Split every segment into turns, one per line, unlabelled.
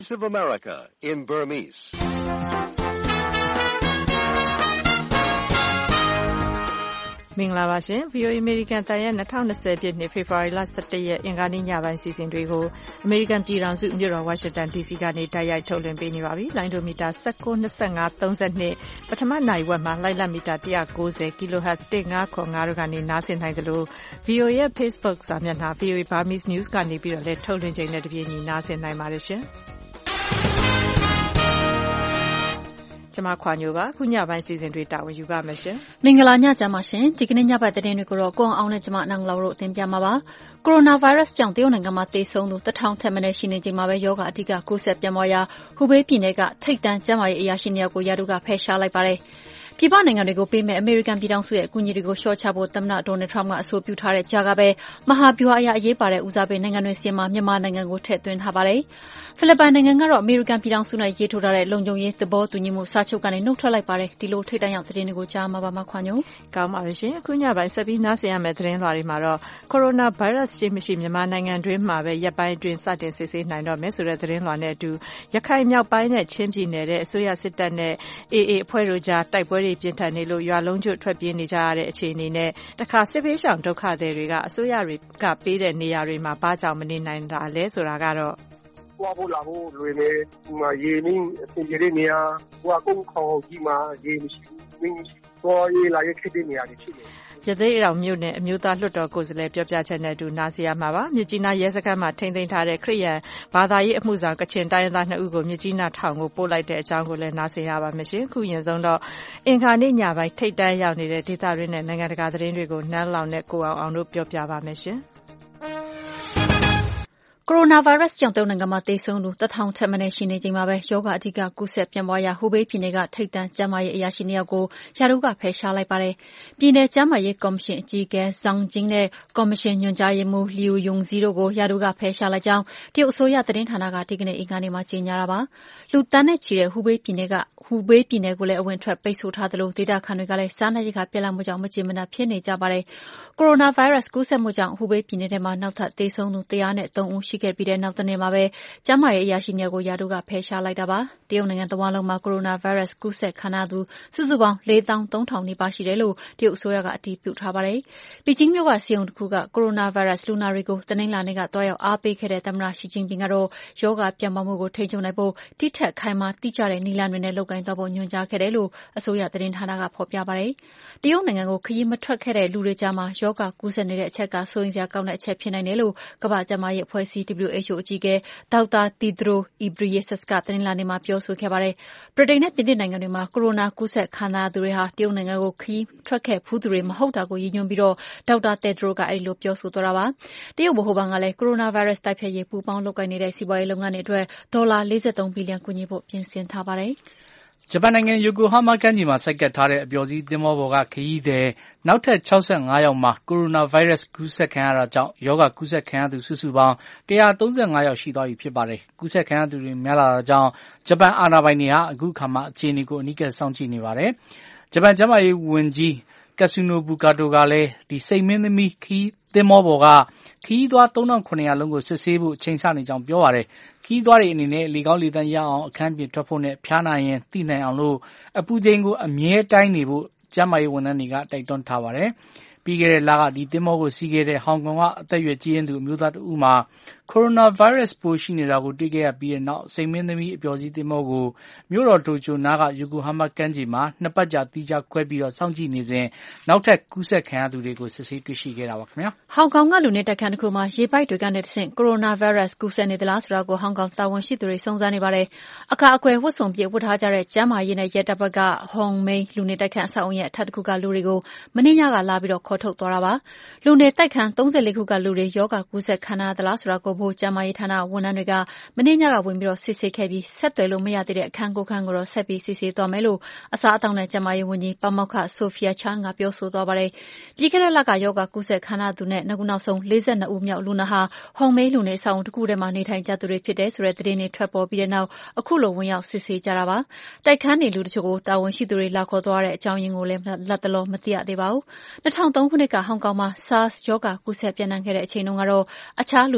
Voice of America in Burmese.
မင်္ဂလာပါရှင် VOA American တန်ရဲ့2020ပြည့်နှစ် ဖေဖော်ဝါရီလ17ရက်အင်္ဂါနေ့ညပိုင်းစီစဉ်တွေကို American ပြည်ထောင်စုမြို့တော် Washington DC ကနေတိုက်ရိုက်ထုတ်လွှင့်ပေးနေပါပြီ။လိုင်းဒိုမီတာ19 25 32ပထမနိုင်ဝက်မှာလိုက်လံမီတာ190 kHz 1505တို့ကနေနားဆင်နိုင်သလို VOA ရဲ့ Facebook စာမျက်နှာ VOA Burmese News ကနေပြီးတော့လည်းထုတ်လွှင့်ချိန်နဲ့တပြေးညီနားဆင်နိုင်ပါတယ်ရှင်။ကျမခွာညိုပါခုညပိုင်းစီစဉ်တွေတာဝန်ယူပါမယ်ရှင်
မင်္ဂလာညချမ်းပါရှင်ဒီကနေ့ညပိုင်းသတင်းတွေကိုတော့ကိုအောင်နဲ့ကျမနန်းလောင်တို့တင်ပြမှာပါကိုရိုနာဗိုင်းရပ်စ်ကြောင့်တရုတ်နိုင်ငံမှာသေဆုံးသူ1000ထက်မနည်းရှိနေချိန်မှာပဲရောဂါအဓိကကူးစက်ပြန့်ပွားရာဟူဘေးပြည်နယ်ကထိပ်တန်းကျန်းမာရေးအရာရှိနေရာကိုရာထူးကဖယ်ရှားလိုက်ပါတယ်ပြည်ပနိုင်ငံတွေကိုပေးမဲ့အမေရိကန်ပြည်ထောင်စုရဲ့အကူအညီတွေကိုလျှော့ချဖို့သမ္မတဒေါ်နယ်ထရမ့်ကအဆိုပြုထားတဲ့ကြားကပဲမဟာဗျူဟာအရေးပါတဲ့ဦးစားပေးနိုင်ငံတွေစီမှာမြန်မာနိုင်ငံကိုထည့်သွင်းထားပါတယ်ဖိလစ်ပိုင်နိုင်ငံကတော့အမေရိကန်ပြည်ထောင်စုနဲ့ရေးထိုးထားတဲ့လုံခြုံရေးသဘောတူညီမှုစာချုပ်ကနေနှုတ်ထွက်လိုက်ပါတယ်ဒီလိုထိပ်တန်းရောက်သတင်းတွေကိုကြားမှာပါခွာညို
ကောင်းပါပြီရှင်အခုညပိုင်းဆက်ပြီးနားဆင်ရမယ့်သတင်းလွှာတွေမှာတော့ကိုရိုနာဗိုင်းရပ်စ်ရှိမရှိမြန်မာနိုင်ငံတွင်းမှာပဲရပ်ပိုင်းအတွင်းစတင်စစ်ဆေးနိုင်တော့မယ်ဆိုတဲ့သတင်းလွှာနဲ့အတူရခိုင်မြောက်ပိုင်းနဲ့ချင်းပြည်နယ်တဲ့အစိုးရစစ်တပ်နဲ့ AA အဖွဲ့တို့ကြားတိုက်ပွဲတွေပြင်းထန်နေလို့ရွာလုံးကျွတ်ထွက်ပြေးနေကြရတဲ့အခြေအနေနဲ့တခါစစ်ဘေးရှောင်ဒုက္ခသည်တွေကအစိုးရတွေကပေးတဲ့နေရာတွေမှာဘာကြောင့်မနေနိုင်တာလဲဆိုတာကတော့
သွားဖို့လာဖို့လွယ်နေဒီမှာရေနင်းအပြင်ကျတဲ့နေရာဟိုအကုန်ခေါင်းကြီးမှာရေမရှိဘူးတော့ရေလာရခက်တဲ့နေရာတွေရှိတယ်
ရသေးအောင်မြို့နယ်အမျိုးသားလွှတ်တော်ကိုယ်စားလှယ်ပြောပြချက်နဲ့အတူနားဆင်ရမှာပါမြစ်ကြီးနားရဲစခန်းမှာထိန်းသိမ်းထားတဲ့ခရစ်ယာန်ဘာသာရေးအမှုဆောင်ကချင်တိုင်းရင်းသား2ဦးကိုမြစ်ကြီးနားထောင်ကိုပို့လိုက်တဲ့အကြောင်းကိုလည်းနားဆင်ရပါမယ်ရှင်ခုရင်ဆုံးတော့အင်္ဂါနေ့ညပိုင်းထိပ်တန်းရောက်နေတဲ့ဒေသတွင်းနဲ့နိုင်ငံတကာသတင်းတွေကိုနန်းလောင်နဲ့ကိုအောင်တို့ပြောပြပါမယ်ရှင်
ကိုရိုနာဗိုင်းရပ်စ်ကြောင့်တရုတ်နိုင်ငံမှာသေဆုံးသူ1000ထက်မနည်းရှိနေချိန်မှာပဲရောဂါအဓိကကူးစက်ပြန့်ပွားရာဟူဘေးပြည်နယ်ကထိပ်တန်းကျန်းမာရေးအရာရှိ2ယောက်ကိုရာထူးကဖယ်ရှားလိုက်ပါတယ်။ပြည်နယ်ကျန်းမာရေးကော်မရှင်အကြီးအကဲ Zhang Jing နဲ့ကော်မရှင်ညွှန်ကြားရေးမှူး Liu Yongzhi တို့ကိုရာထူးကဖယ်ရှားလိုက်ကြောင်းတရုတ်အစိုးရသတင်းဌာနကဒီကနေ့အင်္ဂါနေ့မှာကြေညာတာပါ။လူသန်းနဲ့ချီတဲ့ဟူဘေးပြည်နယ်ကိုလည်းအဝင်ထွက်ပိတ်ဆို့ထားသလိုဒေသခံတွေကလည်းစားနပ်ရိက္ခာပြတ်လတ်မှုကြောင့်မကျေမနပ်ဖြစ်နေကြပါတယ်။ကိုရိုနာဗိုင်းရပ်စ်ကူးစက်မှုကြောင့်ဟူဘေးပြည်နယ်ထဲမှာနောက်ထပ်သေဆုံးသူ103ဦးရှိခဲ့ပြီးတဲ့နောက်တနေ့မှာပဲကျန်းမာရေးအရာရှိများကိုရာထူးကဖယ်ရှားလိုက်တာပါ။တရုတ်နိုင်ငံတဝန်းလုံးမှာကိုရိုနာဗိုင်းရပ်စ်ကူးစက်ခံရသူစုစုပေါင်း43000နီးပါးရှိတယ်လို့တရုတ်အစိုးရကအတည်ပြုထားပါတယ်။ပီကျင်းမြို့ကဆေးရုံတစ်ခုကကိုရိုနာဗိုင်းရပ်စ်လူနာတွေကိုတနင်္လာနေ့ကတွားရောက်အားပေးခဲ့တဲ့သမ္မတရှီကျင်းပင်ကတော့ရောဂါပြန့်ပွားမှုကိုထိန်းချုပ်နိုင်ဖို့တိထက်ခိုင်မာတိကျတဲ့နည်းလမ်းတွေနဲ့လုပ်ကိုင်သွားဖို့ညွှန်ကြားခဲ့တယ်လို့အစိုးရသတင်းဌာနကဖော်ပြပါတယ်။တရုတ်နိုင်ငံကိုခရီးမထွက်ခဲ့တဲ့လူတွေကြားမှာရောဂါကူးစက်နေတဲ့အချက်ကစိုးရိမ်စရာကောင်းတဲ့အချက်ဖြစ်နိုင်တယ်လို့ကမ္ဘာ့ကျန်းမာရေးအဖွဲ့အစည်း WHO အကြီးအကဲဒေါက်တာတီဒရိုအီဘရီယေဆပ်ကတနင်္လာနေ့မှာပြောဆိုခဲ့ပါတယ်။ဗြိတိန်နဲ့ပြင်သစ်နိုင်ငံတွေမှာကိုရိုနာကူးစက်ခံရသူတွေဟာတရုတ်နိုင်ငံကိုခရီးထွက်ခဲ့ဖူးသူတွေမဟုတ်တာကိုရည်ညွှန်းပြီးတော့ဒေါက်တာတီဒရိုကအဲဒီလိုပြောဆိုသွားတာပါ။တရုတ်ဗဟိုဘဏ်ကလည်းကိုရိုနာဗိုင်းရပ်စ်တိုက်ဖျက်ရေးပူးပေါင်းလုပ်ကိုင်နေတဲ့စီးပွားရေးလုပ်ငန်းတွေအတွက်ဒေါ်လာ43ဘီလီယံကူညီဖို့ပြင်ဆင်ထားပါတယ်။
ဂျပန်နိုင်ငံယိုကိုဟာမာကမ်းခြေမှာဆိုက်ကပ်ထားတဲ့အပျော်စီးသင်္ဘောပေါ်ကခရီးသည်နောက်ထပ်65ယောက်မှာကိုရိုနာဗိုင်းရပ်စ်ကူးစက်ခံရတာကြောင့်ရောဂါကူးစက်ခံရသူစုစုပေါင်း135ယောက်ရှိသွားပြီဖြစ်ပါတယ်။ကူးစက်ခံရသူတွေများလာတာကြောင့်ဂျပန်အာဏာပိုင်တွေဟာအခုခါမှအခြေအနေကိုအနီးကပ်စောင့်ကြည့်နေပါတယ်။ဂျပန်ကျန်းမာရေးဝန်ကြီးကက်ဆူနိုဘူကာတိုကလည်းစိတ်မင်းသမီးခရီးသင်္ဘောပေါ်ကခရီးသွား3900လုံးကိုစစ်ဆေးဖို့အချိန်ဆနေကြောင်းပြောပါတယ်။ခရီးသွားတွေအနေနဲ့လေကောင်းလေသန့်ရအောင်အခန်းပြင်ထွက်ဖို့နဲ့ဖျားနာရင်သိနိုင်အောင်လို့အပူချိန်ကိုအမြဲတိုင်းနေဖို့ကျန်းမာရေးဝန်ထမ်းတွေကတိုက်တွန်းထားပါတယ်။ပြီးခဲ့တဲ့လကဒီသင်္ဘောကိုစီးခဲ့တဲ့ဟောင်ကောင်ကအသက်အရွယ်ကြီးရင့်သူအမျိုးသားတဦးမှာကိုရိုနာဗိုင်းရပ်စ်ပိုးရှိနေတာကိုတွေ့ခဲ့ရပြီးတဲ့နောက်စိတ်မင်းသမီးအပျော်စီးသင်္ဘောကိုမြို့တော်တိုကျိုနားကယိုကိုဟာမာကမ်းခြေမှာ2ပတ်ကြာတီးခြားခွဲပြီးတော့စောင့်ကြည့်နေစဉ်နောက်ထပ်ကူးစက်ခံရသူတွေကိုစစ်ဆေးတွေ့ရှိခဲ့တာပါခင်ဗျာ
ဟောင်ကောင်ကလူနေတိုက်ခန်းတစ်ခုမှာရေပိုက်တွေကနေတဆင့်ကိုရိုနာဗိုင်းရပ်စ်ကူးစက်နေသလားဆိုတာကိုဟောင်ကောင်တာဝန်ရှိသူတွေစုံစမ်းနေပါတယ်အခါအကွယ်ဝတ်စုံပြည့်ဝတ်ထားကြတဲ့ကျန်းမာရေးနဲ့ရဲတပ်ဖွဲ့ကဟောင်မိန်လူနေတိုက်ခန်းအဆောက်အုံရဲ့အထက်တစ်ခုကလူတွေကိုမနေ့ညကလာပြီးတော့ခေါ်ထုတ်သွားတာပါလူနေတိုက်ခန်း34ခုကလူတွေယောဂကူးစက်ခံရသလားဆိုတာကိုဗိုလ်ကျန်းမာရေးဌာနဝန်ထမ်းတွေကမနေ့ညကဝင်ပြီးတော့စစ်ဆေးခဲ့ပြီးဆက်သွယ်လို့မရသေးတဲ့အခန်းကိုတော့ဆက်ပြီးစစ်ဆေးသွားမယ်လို့အစားအသောက်နဲ့ကျန်းမာရေးဝန်ကြီးပါမောက္ခဆိုဖီယာချန်ကပြောဆိုသွားပါတယ်ပြီးခဲ့တဲ့လကယောဂကူးစက်ခံရသူနဲ့နောက်ဆုံး42ဦးမြောက်လူနာဟာဟောင်မိန်လူနေအဆောက်အုံတစ်ခုထဲမှာနေထိုင်ကြသူတွေဖြစ်တယ်ဆိုတဲ့သတင်းတွေထွက်ပေါ်ပြီးတဲ့နောက်အခုလိုဝင်ရောက်စစ်ဆေးကြတာပါတိုက်ခန်းနေလူတချို့ကိုတာဝန်ရှိသူတွေလာခေါ်သွားတဲ့အကြောင်းရင်းကိုလည်းလက်တလောမသိရသေးပါဘူး2003ခုနှစ်ကဟောင်ကောင်မှာSARS ရောဂါကူးစက်ပြန့်နှံ့ခဲ့တဲ့အချိန်တုန်းကတော့အခြားလူနေတိုက်ခန်း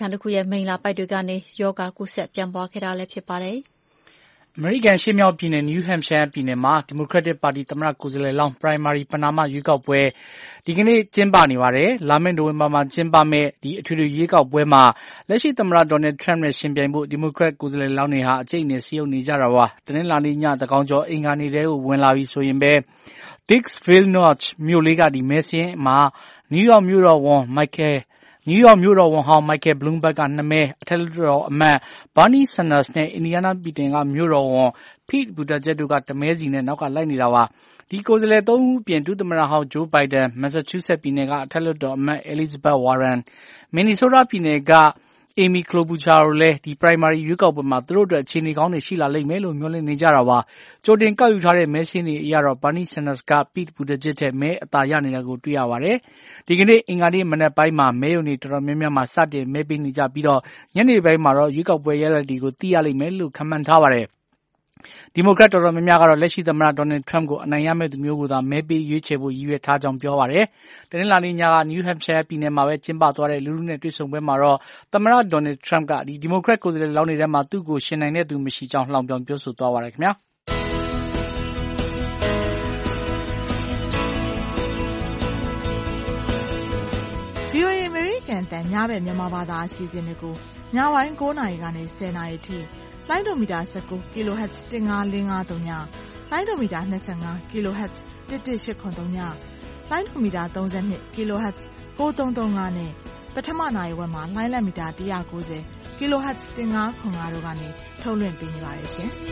န်တစ်ခုရဲ့မိန်လာပိုက်တွေကနေရောဂါကူးစက်ပြန့်ပွားခဲ့တာလည်းဖြစ်ပါတယ်။
အမေရိကန်ရှေ့မြောက်ပြည်နယ်နယူးဟမ်ရှိုင်းယားပြည်နယ်မှာဒီမိုကရက်တစ်ပါတီသမ္မတကိုယ်စားလှယ်လောင်း primary ပဏာမရွေးကောက်ပွဲဒီကနေ့ကျင်းပနေပါတယ်။လာမယ့်နိုဝင်ဘာမှာကျင်းပမယ့်ဒီအထွေထွေရွေးကောက်ပွဲမှာလက်ရှိသမ္မတဒေါ်နယ်ထရမ့်နဲ့ရှင်ပြိုင်ဖို့ဒီမိုကရက်ကိုယ်စားလှယ်လောင်းတွေဟာအကျိတ်အနယ်စည်းရုံးနေကြတာပါ။တနင်္လာနေ့ညသန်းခေါင်ကျော်အင်္ဂါနေ့တည်းကိုဝင်လာပြီဆိုရင်ပဲ Dixville Notch မြို့လေးကဒီမဲစာရင်းမှာနယူးယောက်မြို့တော်ဝန်ဟောင်း Michael Bloomberg က2မဲအထက်လွှတ်တော်အမတ် Bernie Sanders နဲ့အင်ဒီယားနားပြည်နယ်ကမြို့တော်ဝန် Pete Buttigieg တို့က1မဲစီနဲ့နောက်ကလိုက်နေတာပါ။ဒီကိုယ်စားလှယ်3ဦးအပြင်ဒုသမ္မတဟောင်း Joe Biden, Massachusetts ပြည်နယ်ကအထက်လွှတ်တော်အမတ် Elizabeth Warren, Minnesota ပြည်နယ်ကAmy Klobuchar တို့လည်းဒီ primary ရွေးကောက်ပွဲမှာသူတို့အတွက်အခြေအနေကောင်းတွေရှိလာလိမ့်မယ်လို့မျှော်လင့်နေကြတာပါ။ကြိုတင်ကောက်ယူထားတဲ့မဲရှင်းတွေအရတော့ Bernie Sanders က Pete Buttigieg ထက်မဲအသာရနေတာကိုတွေ့ရပါတယ်။ဒီကနေ့အင်္ဂါနေ့မနက်ပိုင်းမှာမဲရုံတွေတော်တော်များများမှာစတင်မဲပေးနေကြပြီးတော့ညနေပိုင်းမှာတော့ရွေးကောက်ပွဲရလဒ်တွေကိုသိရလိမ့်မယ်လို့ခန့်မှန်းထားပါတယ်။ဒီမိုကရက်တော်တော်များများကတော့လက်ရှိသမ္မတဒေါ်နယ်ထရမ့်ကိုအနိုင်ရမယ့်သူမျိုးကိုသာမဲပေးရွေးချယ်ဖို့ရည်ရွယ်ထားကြောင်းပြောပါတယ်။တနင်္လာနေ့ညကနယူးဟမ်ရှိုင်းယားပြည်နယ်မှာပဲကျင်းပသွားတဲ့လူထုနဲ့တွေ့ဆုံပွဲမှာတော့သမ္မတဒေါ်နယ်ထရမ့်ကဒီမိုကရက်ကိုယ်စားလှယ်လောင်းတွေထဲမှာသူ့ကိုရှင်နိုင်တဲ့သူမရှိကြောင်းလှောင်ပြောင်ပြောဆိုသွားပါတယ်ခင်ဗျာ။
VOA အမေရိကန်တန်ညဘက်မြန်မာဘာသာအစီအစဉ်တွေကိုညပိုင်း9:00 နာရီကနေ10:00 နာရီထိလိုင်းဒိုမီတာ19 kHz 15553ညလိုင်းဒိုမီတာ25 kHz 11883ညလိုင်းဒိုမီတာ32 kHz 9335နဲ့ပထမနာရီဝက်မှာလိုင်းလက်မီတာ190 kHz 1505တို့ကနေထုတ်လွှင့်ပေးနေပါတယ်ရှင်။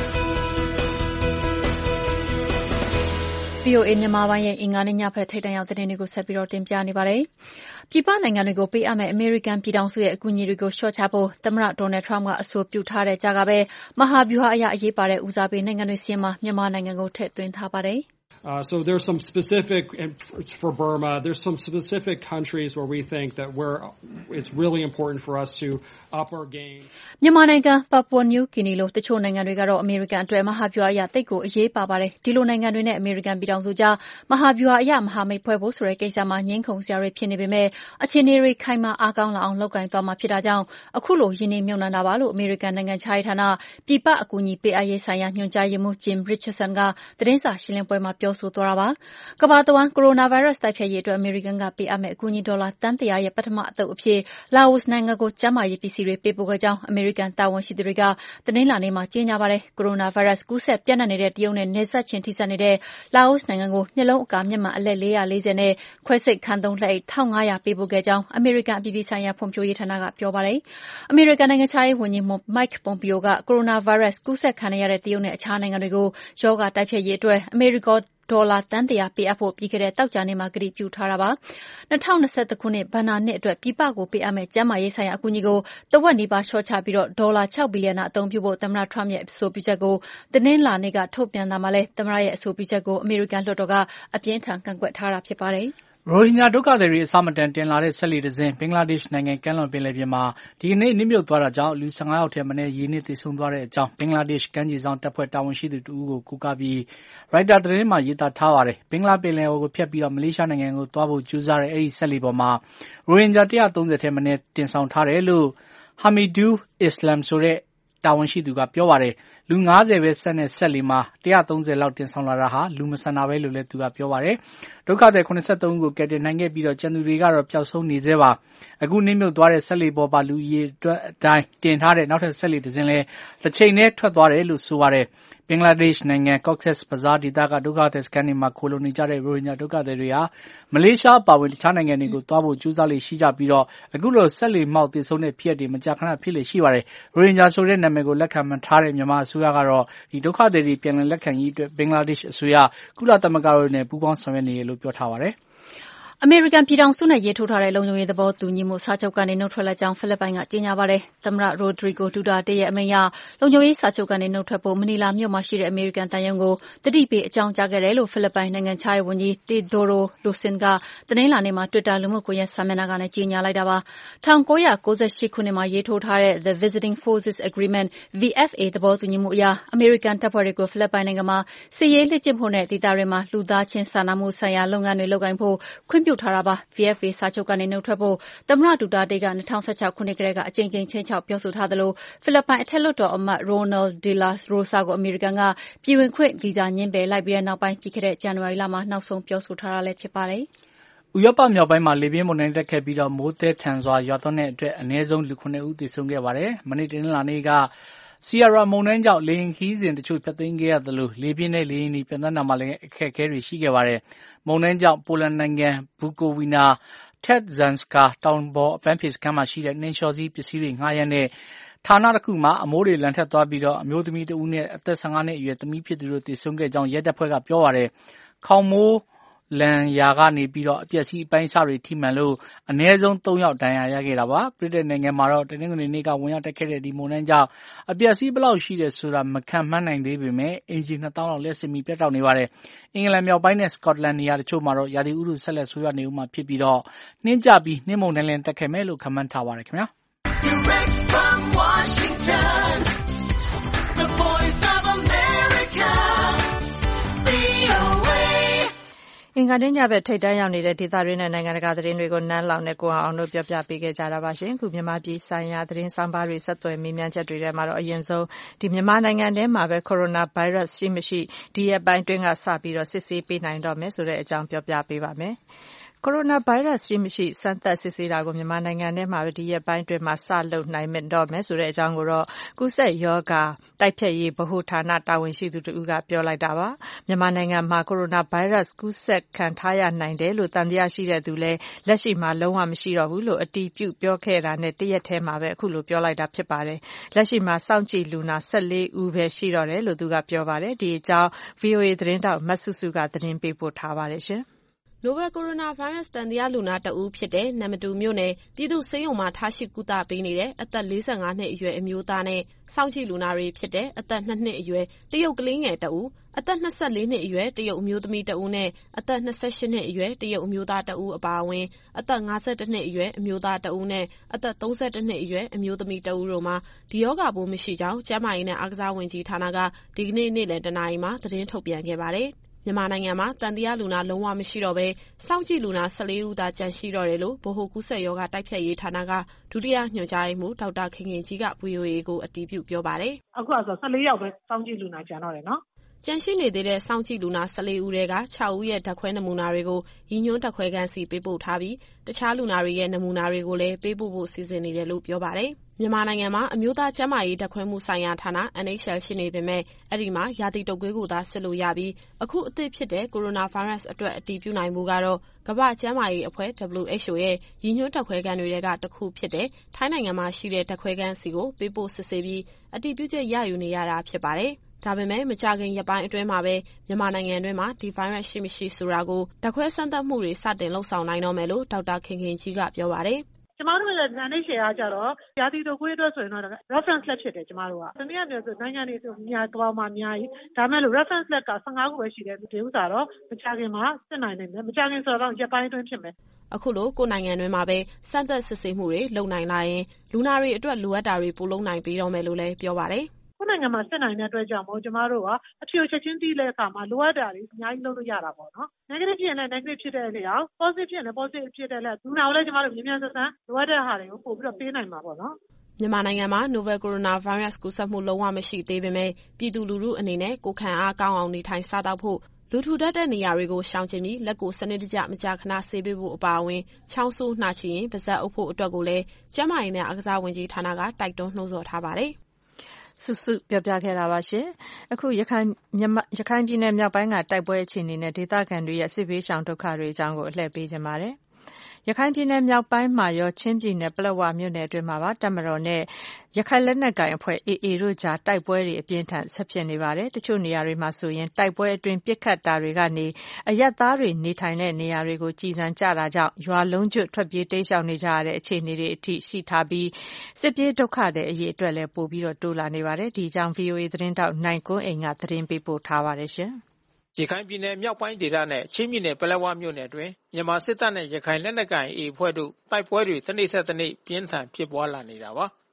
VOA မြန်မာပိုင်းရဲ့အင်္ဂါနေ့ညဖက်ထိပ်တန်းရောက်သတင်းတွေကိုဆက်ပြီးတော့တင်ပြနေပါတယ်။ပြည်ပနိုင်ငံတွေကိုပေးအပ်မယ့်အမေရိကန်ပြည်ထောင်စုရဲ့အကူအညီတွေကိုလျှော့ချဖို့သမ္မတဒေါ်နယ်ထရမ့်ကအဆိုပြုထားတဲ့ကြားကပဲမဟာဗျူဟာအရအရေးပါတဲ့ဦးစားပေးနိုင်ငံတွေစီးမှာမြန်မာနိုင်ငံကိုထည့်သွင်းထားပါတယ်။
So there's some specific, and for Burma, there's some specific countries where we think that it's really important for us to up our game.
မြန်မာနိုင်ငံပါပူနယူးဂီနီလိုတချို့နိုင်ငံတွေကတော့အမေရိကန်အတွက်မဟာဗျူဟာအရသိပ်ကိုအရေးပါပါတယ်။ဒီလိုနိုင်ငံတွေနဲ့အမေရိကန်ပြည်ထောင်စုကြားမဟာဗျူဟာအရမဟာမိတ်ဖွဲ့ဖို့ဆိုတဲ့ကိစ္စမှာငြင်းခုန်စရာတွေဖြစ်နေပေမဲ့အခြေအနေတွေခိုင်မာအားကောင်းလာအောင်လုပ်ကိုင်သွားမှာဖြစ်တာကြောင့်အခုလိုရင်းနှီးမြှုပ်နှံတာပါလို့အမေရိကန်နိုင်ငံခြားရေးဌာနပြည်ပအကူအညီပေးအပ်ရေးဆိုင်ရာညွှန်ကြားရေးမှူး Jim Richardson ကသတင်းစာရှင်းလင်းပွဲမှာပြောဆိုသွားတာပါ။ကမ္ဘာတဝန်းကိုရိုနာဗိုင်းရပ်စ်တိုက်ဖျက်ရေးအတွက်အမေရိကန်ကပေးအပ်မယ့်အကူအညီဒေါ်လာသန်း100ရဲ့ပထမအသုတ်အဖြစ်လာအိုနိုင်ငံကိုကျန်းမာရေးပစ္စည်းတွေပေးပို့ခဲ့ကြောင်းအမေရိကန်တာဝန်ရှိသူတွေကတနင်္လာနေ့မှာကြေညာပါတယ်။ကိုရိုနာဗိုင်းရပ်စ်ကူးစက်ပြန့်နှံ့နေတဲ့တရုတ်နဲ့နယ်စပ်ချင်းထိစပ်နေတဲ့လာအိုနိုင်ငံကိုမျက်လုံးအကာမျက်မှန်အလက်440နဲ့ခွဲစိတ်ခန်းသုံးလက်အိတ်1500ပေးပို့ခဲ့ကြောင်းအမေရိကန်အပြည်ပြည်ဆိုင်ရာဖွံ့ဖြိုးရေးဌာနကပြောပါတယ်။အမေရိကန်နိုင်ငံခြားရေးဝန်ကြီး Mike Pompeo ကကိုရိုနာဗိုင်းရပ်စ်ကူးစက်ခံရတဲ့တရုတ်နဲ့အခြားနိုင်ငံတွေကိုရောဂါတိုက်ဖျက်ရေးအတွက်အမေရိကန်ဒေါ်လာသန်း100ပေးအပ်ဖို့ပြီးခဲ့တဲ့တောက်ကြနေ့မှာကတိပြုထားတာပါ။2021ခုနှစ်ဘဏ္ဍာနှစ်အတွက်ပြည်ပကိုပေးအပ်မယ့်ကျန်းမာရေးဆိုင်ရာအကူအညီကိုတဝက်နီးပါးလျှော့ချပြီးဒေါ်လာ6ဘီလီယံအသုံးပြုဖို့သမ္မတထရမ့်ရဲ့အဆိုပြုချက်ကိုတနင်္လာနေ့ကထုတ်ပြန်တာမှာလည်းသမ္မတရဲ့အဆိုပြုချက်ကိုအမေရိကန်လွှတ်တော်ကအပြင်းထန်ကန့်ကွက်ထားတာဖြစ်ပါတယ်။
ရိုဟင်ဂျာဒုက္ခသည်တွေအစမတန်တင်လာတဲ့စက်လှေတစ်စင်းဘင်္ဂလားဒေ့ရှ်နိုင်ငံကမ်းလွန်ပင်လယ်ပြင်မှာဒီကနေ့နစ်မြုပ်သွားတာကြောင့်လူ15ယောက်ထက်မနည်းရေနစ်သေဆုံးသွားတဲ့အကြောင်းဘင်္ဂလားဒေ့ရှ်ကမ်းခြေစောင့်တပ်ဖွဲ့တာဝန်ရှိသူတဦးကိုကိုးကားပြီးရိုက်တာသတင်းမှာရေးသားထားပါတယ်။ဘင်္ဂလားပင်လယ်အော်ကိုဖြတ်ပြီးမလေးရှားနိုင်ငံကိုသွားဖို့ကြိုးစားတဲ့အဲဒီစက်လှေပေါ်မှာရိုဟင်ဂျာ130ထက်မနည်းတင်ဆောင်ထားတယ်လို့ Hamidul Islam ဆိုတဲ့တာဝန်ရှိသူကပြောပါတယ်။လူ90ပဲဆက်နဲ့ဆက်လီမှာ130လောက်တင်ဆောင်လာတာဟာလူမဆန်တာပဲလို့လည်းသူကပြောပါတယ်။ဒုက္ခသည်83ဦးကိုကယ်တင်နိုင်ခဲ့ပြီးကျန်သူတွေကတော့ပျောက်ဆုံးနေသေးပါ။အခုနစ်မြုပ်သွားတဲ့ဆက်လီပေါ်ပါလူရေအတွက်အတိုင်းတင်ထားတဲ့နောက်ထပ်ဆက်လီတစ်စင်းလည်းတစ်ချိန်နဲ့ထွက်သွားတယ်လို့ဆိုပါတယ်။ဘင်္ဂလားဒေ့ရှ်နိုင်ငံ Cox's Bazar ဒေသကဒုက္ခသည်စခန်းတွေမှာခိုလုံနေကြတဲ့ရိုဟင်ဂျာဒုက္ခသည်တွေဟာမလေးရှားအပါအဝင်တခြားနိုင်ငံတွေကိုသွားဖို့ကြိုးစားလေ့ရှိကြပြီးအခုလိုဆက်လီမှောက်သေဆုံးတဲ့ဖြစ်ရပ်တွေမကြာခဏဖြစ်လေရှိပါတယ်။ရိုဟင်ဂျာဆိုတဲ့နာမည်ကိုလက်ခံမထားတဲ့မြန်မာအစိုးရကတော့ဒီဒုက္ခသည်တွေပြန်လည်လက်ခံရေးအတွက်ဘင်္ဂလားဒေ့ရှ်အစိုးရကုလသမဂ္ဂတို့နဲ့ပူးပေါင်းဆောင်ရွက်နေတယ်လို့ပြောထားပါတယ်။
အမေရိကန်ပြည်ထောင်စုနဲ့ရေးထိုးထားတဲ့လုံခြုံရေးသဘောတူညီမှုစာချုပ်ကနေနှုတ်ထွက်လိုက်ကြောင်းဖိလစ်ပိုင်ကကြေညာပါတယ်။သမ္မတရိုဒရီဂိုဒူတာတေးရဲ့အမိန့်အရလုံခြုံရေးစာချုပ်ကနေနှုတ်ထွက်ဖို့မနီလာမြို့မှာရှိတဲ့အမေရိကန်သံရုံးကိုတတိပေးအကြောင်းကြားခဲ့တယ်လို့ဖိလစ်ပိုင်နိုင်ငံခြားရေးဝန်ကြီးတေဒိုရိုလူစင်ကတနင်္လာနေ့မှာတွစ်တာလူမှုကွန်ရက်စာမျက်နှာကနေကြေညာလိုက်တာပါ။1998ခုနှစ်မှာရေးထိုးထားတဲ့ The Visiting Forces Agreement VFA သဘောတူညီမှုအရအမေရိကန်တပ်ဖွဲ့တွေကိုဖိလစ်ပိုင်နိုင်ငံမှာစစ်ရေးလေ့ကျင့်ဖို့နဲ့ဒေသတွေမှာလူသားချင်းစာနာမှုဆိုင်ရာလုပ်ငန်းတွေလုပ်ကိုင်ဖို့ခွင့်ပြုတ်ထားတာပါ။ VFA စာချုပ်ကနေနုတ်ထွက်ဖို့သမ္မတဒူတာတေးက2016ခုနှစ်ကတည်းကအကြိမ်ကြိမ်ချင်းချောက်ပြောဆိုထားသလိုဖိလစ်ပိုင်အထက်လွှတ်တော်အမတ် Ronald De La Rosa ကိုအမေရိကန်ကပြည်ဝင်ခွင့်ဗီဇာငြင်းပယ်လိုက်ပြီးတဲ့နောက်ပိုင်းပြီးခဲ့တဲ့ဇန်နဝါရီလမှာနောက်ဆုံးပြောဆိုထားတာလည်းဖြစ်ပါတယ်
။ဥရောပမြောက်ပိုင်းမှာလေပြင်းမုန်တိုင်းတက်ခဲ့ပြီးတော့မိုးသည်းထန်စွာရွာသွန်းတဲ့အတွက်အနည်းဆုံးလူ9ဦးသေဆုံးခဲ့ပါတယ်။မနေ့တနင်္လာနေ့ကSierra မုန်တိုင်းကြောင့်လေယာဉ်ခရီးစဉ်တချို့ဖျက်သိမ်းခဲ့ရသလိုလေပြင်းနဲ့လေယာဉ်တွေပြန်တက်တာမှာလည်းအခက်အခဲတွေရှိခဲ့ပါတယ်။မုန်တိုင်းကြောင့်ပိုလန်နိုင်ငံဘူကိုဝီနာTedzanska တောင်ပေါ်အပန်းဖြေစခန်းမှာရှိတဲ့နှင်းလျှောစီးပစ္စည်းတွေငှားရမ်းတဲ့ဌာနတစ်ခုမှာအမိုးတွေလန်ထက်သွားပြီးတော့အမျိုးသမီးတဦးနဲ့အသက်15နှစ်အရွယ်သမီးဖြစ်သူတို့သေဆုံးခဲ့ကြောင်းရဲတပ်ဖွဲ့ကပြောပါတယ်။ခေါင်မိုးလန်ယာကနေပြီးတော့အပျက်စီးအပိုင်းအစတွေထိမှန်လို့အနည်းဆုံး3ယောက်ဒဏ်ရာရခဲ့တာပါ။ဗြိတိန်နိုင်ငံမှာတော့တနင်္ဂနွေနေ့ကဝင်ရောက်တက်ခဲ့တဲ့ဒီမုန်တိုင်းကြောင့်အပျက်စီးဘယ်လောက်ရှိတယ်ဆိုတာမခန့်မှန်းနိုင်သေးပေမဲ့အင်ဂျီ2000လောက်လက်စင်ပြီးပြတ်တောက်နေပါတယ်။အင်္ဂလန်မြောက်ပိုင်းနဲ့စကော့တလန်နေရာတချို့မှာတော့ရာသီဥတုဆက်လက်ဆိုးရွားနေဦးမှာဖြစ်ပြီးတော့နှင်းကျပြီးနှင်းမုန်တိုင်းလည်းတက်ခဲ့မယ်လို့ခန့်မှန်းထားပါတယ်ခင်ဗျာ။ Direct from Washington, the voice of America, VOA
အင်္ဂါနေ့ညဘက်ထိပ်တန်းရောက်နေတဲ့ဒေသတွင်းနဲ့နိုင်ငံတကာသတင်းတွေကိုနန်းလောင်နဲ့ကိုအောင်တို့ပြောပြပေးခဲ့ကြတာပါရှင်။ခုမြန်မာပြည်ဆိုင်ရာသတင်းဆောင်ပါတွေဆက်သွယ်မေးမြန်းချက်တွေထဲမှာတော့အရင်ဆုံးဒီမြန်မာနိုင်ငံထဲမှာပဲကိုရိုနာဗိုင်းရပ်စ်ရှိမရှိဒီရက်ပိုင်းတွင်းကစပြီးတော့စစ်ဆေးပေးနိုင်တော့မယ်ဆိုတဲ့အကြောင်းပြောပြပေးပါမယ်။ကိုရိုနာဗိုင်းရပ်စ်ရှိမရှိစမ်းသပ်စစ်ဆေးတာကိုမြန်မာနိုင်ငံထဲမှာဒီရက်ပိုင်းတွင်မှာစလုပ်နိုင်တော့မယ်ဆိုတဲ့အကြောင်းကိုတော့ကူးစက်ရောဂါတိုက်ဖျက်ရေးဗဟိုဌာနတာဝန်ရှိသူတို့ကပြောလိုက်တာပါမြန်မာနိုင်ငံမှာကိုရိုနာဗိုင်းရပ်စ်ကူးစက်ခံထားရနိုင်တယ်လို့တန်တရားရှိတဲ့သူလည်းလက်ရှိမှာလုံးဝမရှိတော့ဘူးလို့အတည်ပြုပြောခဲ့တာနဲ့တရက်ထဲမှာပဲအခုလိုပြောလိုက်တာဖြစ်ပါတယ်လက်ရှိမှာစောင့်ကြည့်လူနာ14ဦးပဲရှိတော့တယ်လို့သူကပြောပါတယ်ဒီအကြောင်း VOA သတင်းတောက်မဆုစုကသတင်းပေးပို့ထားပါတယ်ရှင်
နိုဗယ်ကိုရိုနာဗိုင်းရပ်စ်တန်တရားလူနာတဦးဖြစ်တဲ့နမတူမြို့နယ်ပြည်သူ့ဆေးရုံမှာထားရှိကုသပေးနေတဲ့အသက်45နှစ်အရွယ်အမျိုးသားနဲ့စောင့်ကြည့်လူနာတွေဖြစ်တဲ့အသက်2နှစ်အရွယ်တရုတ်ကလေးငယ်တဦးအသက်24နှစ်အရွယ်တရုတ်အမျိုးသမီးတဦးနဲ့အသက်28နှစ်အရွယ်တရုတ်အမျိုးသားတဦးအပါအဝင်အသက်52နှစ်အရွယ်အမျိုးသားတဦးနဲ့အသက်32နှစ်အရွယ်အမျိုးသမီးတဦးတို့မှာဒီရောဂါပိုးမရှိကြောင်းကျန်းမာရေးနဲ့အားကစားဝန်ကြီးဌာနကဒီကနေ့နေ့လယ်တနာရီမှာသတင်းထုတ်ပြန်ခဲ့ပါတယ်မြန်မာနိုင်ငံမှာတန်တရားလူနာလုံးဝမရှိတော့ဘဲစောင့်ကြည့်လူနာ14ဦးသာကျန်ရှိတော့တယ်လို့ဗဟိုကူးစက်ရောဂါတိုက်ဖျက်ရေးဌာနကဒုတိယညွှန်ကြားရေးမှူးဒေါက်တာခင်ခင်ကြီးက VOA ကိုအတည်ပြုပြောပါတယ်
။အခုဆို14ယောက်ပဲစောင့်ကြည့်လူနာကျန်တော့တယ်နော်
။ကျန်ရှိနေသေးတဲ့စောင့်ကြည့်လူနာ14ဦးထဲက6ဦးရဲ့ဓာတ်ခွဲနမူနာတွေကိုရည်ညွှန်းဓာတ်ခွဲခန်းစီပေးပို့ထားပြီးတခြားလူနာတွေရဲ့နမူနာတွေကိုလည်းပေးပို့ဖို့စီစဉ်နေတယ်လို့ပြောပါတယ်။မြန်မာနိုင်ငံမှာအမျိုးသားကျန်းမာရေးဓာတ်ခွဲမှုဆိုင်ရာဌာန NHL ရှိနေပေမဲ့အဲ့ဒီမှာရာသီတုပ်ကွေးကိုသာစစ်လို့ရပြီးအခုအသစ်ဖြစ်တဲ့ကိုရိုနာဗိုင်းရပ်စ်အတွက်အတည်ပြုနိုင်မှုကတော့ကမ္ဘာ့ကျန်းမာရေးအဖွဲ့ WHO ရဲ့ရည်ညွှန်းဓာတ်ခွဲခန်းတွေကတစ်ခုဖြစ်တဲ့ထိုင်းနိုင်ငံမှာရှိတဲ့ဓာတ်ခွဲခန်းစီကိုပေးပို့စစ်ဆေးပြီးအတည်ပြုချက်ရယူနေရတာဖြစ်ပါတယ်။ဒါပေမဲ့မကြာခင်ရက်ပိုင်းအတွင်းမှာပဲမြန်မာနိုင်ငံတွင်းမှာဒီဗိုင်းရပ်စ်ရှိမရှိဆိုတာကိုဓာတ်ခွဲစမ်းသပ်မှုတွေစတင်လှုပ်ဆောင်နိုင်တော့မယ်လို့ဒေါက်တာခင်ခင်ကြီးကပြောပါတယ်
ကျမတို့ရဲ့NHLကကြတော့ရာသီတုပ်ကွေးအတွက်ဆိုရင်တော့ reference lab ဖြစ်တယ်ကျမတို့က။တနည်းအားဖြင့်ဆိုနိုင်ငံတွေဆိုကမ္ဘာမှာအများကြီးဒါပေမဲ့လို့ reference lab က15ခုပဲရှိတယ်ဒီဥစ္စာတော့မကြာခင်မှာစစ်နိုင်နိုင်တယ်မကြာခင်ဆိုတော့ရက်ပိုင်းအတွင်းဖြစ်မယ်
။အခုလိုကိုယ်နိုင်ငံတွင်းမှာပဲစမ်းသပ်စစ်ဆေးမှုတွေလုပ်နိုင်လာရင်လူနာတွေအတွက်လိုအပ်တာတွေပိုလုပ်နိုင်ပြီးတော့မယ်လို့လည်းပြောပါတယ်။
ကိုယ်နိုင်ငံမှာစစ်နိုင်တဲ့အတွက်ကြောင့်မို့ကျမတို့ကအဖြေချက်ချင်းသိတဲ့အခါမှာလိုအပ်တာတွေအများကြီးလုပ်လို့ရတာပေါ့နော်။ negative ဖြစ်ရင်လည်း negative ဖြစ်တဲ့အလျောက် positive ဖြစ်ရင်လည်း positive ဖြစ်တဲ့အလျောက်လူနာကိုလည်းကျမတို့မြန်မြန်ဆန်ဆန်လိုအပ်တဲ့ဟာတွေကိုပို့ပြီးတော့ပေးနိုင်မှာပေါ့နော်
။မြန်မာနိုင်ငံမှာနိုဗယ်ကိုရိုနာဗိုင်းရပ်စ်ကူးစက်မှုလုံးဝမရှိသေးပေမဲ့ပြည်သူလူထုအနေနဲ့ကိုယ်ခံအားကောင်းအောင်နေထိုင်စားသောက်ဖို့လူထူထပ်တဲ့နေရာတွေကိုရှောင်ကျဉ်ပြီးလက်ကိုစနစ်တကျမကြာခဏဆေးပေးဖို့အပါအဝင်ချောင်းဆိုးနှာချေရင်ပါးစပ်အုပ်ဖို့အတွက်ကိုလည်းကျန်းမာရေးနဲ့အားကစားဝန်ကြီးဌာနကတိုက်တွန်းနှိုးဆော်ထားပါတယ်
။စုစုပြောပြခဲ့တာပါရှင်။အခုရခိုင်ပြည်နယ်မြောက်ပိုင်းကတိုက်ပွဲအခြေအနေနဲ့ဒေသခံတွေရဲ့စစ်ဘေးရှောင်ဒုက္ခတွေအကြောင်းကိုအလှည့်ပေးခြင်းပါတယ်။ရခိုင်ပြည်နယ်မြောက်ပိုင်းမှာရောချင်းပြည်နယ်ပလက်ဝမြို့နယ်အတွင်းမှာပါတပ်မတော်နဲ့ရခိုင်လက်နက်ကိုင်အဖွဲ့ AA တို့ကြားတိုက်ပွဲတွေအပြင်းထန်ဆက်ဖြစ်နေပါတယ်။တချို့နေရာတွေမှာဆိုရင်တိုက်ပွဲအတွင်းပစ်ခတ်တာတွေကနေအရပ်သားတွေနေထိုင်တဲ့နေရာတွေကိုကြီးစံကြတာကြောင့်ရွာလုံးကျွတ်ထွက်ပြေးတိမ်းရှောင်နေကြရတဲ့အခြေအနေတွေအထိရှိထားပြီးစစ်ပြေးဒုက္ခတွေအရေးအတွက်လည်းပိုပြီးတော့တိုးလာနေပါတယ်။ဒီအကြောင်း VOA သတင်းတောက်နိုင်ကွန်းအိမ်ကသတင်းပေးပို့ထားပါတယ်ရှင်။
ရခိုင်ပြည်နယ်မြောက်ပိုင်းဒေသနဲ့ချင်းပြည်နယ်ပလက်ဝမြို့နယ်အတွင်းမြန်မာစစ်တပ်နဲ့ရခိုင်လက်နက်ကိုင် AA အဖွဲ့တို့တိုက်ပွဲတွေတနေ့ဆက်တနေ့ပြင်းထန်ဖြစ်ပွားလာနေတာပါ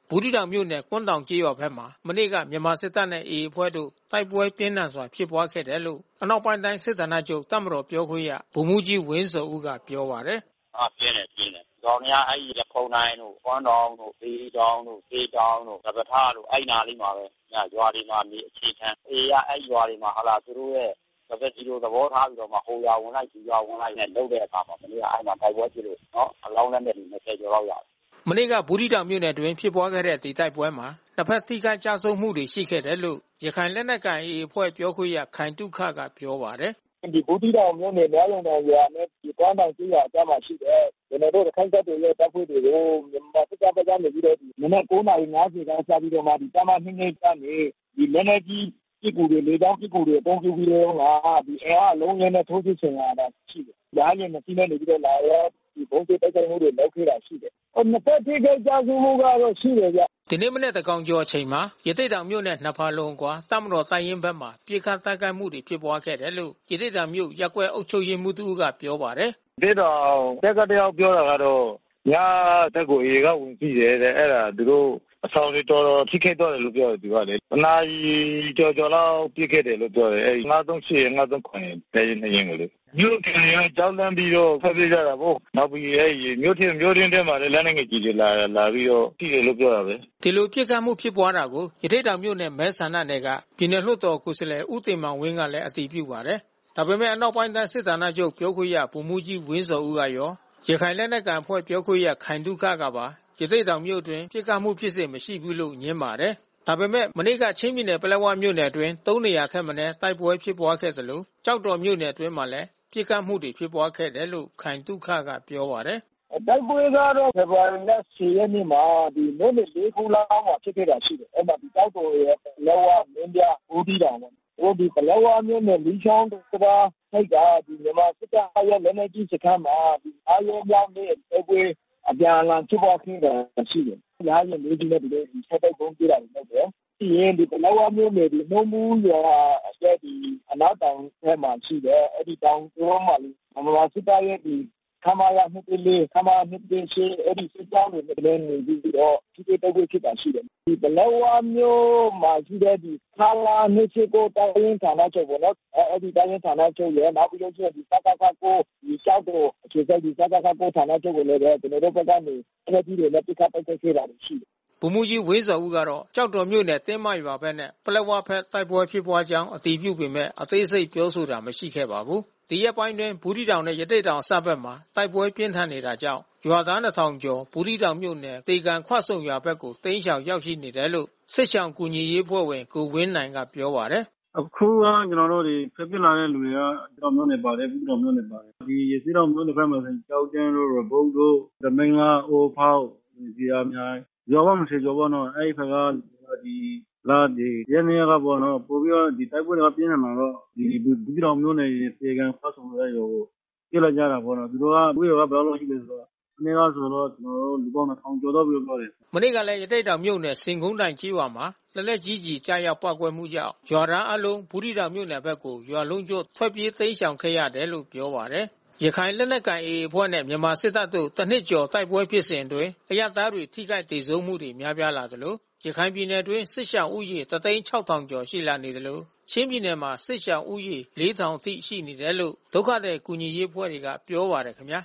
ဘူးသီးတောင်မြို့နယ်ကွန်းတောင်ကျေးရွာဘက်မှာမနေ့ကမြန်မာစစ်တပ်နဲ့ AA အဖွဲ့တို့တိုက်ပွဲပြင်းထန်စွာဖြစ်ပွားခဲ့တယ်လို့အနောက်ပိုင်းတိုင်းစစ်ဌာနချုပ်တပ်မတော်ပြောခွင့်ရဗိုလ်မှူးကြီးဝင်းဇော်ဦးကပြောပါတယ်
ပြင်းတယ်။တော်များအဲ့ဒီလက်ဖုံတိုင်းတို့ကွန်းတောင်တို့ဘေးတောင်တို့ဖေးတောင်တို့သပထားတို့အဲ့နာလေးမှာပဲရွာတွေမှာမြေအခြေခံအေးရအဲ့ရွာတွေမှာဟာလာသူတို့ရဲ့တပည့်ကြီးတို့သဘောထားပြီးတော့မှဟိုရွာဝင်လိုက်ဒီရွာဝင်လိုက်နဲ့လုပ်တဲ့အခါမှာမနေ့ကအဲ့မှာတိုက်ပွဲဖြစ်လို့နော်အလောင်းနဲ့လည်း20ကျော်လောက်ရတယ်
မနေ့ကဘူးသီးတောင်မြို့နယ်တွင်ဖြစ်ပွားခဲ့တဲ့ဒီတိုက်ပွဲမှာနှစ်ဖက်ထိခိုက်ကြဆုံးမှုတွေရှိခဲ့တယ်လို့ရခိုင်လက်နက်ကိုင် AA အဖွဲ့ပြောခွင့်ရခိုင်တုခကပြောပါတယ်
ဒီဘူးသီးတောင်မြို့နယ်များလုံးတော်ရွာနဲ့ဒီကွမ်းတောင်ကျေးရွာအကြားမှာရှိတယ်ကျွန်တော်တို့ခိုင်တပ်တွေရဲ့တပ်ဖွဲ့တွေကိုမြန်မာစစ်တပ်ဘက်ကနေပြီးတော့ဒီနနက်9:50ခန်းစပြီးတော့မှဒီတမနှင်းနှင်းကနေဒီလက်နက်ကြီးပြည်ကူတွေလေကြောင်းပြည်ကူတွေအုံပြုပြီးတော့ဒီအားလုံးနဲ့ထိုးစစ်ဆင်လာတာရှိတယ်။ဒါနဲ့မရှိနေပြီးတော့လာရောဒီဘုံကျတိုက်ခိုက်မှုတွေလုပ်ခဲ့တာရှိတယ်။နှစ်ဖက်ထိခိုက်ကြမှုကတော့ရှိတယ်ဗျ
။ဒီနေ့မနေ့တကောင်ကျော်အချိန်မှာရသေ့တောင်မြို့နဲ့နှစ်ဖာလုံကွာတပ်မတော်တိုင်းရင်းဘက်မှာပြေခတ်တိုက်ခိုက်မှုတွေဖြစ်ပွားခဲ့တယ်လို့ရသေ့တောင်မြို့ရပ်ကွက်အုပ်ချုပ်ရေးမှူးသူကပြောပါတယ်
။ဒေတာတက်ကတယောက်ပြောတာကတော့ညာတက်ကိုအေကဝင်ကြည့်တယ်တဲ့အဲ့ဒါသူတို့အဆောင်တွေတော်တော်ထိခိုက်တော့တယ်လို့ပြောတယ်သူကလေအနာကြီးကြော်လောက်ပြစ်ခဲ့တယ်လို့ပြောတယ်အဲ့938 939တဲ့နေရင်ကိုလေမြို့ကရကြောက်လန့်ပြီးတော့ဖက်ပြကြတာပေါ့နောက်ပြီးအဲ့မြို့ရင်းထဲမှာလည်းလက်နေငယ်ကြီးတွေလာပြီးတော့ကြည့်တယ်လို့ပြောတာပဲ
ဒီလိုပြစ်ခတ်မှုဖြစ်ပွားတာကိုရသေ့တောင်မြို့နယ်မဲဆန္ဒနယ်ကပြည်နယ်လွှတ်တော်ကိုယ်စားလှယ်ဦးတင်မောင်ဝင်းကလည်းအတည်ပြုပါတယ်ဒါပေမဲ့အနောက်ပိုင်းတိုင်းစစ်ဌာနချုပ်ပြောခွင့်ရဗိုလ်မှူးကြီးဝင်းဇော်ဦးကရောရခိုင်လက်နက်ကန်အဖွဲ့ပြောခွင့်ရခိုင်တုခကပါရသေ့တောင်မြို့တွင်ပြစ်ခတ်မှုဖြစ်စဉ်မရှိဘူးလို့ညင်းပါတယ်။ဒါပေမဲ့မနေ့ကချင်းပြည်နယ်ပလက်ဝမြို့နယ်အတွင်း3နေရာခန့်မင်းတိုက်ပွဲဖြစ်ပွားခဲ့သလိုကြောက်တော်မြို့နယ်အတွင်းမှာလည်းပြစ်ခတ်မှုတွေဖြစ်ပွားခဲ့တယ်လို့ခိုင်တုခကပြောပါတယ်
။တိုက်ပွဲကတော့ဖေဖော်ဝါရီလ10ရက်နေ့မှာဒီမြို့နယ်၄ခုလောက်မှာဖြစ်ခဲ့တာရှိတယ်။အဲ့မှာဒီကြောက်တော်ရဲ့လောဝမင်းပြဦးတီတောင်ပေါ့ဒီပလက်ဝမြို့နယ်လီချောင်းကပါထိုက်ကဒီမြန်မာစစ်တပ်ရဲ့လက်နက်ကြီးစခန်းမှာဒီအားရမြောင်းတဲ့တိုက်ပွဲအပြန်အလှန်ဖြစ်ပေါ်ခဲ့တာရှိတယ်။ရားရင်လေးကြီးနဲ့ဒီဆက်တိုက်ပုံးပြတာတွေလုပ်တယ်။ဒီရင်ဒီပလက်ဝမြို့နယ်ဒီနှုံးမူရွာရဲ့ဒီအနောက်တောင်ဘက်မှာရှိတယ်။အဲ့ဒီတောင်ကျောမှာမြန်မာစစ်တပ်ရဲ့ဒီခမာရ24ခမာ28အဲ့ဒီစစ်ကြောင်းတွေလည်းနေပြီးတော့ဒီတိုက်ပွဲဖြစ်တာရှိတယ်။ဒီပလက်ဝမြို့မှာရှိတဲ့ဒီခလာ29တိုင်းရင်းဌာနချုပ်ပေါ့နော်။အဲ့ဒီတိုင်းရင်းဌာနချုပ်ရဲ့နောက်ပြီးတော့ဒီစကားကိုဒီကြောက်တော့အခြေစိုက်ဒီစကားကိုဌာနချုပ်ကိုလည်းကျွန်တော်တို့ဘက်ကနေအဲ့ဒီတွေလည်းပြစ်ခတ်တိုက်ခိုက်ခဲ့တာရှိတယ်
ဗိုလ်မှူးကြီးဝင်းဇော်ဦးကတော့ကြောက်တော်မြို့နယ်တင်းမရွာဘက်နဲ့ပလက်ဝဘက်တိုက်ပွဲဖြစ်ပွားကြောင်းအတည်ပြုပေမဲ့အသေးစိတ်ပြောဆိုတာမရှိခဲ့ပါဘူးဒီရက်ပိုင်းတွင်ဘူးသီးတောင်နဲ့ရသေ့တောင်အစပ်ဘက်မှာတိုက်ပွဲပြင်းထန်နေတာကြောင့်ရွာသား2000ကျော်ဘူးသီးတောင်မြို့နယ်တေကန်ခွဆုံရွာဘက်ကိုတိမ်းရှောင်ရောက်ရှိနေတယ်လို့စစ်ရှောင်ကူညီရေးဖွဲ့ဝင်ကိုဝင်းနိုင်ကပြောပါတယ်
အခုကကျွန်တော်တို့ဒီဖက်ပြလာတဲ့လူတွေကကျွန်တော်မျိုးနေပါတယ်ဘူးတော်မျိုးနေပါတယ်ဒီရစီတော်မျိုးနေဘက်မှာဆိုကြောက်တန်းတို့ရဘုတ်တို့တမင်္ဂလာအိုဖောက်ဒီအများရောပါမရှိကြောပါတော့အဲ့ဖက်ကဒီလာဒီရနေကပေါ့နော်ပို့ပြီးတော့ဒီတိုက်ပွဲတွေကပြင်းနေမှာတော့ဒီဘူးတော်မျိုးနေတေကန်ဖတ်ဆုံးရရောပြလာကြတာပေါ့နော်သူတို့ကဘူးရောကဘယ်လိုရှိလဲဆိုတော့အနေကဆိုတော့ကျွန်တော်တို့လူပေါင်း1000ကျော်တော့ပြောတယ်
မနေ့ကလည်းရသေ့တောင်မြို့နယ်စင်ကုန်းတိုင်ကြီးရွာမှာလက်လက်ကြီးကြီးကြားရောက်ပောက်ကွဲမှုကြောင့်ရွာသားအလုံးဘူးသီးတောင်မြို့နယ်ဘက်ကိုရွာလုံးကျွတ်ထွက်ပြေးသိမ်းရှောင်ခဲ့ရတယ်လို့ပြောပါတယ်ရခိုင်လက်နက်ကိုင် AA အဖွဲ့နဲ့မြန်မာစစ်တပ်တို့တနှစ်ကျော်တိုက်ပွဲဖြစ်စဉ်တွင်အရပ်သားတွေထိခိုက်ဒေဆုံးမှုတွေများပြားလာသလိုရခိုင်ပြည်နယ်တွင်စစ်ရှောင်ဥယျာဉ်36000ကျော်ရှိလာနေသလိုချင်းပြည်နယ်မှာစစ်ရှောင်ဥယျာဉ်4000အထိရှိနေတယ်လို့ဒုက္ခသည်ကူညီရေးအဖွဲ့တွေကပြောပါတယ်ခင်ဗျာ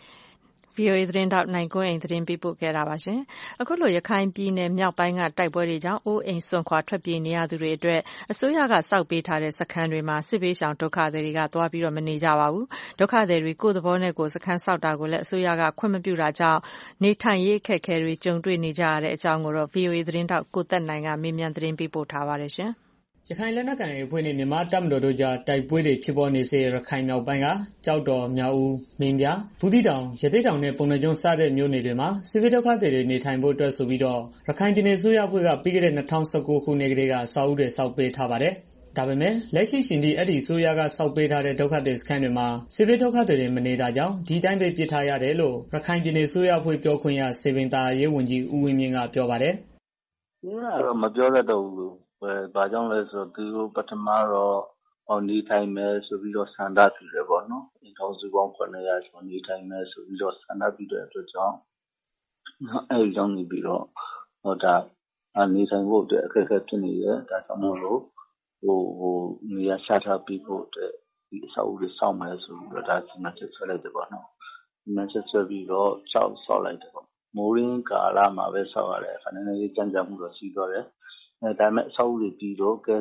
VOA သတင်းထောက်နိုင်ကွန်းအိမ်သတင်းပေးပို့ခဲ့တာပါရှင်။အခုလိုရခိုင်ပြည်နယ်မြောက်ပိုင်းကတိုက်ပွဲတွေကြောင့်အိုးအိမ်စွန့်ခွာထွက်ပြေးနေရသူတွေအတွက်အစိုးရကစောက်ပေးထားတဲ့စခန်းတွေမှာစစ်ဘေးရှောင်ဒုက္ခသည်တွေကသွားပြီးတော့မနေကြပါဘူး။ဒုက္ခသည်တွေကိုယ်သဘောနဲ့ကိုယ်စခန်းစောက်တာကိုလည်းအစိုးရကခွင့်မပြုတာကြောင့်နေထိုင်ရေးအခက်အခဲတွေကြုံတွေ့နေကြရတဲ့အကြောင်းကိုတော့ VOA သတင်းထောက်ကိုသက်နိုင်ကမေးမြန်းသတင်းပေးပို့ထားပါတယ်ရှင်။
ရခိုင်လက်နက်ကိုင်အဖွဲ့နဲ့မြန်မာတပ်မတော်တို့ကြားတိုက်ပွဲတွေဖြစ်ပေါ်နေစေရခိုင်မြောက်ပိုင်းကကြောက်တော်မြောက်ဦးမင်းပြဘူးသီးတောင်ရသေ့တောင်နဲ့ပုဏ္ဏားကျွန်းစတဲ့မြို့နယ်တွေမှာစစ်ဘေးဒုက္ခသည်တွေနေထိုင်ဖို့အတွက်ဆိုပြီးတော့ရခိုင်ပြည်နယ်စိုးရအဖွဲ့ကပြီးခဲ့တဲ့2019ခုနှစ်ကတည်းကအစအဦးတွေစောက်ပေးထားပါတယ်။ဒါပေမဲ့လက်ရှိရှင်ဒီအဲ့ဒီစိုးရကစောက်ပေးထားတဲ့ဒုက္ခသည်စခန်းတွေမှာစစ်ဘေးဒုက္ခသည်တွေမနေတာကြောင့်ဒီတိုင်းပဲပြစ်ထားရတယ်လို့ရခိုင်ပြည်နယ်စိုးရအဖွဲ့ပြောခွင့်ရစေဗင်တာရေးဝန်ကြီးဦးဝင်းမြင့်ကပြောပါတယ်
။ဒီကတော့မပြောတတ်တော့ဘူးဘာကြောင့်လဲဆိုတော့သူတို့ပထမတော့နေထိုင်မယ်ဆိုပြီးတော့ဆန္ဒပြုတယ်ပေါ့နော်။အင်ထောင်စုပေါင်း900ကျော်နေထိုင်မယ်ဆိုပြီးတော့ဆန္ဒပြုတဲ့အတွက်ကြောင့်အဲဒီကြောင့်နေပြီးတော့
နေထိုင်ဖို့အတွက်အခက်အခဲဖြစ်နေတယ်ဒါကြောင့်မို့လို့နေရာချထားပြီးဖို့အတွက်ဒီအဆောက်အဦတွေစောင့်မယ်ဆိုပြီးတော့ဒါစီမံချက်ဆွဲလိုက်တယ်ပေါ့နော်စီမံချက်ဆွဲပြီးတော့ဆောက်လိုက်တယ်ပေါ့မိုးရင်းကာလမှာပဲဆောက်ရတယ်ခဏနေကြမ်းကြမှုတော့ရှိသွားတယ်ဒါပေမဲ့အဆောက်အဦတွေပြီးတော့ကဲ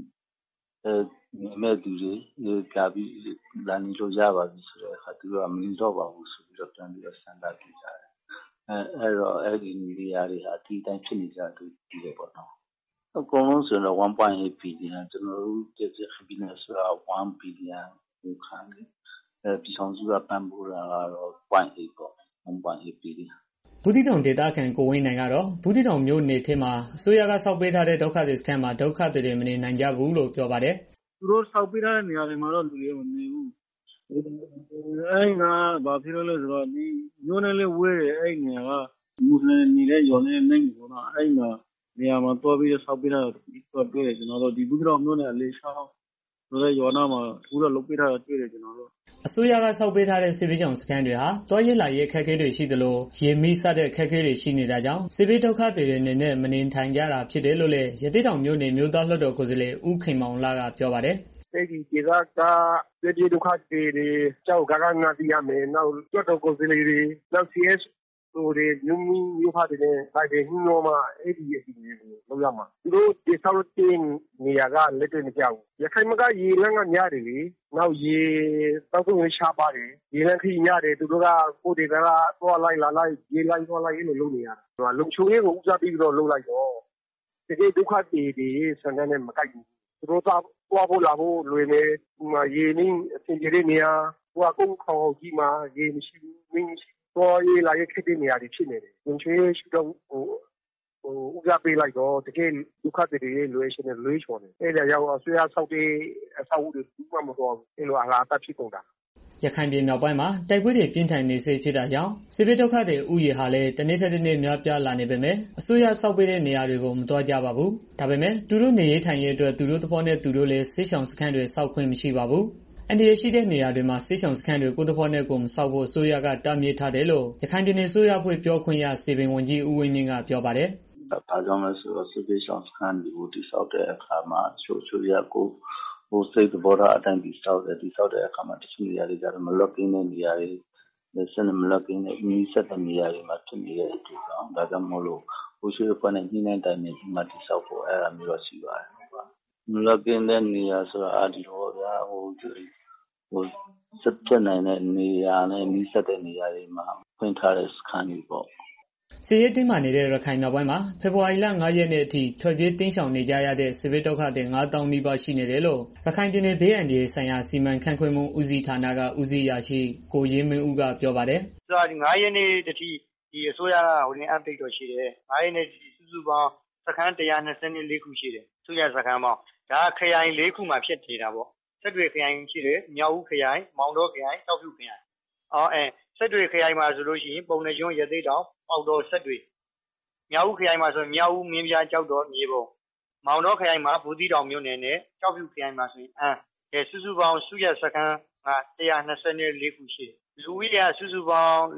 မဲ့သူတွေကြာပြီးလမ်းလို့ရပါပြီဆိုတော့အခါသူကမလီတော့ပါဘူးဆိုပြီးတော့ပြန်ပြီးတော့စံတာပြကြတယ်အဲ့တော့အဲ့ဒီနေရာတွေဟာဒီတိုင်းဖြစ်နေကြတယ်ဒီလိုပေါ့နော်အကုန်လုံးဆိုတော့ 1.8 billion ကျွန်တော်တို့ဒီပြည်နယ်ဆိုတာ1 billion ကိုခံတယ်ပြည်ဆောင်စုကပံ့ပိုးတာကတော့ 0.8 ပေါ့ 1.8 billion
ဘူးသီးတောင်ဒေသခံကိုဝင်းနိုင်ကတော့ဘူးသီးတောင်မြို့နယ်ထဲမှာအစိုးရကဆောက်ပေးထားတဲ့ဒုက္ခသည်စခန်းမှာဒုက္ခသည်တွေမနေနိုင်ကြဘူးလို့ပြောပါတယ်
သူတို့ဆောက်ပေးထားတဲ့နေရာတွေမှာတော့လူတွေမနေဘူးအဲ့ကဘာဖြစ်လို့လဲဆိုတော့ဒီမြို့နယ်လေးဝေးတယ်အဲ့နေရာကမွတ်စလင်နေတဲ့ရွာနဲ့နိုင်ပေါ့နော်အဲ့မှာနေရာမှာတွားပြီးဆောက်ပေးထားတာတွေ့တယ်ကျွန်တော်တို့ဒီဘူးသီးတောင်မြို့နယ်အလေးချောင်းဆိုတဲ့ရွာနာမှာဘူးတော့လုပ်ပေးထားတာတွေ့တယ်ကျွန်တော်တို့
အစိုးရကဆောက်ပေးထားတဲ့စစ်ဘေးကြောင့်စခန်းတွေဟာတွားရလာရေးခက်ခဲတွေရှိသလိုရေမီးစတဲ့ခက်ခဲတွေရှိနေတာကြောင့်စစ်ဘေးဒုက္ခတွေအနေနဲ့မနေထိုင်ကြတာဖြစ်တယ်လို့လည်းရသေ့တောင်မြို့နယ်မြို့သားလွှတ်တော်ကိုယ်စားလှယ်ဦးခင်မောင်လာကပြောပါတယ်
အဲ့ဒီဒေသကပြည်ဒုက္ခတွေကြောက်ကနာတီရမယ်နောက်လွှတ်တော်ကိုယ်စားလှယ်တွေနောက် CS ဆိုတဲ့မြို့ဖတ်တဲ့တိုင်းတွေညှို့မှအဲ့ဒီအစီအစဉ်ကိုလုပ်ရမှာသူတို့ဒီဆောက်တဲ့နေရာကလက်တွေ့မကျဘူးရခိုင်မကရေလမ်းကများတယ်လေနောက်ရေတောက်ဆုံးရှားပါတယ်ရေလမ်းခီးများတယ်သူတို့ကကိုယ်တွေကသွားလိုက်လာလိုက်ရေလိုက်သွားလိုက်လို့လုပ်နေရတာလုံချုံရေးကိုဦးစားပေးပြီးတော့လုပ်လိုက်တော့တကယ်ဒုက္ခတွေဆန္ဒနဲ့မကိုက်ဘူးသူတို့သွားဖို့လာဖို့လွယ်နေရေနည်းအဆင်ပြေတဲ့နေရာဟိုအကုန်ခေါင်းကြီးမှာရေမရှိဘူးမင်းမရှိတော့ရေလာရဲ့ခက်တဲ့နေရာတွေဖြစ်နေတယ်ဝင်ချွေးရှိတော့ဦးစားပေးလိုက်တော့တကယ်ဒုက္ခတွေလွယ်ရှင်နဲ့လွယ်ချော်နေအဲ့ဒါကြောင့်အစိုးရဆောက်တဲ့အဆောက်အဦတွေဘူးမှမတော်ဘူးအဲ့လိုအလားအတာဖြစ်ကုန်တာ
ရခိုင်ပြည်မြောက်ပိုင်းမှာတိုက်ပွဲတွေပြင်းထန်နေစေဖြစ်တာကြောင့်စစ်ဘေးဒုက္ခတွေဥယျာဉ်ဟာလည်းတနေ့တစ်နေ့များပြားလာနေပေမဲ့အစိုးရဆောက်ပေးတဲ့နေရာတွေကိုမတော်ကြပါဘူးဒါပေမဲ့သူတို့နေရေးထိုင်ရေးအတွက်သူတို့သဘောနဲ့သူတို့လည်းစစ်ဆောင်စခန်းတွေစောက်ခွင့်မရှိပါဘူးအန်ဒီရရှိတဲ့နေရာတွေမှာစစ်ဆောင်စခန်းတွေကိုသဘောနဲ့ကိုမစောက်ဖို့အစိုးရကတားမြစ်ထားတယ်လို့ရခိုင်ပြည်နယ်အစိုးရအဖွဲ့ပြောခွင့်ရစေပင်ဝန်ကြီးဦးဝင်းမြင့်ကပြောပါတယ်
ဘာကြောင့်လဲဆိုတော့စစ်ဆောင်စခန်းတွေကိုတိစောက်တဲ့အခါမှာချိုးရကိုဟိုစိတ်သဘောထားအတိုင်းတိစောက်တဲ့အခါမှာတချို့နေရာတွေကျတော့မလွတ်ကင်းတဲ့နေရာတွေစနစ်မလွတ်ကင်းတဲ့နီးစပ်တဲ့နေရာတွေမှာဖြစ်နေတဲ့အတွက်ကြောင့်ဒါကြောင့်မို့လို့ဟိုရှိတဲ့ဖွဲ့နဲ့ညှိနှိုင်းတိုင်နေဒီမှာတိစောက်ဖို့အဲ့ဒါမျိုးတော့ရှိပါတယ်မလွတ်ကင်းတဲ့နေရာဆိုတာဒီလိုဗျာဟိုစက်တက်နိုင်တဲ့နေရာနဲ့နီးစပ်တဲ့နေရာတွေမှာဖွင့်ထားတဲ့စခန်းတွေပေါ့
စစ်ရေးတင်းမာနေတဲ့ရခိုင်မြောက်ပိုင်းမှာဖေဖော်ဝါရီလ 9 ရက်နေ့အထိထွက်ပြေးတင်းရှောင်နေကြရတဲ့စစ်ဘေးဒုက္ခတွေ 9,000 နီးပါးရှိနေတယ်လို့ရခိုင်ပြည်နယ်ဘေးအန္တရာယ်ဆိုင်ရာစီမံခန့်ခွဲမှုဦးစီးဌာနကဦးစီးရာရှိကိုရဲမင်းဦးကပြောပါတယ်
။ဆိုတော့9 ရက်နေ့တည်းဒီအစိုးရကupdate တော့ရှိတယ်။9 ရက်နေ့စုစုပေါင်းစခန်း124ခုရှိတယ်။သူရစခန်းပေါင်းဒါခရိုင်4ခုမှာဖြစ်နေတာပေါ့။ဆက်တွေခရိုင်ရှိတယ်။မြောက်ဦးခရိုင်မောင်တောခရိုင်တောက်ဖြူခရိုင်ဆက်တွေခရိုင်မှာဆိုလို့ရှိရင်ပုံနှကျွန်းရသေးတောင်ပေါက်တော်ဆက်တွေမြောက်ဦးခရိုင်မှာဆိုမြောက်ဦးမင်းပြားကြောက်တော်မြေပုံမောင်တော်ခရိုင်မှာဘူးသီးတောင်မြို့နယ်နဲ့ကြောက်ဖြူခရိုင်မှာဆိုရင်စုစုပေါင်းစုရစခန်းက124ခုရှိတယ်လူဦးရေစုစုပေါင်း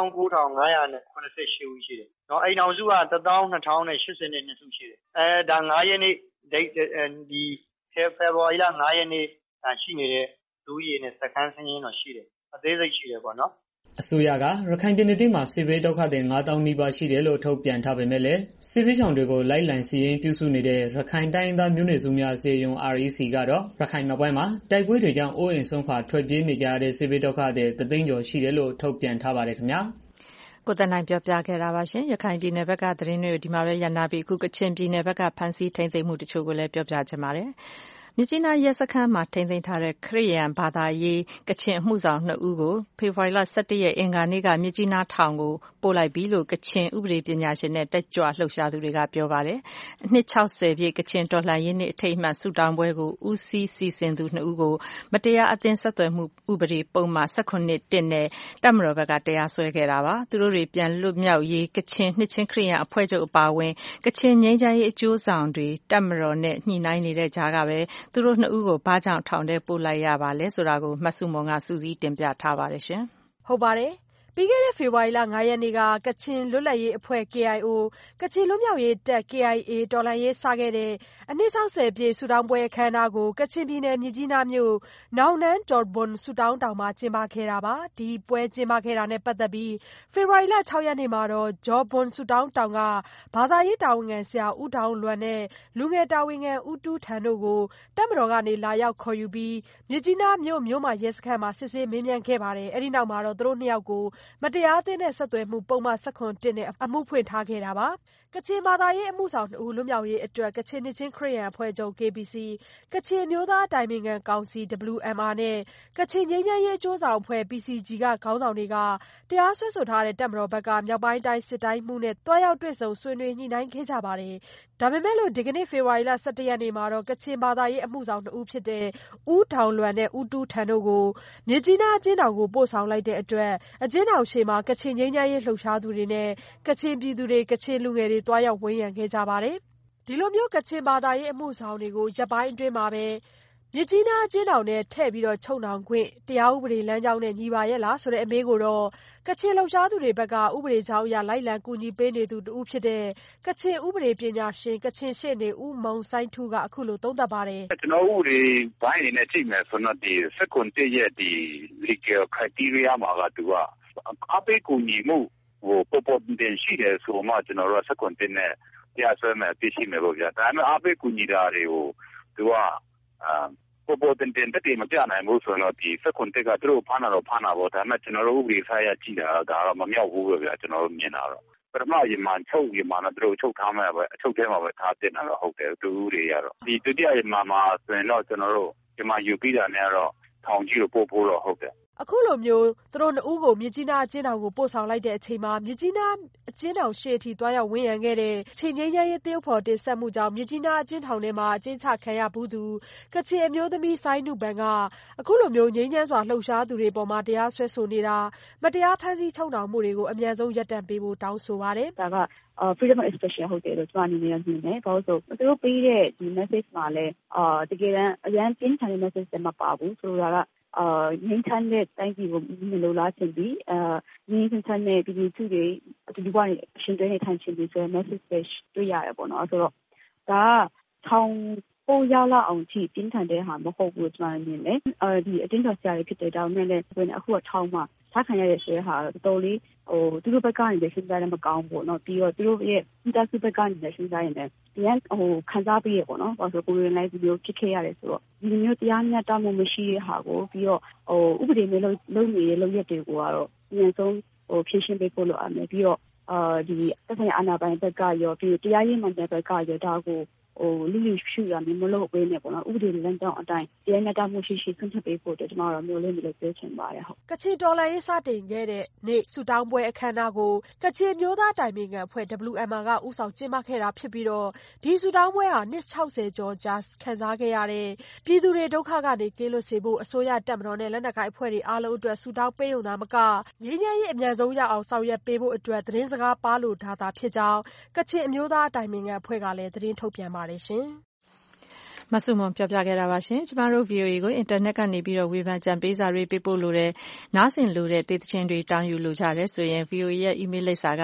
49,588ဦးရှိတယ်။နော်အိမ်ထောင်စုက12,082စုရှိတယ်။ဒါ9ရက်နေ့ဒီဖေဖော်ဝါရီလ9ရက်နေ့ရှိနေတဲ့လူဦးရေနဲ့စခန်းစင်းရင်းတော့ရှိတယ်။အသေးစိတ်ရှိတယ်ပေါ့နော်။
အစိုးရကရခိုင်ပြည်နယ်တွင်းမှာစစ်ဘေးဒုက္ခတွေ 9,000 နီးပါးရှိတယ်လို့ထုတ်ပြန်ထားပေမဲ့လည်းစစ်ဘေးရှောင်တွေကိုလိုက်လံစီရင်ပြုစုနေတဲ့ရခိုင်တိုင်းသားမျိုးနွယ်စုများအစည်းအရုံး REC ကတော့ရခိုင်မြောက်ပိုင်းမှာတိုက်ပွဲတွေကြောင့်အိုးအိမ်ဆုံးခွာထွက်ပြေးနေကြရတဲ့စစ်ဘေးဒုက္ခတွေ3 သိန်းကျော်ရှိတယ်လို့ထုတ်ပြန်ထားပါတယ်ခင်ဗျာ
ကိုသက်နိုင်ပြောပြခဲ့တာပါရှင်ရခိုင်ပြည်နယ်ဘက်ကသတင်းတွေကိုဒီမှာပဲရန်နာပြီးအခုကချင်ပြည်နယ်ဘက်ကဖမ်းဆီးထိန်းသိမ်းမှုတချို့ကိုလည်းပြောပြချင်ပါတယ်မြစ်ကြီးနားရဲစခန်းမှာထိန်းသိမ်းထားတဲ့ခရစ်ယာန်ဘာသာရေးကချင်အမှုဆောင်2ဦးကိုဖေဖော်ဝါရီလ17ရက်အင်္ဂါနေ့ကမြစ်ကြီးနားထောင်ကိုပို့လိုက်ပြီလို့ကချင်ဥပဒေပညာရှင်နဲ့တက်ကြွလှုပ်ရှားသူတွေကပြောပါတယ်။အနှစ်60ပြည့်ကချင်တော်လှန်ရေးနေ့အထိမ်းအမှတ်ဆုတောင်းပွဲကိုဦးစီးစီစဉ်သူ2ဦးကိုမတရားအသင်းဆက်သွယ်မှုဥပဒေပုံမှန်19(1)နဲ့တပ်မတော်ဘက်ကတရားစွဲခဲ့တာပါ။သူတို့တွေပြန်လွတ်မြောက်ရေးကချင်နှစ်ချင်းခရစ်ယာန်အဖွဲ့ချုပ်အပါအဝင်ကချင်ငြိမ်းချမ်းရေးအကျိုးဆောင်တွေတပ်မတော်နဲ့ညှိနှိုင်းနေတဲ့ကြားကပဲသူတို့2ဦးကိုဘာကြောင့်ထောင်ထဲပို့လိုက်ရပါလဲဆိုတာကိုမဆုမွန်ကစူးစီးတင်ပြထားပါတယ်ရှင်
။ဟုတ်ပါတယ်။ပြီးခဲ့တဲ့ဖေဖော်ဝါရီလ 5 ရက်နေ့ကကချင်လွတ်လပ်ရေးအဖွဲ့ KIO ကချင်လွတ်မြောက်ရေးတပ် KIA တော်လှန်ရေးစခဲ့တဲ့အနှစ် 60 ပြည့်ဆုတောင်းပွဲအခမ်းအနားကိုကချင်ပြည်နယ်မြစ်ကြီးနားမြို့နောင်နန်းတော်ဘွန်ဆုတောင်းတောင်မှာကျင်းပခဲ့တာပါ။ဒီပွဲကျင်းပခဲ့တာနဲ့ပတ်သက်ပြီးဖေဖော်ဝါရီလ 6 ရက်နေ့မှာတော့ဂျော်ဘွန်ဆုတောင်းတောင်ကဘာသာရေးတာဝန်ခံဆရာဦးဒေါင်းလွမ်နဲ့လူငယ်တာဝန်ခံဦးတူးထန်တို့ကိုတပ်မတော်ကနေလာရောက်ခေါ်ယူပြီးမြစ်ကြီးနားမြို့မရဲစခန်းမှာစစ်ဆေးမေးမြန်းခဲ့ပါတယ်။အဲဒီနောက်မှာတော့သူတို့နှစ်ယောက်ကိုမတရားအသင်းနဲ့ဆက်သွယ်မှုပုဒ်မ 17 နဲ့အမှုဖွင့်ထားခဲ့တာပါ။ကချင်ဘာသာရေးအမှုဆောင်2ဦးလွတ်မြောက်ရေးအတွက်ကချင်နှစ်ချင်းခရစ်ယာန်အဖွဲ့ချုပ် KBC ကချင်အမျိုးသားအတိုင်ပင်ခံကောင်စီ WMR နဲ့ကချင်ငြိမ်းချမ်းရေးအကျိုးဆောင်အဖွဲ့ PCG ကခေါင်းဆောင်တွေကတရားစွဲဆိုထားတဲ့တပ်မတော်ဘက်ကမြောက်ပိုင်းတိုင်းစစ်တိုင်းမှုနဲ့တွားရောက်တွေ့ဆုံဆွေးနွေးညှိနှိုင်းခဲ့ကြပါတယ်။ဒါပေမဲ့လို့ဒီကနေ့ဖေဖော်ဝါရီလ 17 ရက်နေ့မှာတော့ကချင်ဘာသာရေးအမှုဆောင်2ဦးဖြစ်တဲ့ဦးဒေါင်းလွမ်နဲ့ဦးတူးထန်တို့ကိုမြစ်ကြီးနားအကျဉ်းထောင်ကိုပို့ဆောင်လိုက်တဲ့အတွက်အကျဉ်းထောင်ရှေ့မှာကချင်ငြိမ်းချမ်းရေးလှုပ်ရှားသူတွေနဲ့ကချင်ပြည်သူတွေကချင်လူငယ်တွေတွားရောက်ဝန်းရံခဲ့ကြပါတယ်။ဒီလိုမျိုးကချင်ဘာသာရေးအမှုဆောင်တွေကိုရက်ပိုင်းအတွင်းမှာပဲမြစ်ကြီးနားအကျဉ်းထောင်နဲ့ထည့်ပြီးချုပ်နှောင်ခွင့်တရားဥပဒေလမ်းကြောင်းနဲ့ညီပါရဲ့လားဆိုတဲ့အမေးကိုတော့ကချင်လှုပ်ရှားသူတွေဘက်ကဥပဒေကြောင်းအရလိုက်လံကူညီပေးနေသူတဦးဖြစ်တဲ့ကချင်ဥပဒေပညာရှင်ကချင်ရှေ့နေဦးမောင်ဆိုင်ထူးကအခုလိုသုံးသပ်ပါတယ်
။ကျွန်တော်ဥပဒေပိုင်းအနေနဲ့ကြည့်မယ်ဆိုတော့ဒီ17ရဲ့ဒီ legal criteria မှာကသူကအပေးကူညီမှုဟိုပေါ်တင်ရှိတယ်ဆိုမှကျွန်တော်တို့17နဲ့တရားစွဲမယ်ပြရှိမယ်ပေါ့ဗျာ။ဒါပေမဲ့အပေးကူညီတာတွေကိုသူကပေါ်တင်တက်တယ်မပြနိုင်ဘူးဆိုတော့ဒီ17ကသူတို့ဖမ်းတာတော့ဖမ်းတာပေါ့ဒါပေမဲ့ကျွန်တော်တို့ဥပဒေဆိုင်ရာကြည့်တာဒါတော့မမြောက်ဘူးပဲဗျာကျွန်တော်တို့မြင်တာတော့ပထမရေမှန်ချုပ်ရေမှန်တော့သူတို့ချုပ်ထားမှာပဲအချုပ်ထဲမှာပဲထားတင်တာတော့ဟုတ်တယ်သူဥတွေရတော့ဒီဒုတိယရေမှန်မှာဆိုရင်တော့ကျွန်တော်တို့ဒီမှာယူပြီးတာနဲ့တော့ထောင်ကြီးကိုပို့ဖို့တော့ဟုတ်တယ်
အခုလိုမျိုးသူတို့နှစ်ဦးကိုမြစ်ကြီးနားအကျဉ်းထောင်ကိုပို့ဆောင်လိုက်တဲ့အချိန်မှာမြစ်ကြီးနားအကျဉ်းထောင်ရှေ့အထိတွားရောက်ဝန်းရံခဲ့တဲ့ချင်းငိမ့်ချမ်းရေးတရုတ်ဖော်တင်ဆက်မှုကြောင့်မြစ်ကြီးနားအကျဉ်းထောင်ထဲမှာအကျဉ်းချခံရဘူးသူကချင်အမျိုးသမီးဆိုင်းနုပန်ကအခုလိုမျိုးငြိမ်းချမ်းစွာလှုပ်ရှားသူတွေပေါ်မှာတရားစွဲဆိုနေတာမတရားဖမ်းဆီးချုပ်နှောင်မှုတွေကိုအမြန်ဆုံးရပ်တန့်ပေးဖို့တောင်းဆိုပါတယ်
ဒါကfreedom of expression ဟုတ်တယ်လို့ကျွန်တော်အနေနဲ့မြင်တယ်။ဘာလို့ဆိုသူတို့ပေးတဲ့ဒီ message မှာလည်းတကယ်တမ်းအရန်ပြင်းထန်တဲ့ message တွေမပါဘူးဆိုတော့ငင်းချမ်းတဲ့တိုင်းပြည်ကိုမလိုလားချင်ပြီးငင်းချမ်းတဲ့ပြည်သူတွေဒီဘဝနဲ့ရှင်တွေနဲ့ထိုင်ချင်ပြီးဆိုတဲ့ message တွေတွေ့ရတယ်ပေါ့နော်ဆိုတော့ဒါကထောင်ပိုရောက်လာအောင်ကြည့်ပြင်းထန်တဲ့ဟာမဟုတ်ဘူးကျွန်တော်မြင်တယ်ဒီအတင်းတော်ဆရာတွေဖြစ်တဲ့ဒါမှလည်းအခုထောင်မှာထားခံရတဲ့ဆိုတဲ့ဟာတော်တော်လေးသူတို့ဘက်ကနေလည်းစဉ်းစားရမကောင်းဘူးเนาะပြီးတော့သူတို့ရဲ့မိသားစုဘက်ကနေလည်းစဉ်းစားရင်လည်းဒီကခံစားပြီးရပေါ့နော်ဘာလို့ကိုယ်ရင်လိုက်ပြီးဖြစ်ခဲ့ရတယ်ဆိုတော့ဒီမျိုးတရားမျှတမှုမရှိတဲ့ဟာကိုပြီးတော့ဥပဒေမျိုးလုံးနေတဲ့လုပ်ရက်တွေကိုကတော့အရင်ဆုံးဖြည့်ရှင်းပေးဖို့လိုအပ်မယ်ပြီးတော့ဒီသက်ဆိုင်ရာအာဏာပိုင်ဘက်ကရောပြီးတရားရေးမှန်တဲ့ဘက်ကရောဒါကိုလူလူရှုရမယ်မလို့ပေးနေပေါ့နော်ဥပဒေလမ်းကြောင်းအတိုင်းတရားမျှတမှုရှိဆွန့်ချပေးဖို့ကျွန်တော်တို့မျိုးလေးမျိုးပြောချင်ပါတယ်ဟုတ်
ကချင်တော်လှန်ရေးစတင်ခဲ့တဲ့နေ့ဆူတောင်းပွဲအခမ်းအနားကိုကချင်မျိုးသားတိုင်ပင်ခံအဖွဲ့ WMR ကဦးဆောင်ကျင်းပခဲ့တာဖြစ်ပြီးတော့ဒီဆူတောင်းပွဲဟာနှစ်60ကျော်ကြာခံစားခဲ့ရတဲ့ပြည်သူတွေဒုက္ခကနေကင်းလွတ်စေဖို့အစိုးရတပ်မတော်နဲ့လက်နက်ကိုင်အဖွဲ့တွေအားလုံးအတွက်ဆူတောင်းပေးုံသာမကငြိမ်းချမ်းရေးအမြန်ဆုံးရအောင်ဆောင်ရွက်ပေးဖို့အတွက်သတင်းစကားပါလို့ထားတာဖြစ်ကြောင်းကချင်အမျိုးသားတိုင်ပင်ခံအဖွဲ့ကလည်းသတင်းထုတ်ပြန်ပါတယ်ရှင်
မဆုမွန်ပြောပြခဲ့တာပါရှင်ကျမတို့ VOA ကိုအင်တာနက်ကနေပြီးတော့ဝေဖန်ကြံပေးစာတွေပေးပို့လို့တဲ့နားဆင်လို့တဲ့တေးသချင်းတွေတောင်းယူလို့ကြတယ်ဆိုရင် VOA ရဲ့ email လိပ်စာက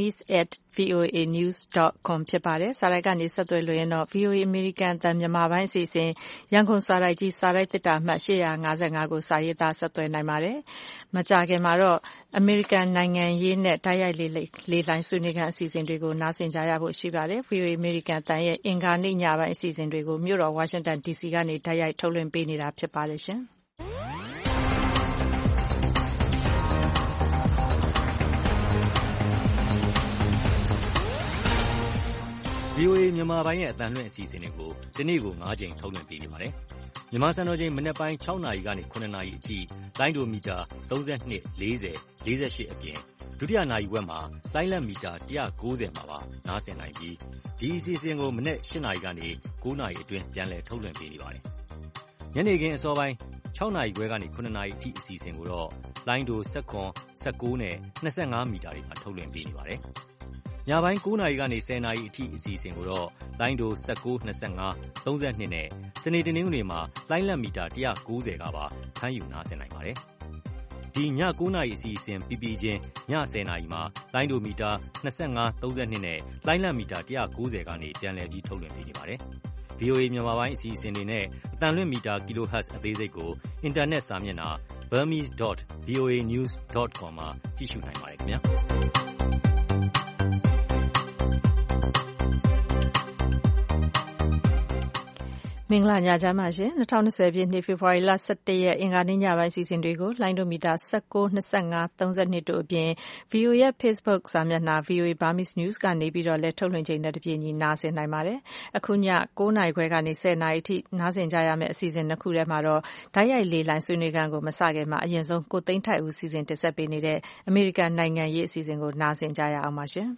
burmese@voanews.com ဖြစ်ပါတယ်စာရိုက်ကနေဆက်သွယ်လို့ရင်တော့ VOA American တန်မြန်မာပိုင်းအစီအစဉ်ရန်ကုန်စာရိုက်ကြီးစာရိုက်တစ်တာမှတ်855ကိုစာရေးသားဆက်သွယ်နိုင်ပါတယ်မကြာခင်မှာတော့ American နိုင်ငံရေးနဲ့တိုက်ရိုက်လေလိုင်းဆွေးနွေးခန်းအစီအစဉ်တွေကိုနားဆင်ကြရဖို့ရှိပါတယ် VOA American တန်ရဲ့အင်္ဂါနေ့ညပိုင်းအစီအစဉ်တွေကိုမြို့တော် Washington DC ကနေတိုက်ရိုက်ထုတ်လွှင့်ပေးနေတာဖြစ်ပါတယ်ရှင်
VOA မြန်မာပိုင်းရဲ့အသံလွှင့်အစီအစဉ်တွေကိုဒီနေ့ကို9ချိန်ထုတ်လွှင့်ပေးနေပါတယ်။မြန်မာစံတော်ချိန်မနက်ပိုင်း6နာရီကနေ9နာရီအထိလိုင်းဒိုမီတာ32 40 48အပြင်ဒုတိယနာရီဝက်မှာလိုင်းလက်မီတာ190မှာပါနားဆင်နိုင်ပြီးဒီအစီအစဉ်ကိုမနက်8နာရီကနေ9နာရီအတွင်းပြန်လည်ထုတ်လွှင့်ပေးနေပါတယ်။ညနေခင်းအစောပိုင်း6နာရီခွဲကနေ9နာရီအထိအစီအစဉ်ကိုတော့လိုင်းဒို19 19နဲ့25မီတာတွေမှာထုတ်လွှင့်ပေးနေပါတယ်။ညပိုင်း9နာရီကနေ10နာရီအထိအစီအစဉ်ကိုတော့လိုင်းဒို19 25 32နဲ့စနေတနင်္ဂနွေမှာလိုင်းလက်မီတာ190ကပါဖမ်းယူနားဆင်နိုင်ပါတယ်။ဒီည9နာရီအစီအစဉ်ပြီးချင်းည10နာရီမှာလိုင်းဒိုမီတာ25 32နဲ့လိုင်းလံမီတာ190ကနေပြန်လည်ပြီးထုတ်လွှင့်ပေးနေပါတယ်။ VOA မြန်မာပိုင်းအစီအစဉ်တွေနဲ့အသံလွှင့်မီတာ kHz အသေးစိတ်ကိုအင်တာနက်စာမျက်နှာ burmese.voanews.com မှာကြည့်ရှုနိုင်ပါတယ်ခင်ဗျာ။
မင်္ဂလာညချမ်းပါရှင်2020ပြည့်နှစ်ဖေဖော်ဝါရီလ17ရက်အင်္ဂါနေ့ညပိုင်းစီစဉ်တွေကိုလိုင်းဒိုမီတာ19 25 32တို့အပြင် VOA ရဲ့ Facebook စာမျက်နှာ VOA Burmese News ကနေပြီးတော့လည်းထုတ်လွှင့်ချိန်နဲ့တပြေးညီနားဆင်နိုင်ပါတယ်အခုည9နာရီခွဲကနေ10နာရီထိနားဆင်ကြရမယ့်အစီအစဉ်နှစ်ခုထဲမှာတော့ဓာတ်ရိုက်လေလိုင်းဆွေးနွေးခန်းကိုမစခင်မှာအရင်ဆုံးကိုသိန်းထိုက်ဦးစီစဉ်တင်ဆက်ပေးနေတဲ့အမေရိကန်နိုင်ငံရေးအစီအစဉ်ကိုနားဆင်ကြရအောင်ပါရှင်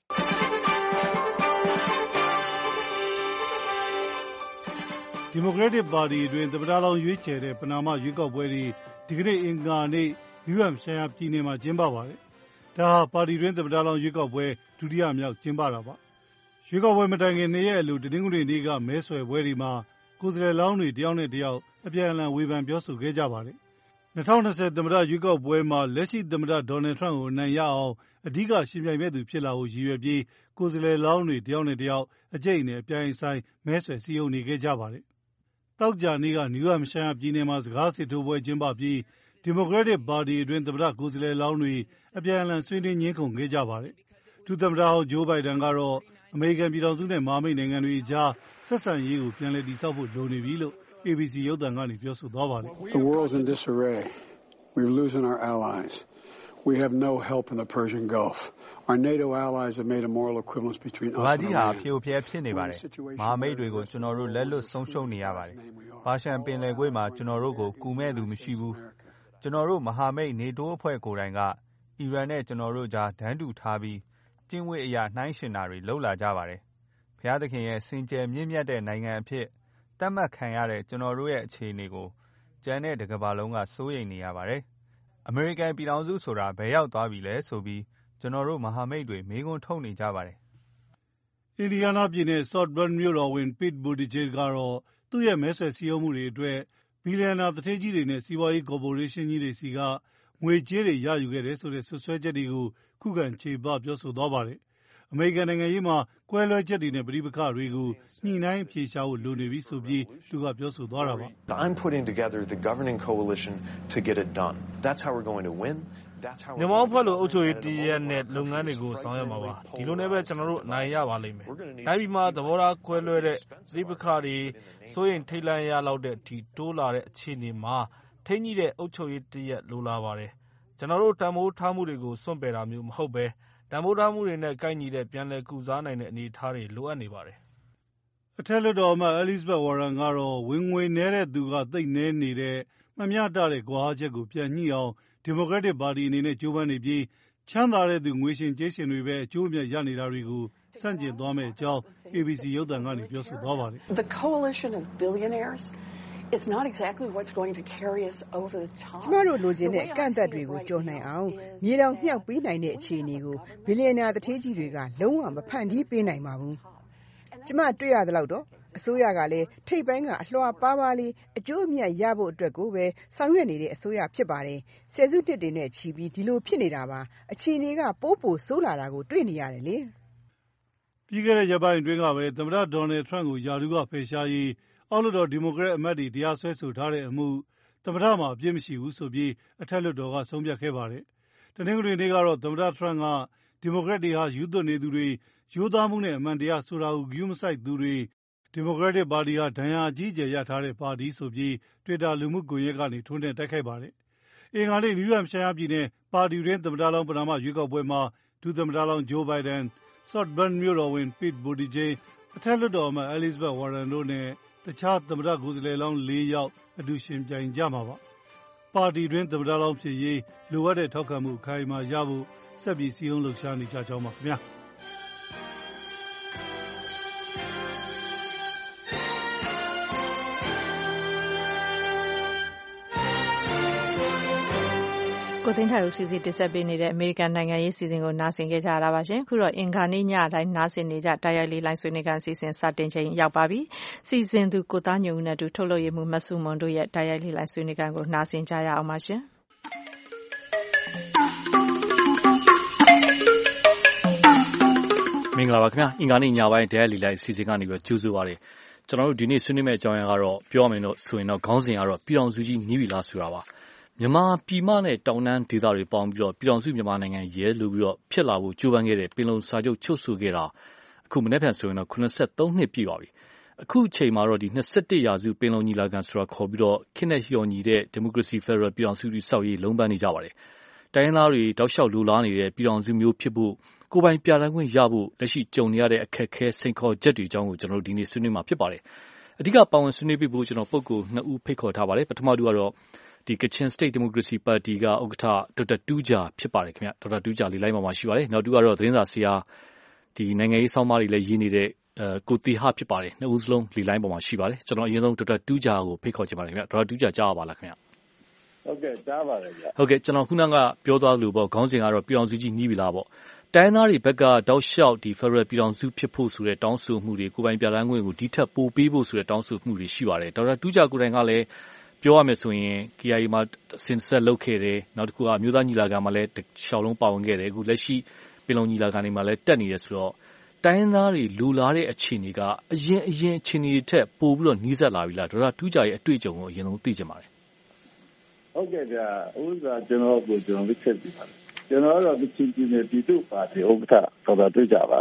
ဒီမိုကရက်တစ်ပါတီအတွင်းသမ္မတလောင်းရွေးချယ်တဲ့ပနာမရွေးကောက်ပွဲတွေဒီကနေ့အင်္ဂါနေ့နယူးဟမ်ရှိုင်းယားပြည်နယ်မှာကျင်းပပါတယ်။ဒါဟာပါတီတွင်းသမ္မတလောင်းရွေးကောက်ပွဲဒုတိယမြောက်ကျင်းပတာပါ။ရွေးကောက်ပွဲမတိုင်ခင်2ရက်အလိုတနင်္ဂနွေနေ့ကမဲဆွယ်ပွဲတွေမှာကိုယ်စားလှယ်လောင်းတွေတယောက်နဲ့တယောက်အပြန်အလှန်ဝေဖန်ပြောဆိုခဲ့ကြပါတယ်။2020သမ္မတရွေးကောက်ပွဲမှာလက်ရှိသမ္မတဒေါ်နယ်ထရန့်ကိုအနိုင်ရအောင်အဓိကရှင်ပြိုင်မဲ့သူဖြစ်လာဖို့ရည်ရွယ်ပြီးကိုယ်စားလှယ်လောင်းတွေတယောက်နဲ့တယောက်အကျိတ်နဲ့အပြိုင်ဆိုင်မဲဆွယ်စည်းရုံးနေခဲ့ကြပါတယ်။တောက်ကြနေ့ကနယူးဟမ်ရှိုင်းယားပြည်နယ်မှာစကားစစ်ထိုးပွဲကျင်းပပြီးဒီမိုကရက်တစ်ပါတီအတွင်းသမ္မတကိုယ်စားလှယ်လောင်းတွေအပြန်အလှန်ဆွေးနွေးငြင်းခုန်ခဲ့ကြပါတယ်။ဒုသမ္မတဟောင်းဂျိုးဘိုင်ဒန်ကတော့အမေရိကန်ပြည်ထောင်စုနဲ့မဟာမိတ်နိုင်ငံတွေအကြားဆက်ဆံရေးကိုပြန်လည်တည်ဆောက်ဖို့လိုနေပြီလို့ ABC ရုပ်သံကနေပြောဆိုသွားပါတယ်။
The world's in disarray. We're losing our allies. We have no help in the Persian Gulf. Our NATO allies have made a moral equivalence between us and Iran.
ဘာကြီးဟာဖြိုဖျက်ဖြစ်နေပါတယ်။မဟာမိတ်တွေကိုကျွန်တော်တို့လက်လွတ်ဆုံးရှုံးနေရပါတယ်။ဘာရှန်ပင်လယ်ကွေ့မှာကျွန်တော်တို့ကိုကူမဲ့သူမရှိဘူး။ကျွန်တော်တို့မဟာမိတ် NATO အဖွဲ့ကိုယ်တိုင်ကအီရန်နဲ့ကျွန်တော်တို့ကြားဒန်းတူထားပြီးကျင့်ဝတ်အရာနှိုင်းယှဉ်တာတွေလုပ်လာကြပါတယ်။ဘုရားသခင်ရဲ့စင်ကြယ်မြင့်မြတ်တဲ့နိုင်ငံအဖြစ်သတ်မှတ်ခံရတဲ့ကျွန်တော်တို့ရဲ့အခြေအနေကိုကျန်တဲ့တစ်ကမ္ဘာလုံးကစိုးရိမ်နေရပါတယ်။အမေရိကန်ပြည်ထောင်စုဆိုတာဘယ်ရောက်သွားပြီလဲဆိုပြီးကျွန်တော်တို့မဟာမိတ်တွေမေးခွန်းထုတ်နေကြပါတယ်
။အင်ဒီယားနားပြည်နယ် South Bend မြို့တော်ဝန် Pete Buttigieg ကတော့သူ့ရဲ့မဲဆွယ်စည်းရုံးမှုတွေအတွက်ဘီလီယံနာသူဌေးကြီးတွေနဲ့စီးပွားရေးကော်ပိုရေးရှင်းကြီးတွေစီကငွေကြေးတွေရယူခဲ့တယ်ဆိုတဲ့စွပ်စွဲချက်တွေကိုခုခံချေပပြောဆိုသွားပါတယ်။အမေရိကန်နိုင်ငံရေးမှာကွဲလွဲချက်တွေနဲ့ပဋိပက္ခတွေကိုညှိနှိုင်းအဖြေရှာဖို့လိုနေပြီဆိုပြီးသူကပြောဆိုသွားတာပါ။
I'm putting together the governing coalition to get it done. That's how we're going to win.
ညမောင်းဖွဲ့လို့အုပ်ချုပ်ရေးတရက်နဲ့လုပ်ငန်းတွေကိုဆောင်ရွက်မှာပါဒီလိုနဲ့ပဲကျွန်တော်တို့အနိုင်ရပါလိမ့်မယ်တိုင်းပြည်မှာသဘောထားခွဲလွဲတဲ့သတိပက္ခတွေစိုးရင်ထိတ်လန့်ရလောက်တဲ့အထိတိုးလာတဲ့အခြေအနေမှာထိန်းကြီးတဲ့အုပ်ချုပ်ရေးတရက်လိုလာပါတယ်ကျွန်တော်တို့တန်ဖိုးထားမှုတွေကိုစွန့်ပယ်တာမျိုးမဟုတ်ပဲတန်ဖိုးထားမှုတွေနဲ့ကိုက်ညီတဲ့ပြန်လည်ကုစားနိုင်တဲ့အနေအထားတွေလိုအပ်နေပါတယ်
အထက်လွှတ်တော်အမတ် Elizabeth Warren ကတော့ဝင်ငွေနည်းတဲ့သူကသိပ်နည်းနေတဲ့မမျှတတဲ့ကွာဟချက်ကိုပြန်ညှိအောင်ဒီမိုကရက်တစ်ပါတီအနေနဲ့ကြိုးပမ်းနေပြီးချမ်းသာတဲ့သူငွေရှင်ကြေးရှင်တွေပဲအကျိုးအမြတ်ရနေတာတွေကိုဆန့်ကျင်သွားမယ့်အကြောင်း ABC ရုပ်သံကနေပြောဆိုသွားပါတယ်။
The coalition of billionaires is not exactly what's going to carry us over the top.
ကျမတို့လိုချင်တဲ့အကန့်အသတ်တွေကိုကျော်နိုင်အောင်မြေတောင်မြှောက်ပေးနိုင်တဲ့အခြေအနေကိုဘီလီယံနာသူဌေးကြီးတွေကလုံးဝမဖန်တီးပေးနိုင်ပါဘူး။ကျမတွေ့ရသလောက်တော့အစိုးရကလည်းထိပ်ပိုင်းကအလွှာပါးပါးလေးအကျိုးအမြတ်ရဖို့အတွက်ကိုပဲဆောင်ရွက်နေတဲ့အစိုးရဖြစ်ပါတယ်။ဆယ်စုနှစ်တွေနဲ့ချီပြီးဒီလိုဖြစ်နေတာပါ။အခြေအနေကပိုဆိုးလာတာကိုတွေ့နေရတယ်လေ
။ပြီးခဲ့တဲ့ရက်ပိုင်းအတွင်းကပဲသမ္မတဒေါ်နယ်ထရန့်ကိုယာဒူးကဖယ်ရှားရေးအောက်လွှတ်တော်ဒီမိုကရက်အမတ်တွေတရားစွဲဆိုထားတဲ့အမှုသမ္မတမှာအပြစ်မရှိဘူးဆိုပြီးအထက်လွှတ်တော်ကဆုံးဖြတ်ခဲ့ပါတယ်။တနင်္ဂနွေနေ့ကတော့သမ္မတထရန့်ကဒီမိုကရက်တွေဟာယူသွနေသူတွေရိုးသားမှုနဲ့အမှန်တရားဆိုတာကိုဂရုမစိုက်သူတွေဒီမိုကရက်တစ်ပါတီဟာဒဏ်ရာအကြီးအကျယ်ရထားတဲ့ပါတီဆိုပြီး Twitter လူမှုကွန်ရက်ကနေထွန်းတင်တိုက်ခိုက်ပါတယ်။အင်္ဂါနေ့နယူးဟမ်ရှိုင်းယားပြည်နယ်ပါတီတွင်းသမ္မတလောင်းပဏာမရွေးကောက်ပွဲမှာဒုသမ္မတလောင်းဂျိုးဘိုင်ဒန် South Bend မြို့တော်ဝန် Pete Buttigieg အထက်လွှတ်တော်အမတ် Elizabeth Warren တို့နဲ့တခြားသမ္မတကိုယ်စားလှယ်လောင်း4ယောက်အတူရှင်ပြိုင်ကြမှာပါ။ပါတီတွင်းသမ္မတလောင်းဖြစ်ရေးလိုအပ်တဲ့ထောက်ခံမှုအခိုင်အမာရဖို့ဆက်ပြီးစည်းရုံးလှုပ်ရှားနေကြကြောင်းပါခင်ဗျာ။
ကိုသိန်းထိုင်ဦးစီစဉ်တင်ဆက်ပေးနေတဲ့အမေရိကန်နိုင်ငံရေးစီစဉ်ကိုနားဆင်ကြကြရတာပါရှင်။ခုတော့အင်္ဂါနေ့ညတိုင်းနားဆင်နေကြတိုက်ရိုက်လေးလိုင်းဆွေးနွေးခန်းစီစဉ်စတင်ချိန်ရောက်ပါပြီ။စီစဉ်သူကိုသားညုံဦးနဲ့တူထုတ်လုပ်ရမှုမဆုမွန်တို့ရဲ့တိုက်ရိုက်လေးလိုင်းဆွေးနွေးခန်းကိုနားဆင်ကြရအောင်ပါရှင်။
မင်္ဂလာပါခင်ဗျာအင်္ဂါနေ့ညပိုင်းတရားလီလိုက်အစီအစဉ်ကနေပြီးကြိုးဆိုပါရစေကျွန်တော်တို့ဒီနေ့ဆွေးနွေးမယ့်အကြောင်းအရာကတော့ပြောရမယ်လို့ဆိုရင်တော့ခေါင်းစဉ်ကတော့ပြည်တော်စုကြီးနီးပြီလားဆိုတာပါမြန်မာပြည်မနဲ့တောင်တန်းဒေသတွေပေါင်းပြီးတော့ပြည်တော်စုမြန်မာနိုင်ငံရဲလို့ပြီးတော့ဖြစ်လာဖို့ကြိုးပမ်းခဲ့တဲ့ပင်လုံစာချုပ်ချုပ်ဆိုခဲ့တာအခုမနေ့ပြန်ဆိုရင်တော့83နှစ်ပြည့်ပါပြီအခုအချိန်မှာတော့ဒီ21ရာစုပင်လုံညီလာခံဆိုတာခေါ်ပြီးတော့ခင်းနဲ့လျော်ညီတဲ့ဒီမိုကရေစီဖက်ဒရယ်ပြည်တော်စုကြီးစောက်ရေးလုံးပန်းနေကြပါတယ်တိုင်းသားတွေတောက်လျှောက်လူလားနေတဲ့ပြည်တော်စုမျိုးဖြစ်ဖို့ကိုယ်ပိုင်ပြဋ္ဌာန်းခွင့်ရဖို့လက်ရှိကြုံနေရတဲ့အခက်အခဲစိန်ခေါ်ချက်တွေအကြောင်းကိုကျွန်တော်တို့ဒီနေ့ဆွေးနွေးမှာဖြစ်ပါတယ်အဓိကပါဝင်ဆွေးနွေးပြီးဖို့ကျွန်တော်ပုဂ္ဂိုလ်2ဦးဖိတ်ခေါ်ထားပါတယ်ပထမတူကတော့ဒီ Kachin State Democracy Party ကဥက္ကဋ္ဌဒေါက်တာတူးဂျာဖြစ်ပါတယ်ခင်ဗျဒေါက်တာတူးဂျာလေးလိုက်မှာရှိပါတယ်နောက်တူကတော့သတင်းစာဆရာဒီနိုင်ငံရေးဆောင်းပါးတွေလည်းရေးနေတဲ့ကိုတီဟဖြစ်ပါတယ်2ဦးစလုံးလေးလိုက်ပေါ်မှာရှိပါတယ်ကျွန်တော်အရင်ဆုံးဒေါက်တာတူးဂျာကိုဖိတ်ခေါ်ချင်ပါတယ်ခင်ဗျဒေါက်တာတူးဂျာကြားပါလားခင်ဗျ
ဟုတ်ကဲ့ကြားပါတယ်ဗျ
ဟုတ်ကဲ့ကျွန်တော်ခုနကပြောသွားလို့ပေါ့ခေါင်းစဉ်ကတော့ပြည်အောင်စုကြီးနီးပြီလားပေါ့တိုင်းသားတွေဘက်ကတောက်လျှောက်ဒီ Federal ပြည်ထောင်စုဖြစ်ဖို့ဆိုတဲ့တောင်းဆိုမှုတွေကိုယ်ပိုင်ပြဋ္ဌာန်းခွင့်ကိုဒီထက်ပိုပေးဖို့ဆိုတဲ့တောင်းဆိုမှုတွေရှိပါတယ်ဒေါက်တာတူးဂျာကိုယ်တိုင်ကလည်းပြောရမယ်ဆိုရင် KIA မှာစင်ဆက်လုပ်ခဲ့တယ်နောက်တစ်ခုကအမျိုးသားညီလာခံမှာလည်းရှောက်လုံးပါဝင်ခဲ့တယ်အခုလက်ရှိပင်လုံညီလာခံတွေမှာလည်းတက်နေတယ်ဆိုတော့တိုင်းသားတွေလူလာတဲ့အခြေအနေကအရင်အခြေအနေတွေထက်ပိုပြီးတော့နှီးစပ်လာပြီလားဒေါက်တာတူးဂျာရဲ့အတွေ့အကြုံကိုအရင်ဆုံးသိချင်ပါတယ်
ဟုတ်ကဲ့ဗျာဥစ္စာကျွန်တော်ကိုကျွန်တော်သိချက်ပြပါတယ်ကျွန်တော်တို့ဒီချင်းချင်းပြည်သူ့ပါတီဥက္ကဋ္ဌတော်တော်တွေ့ကြပါ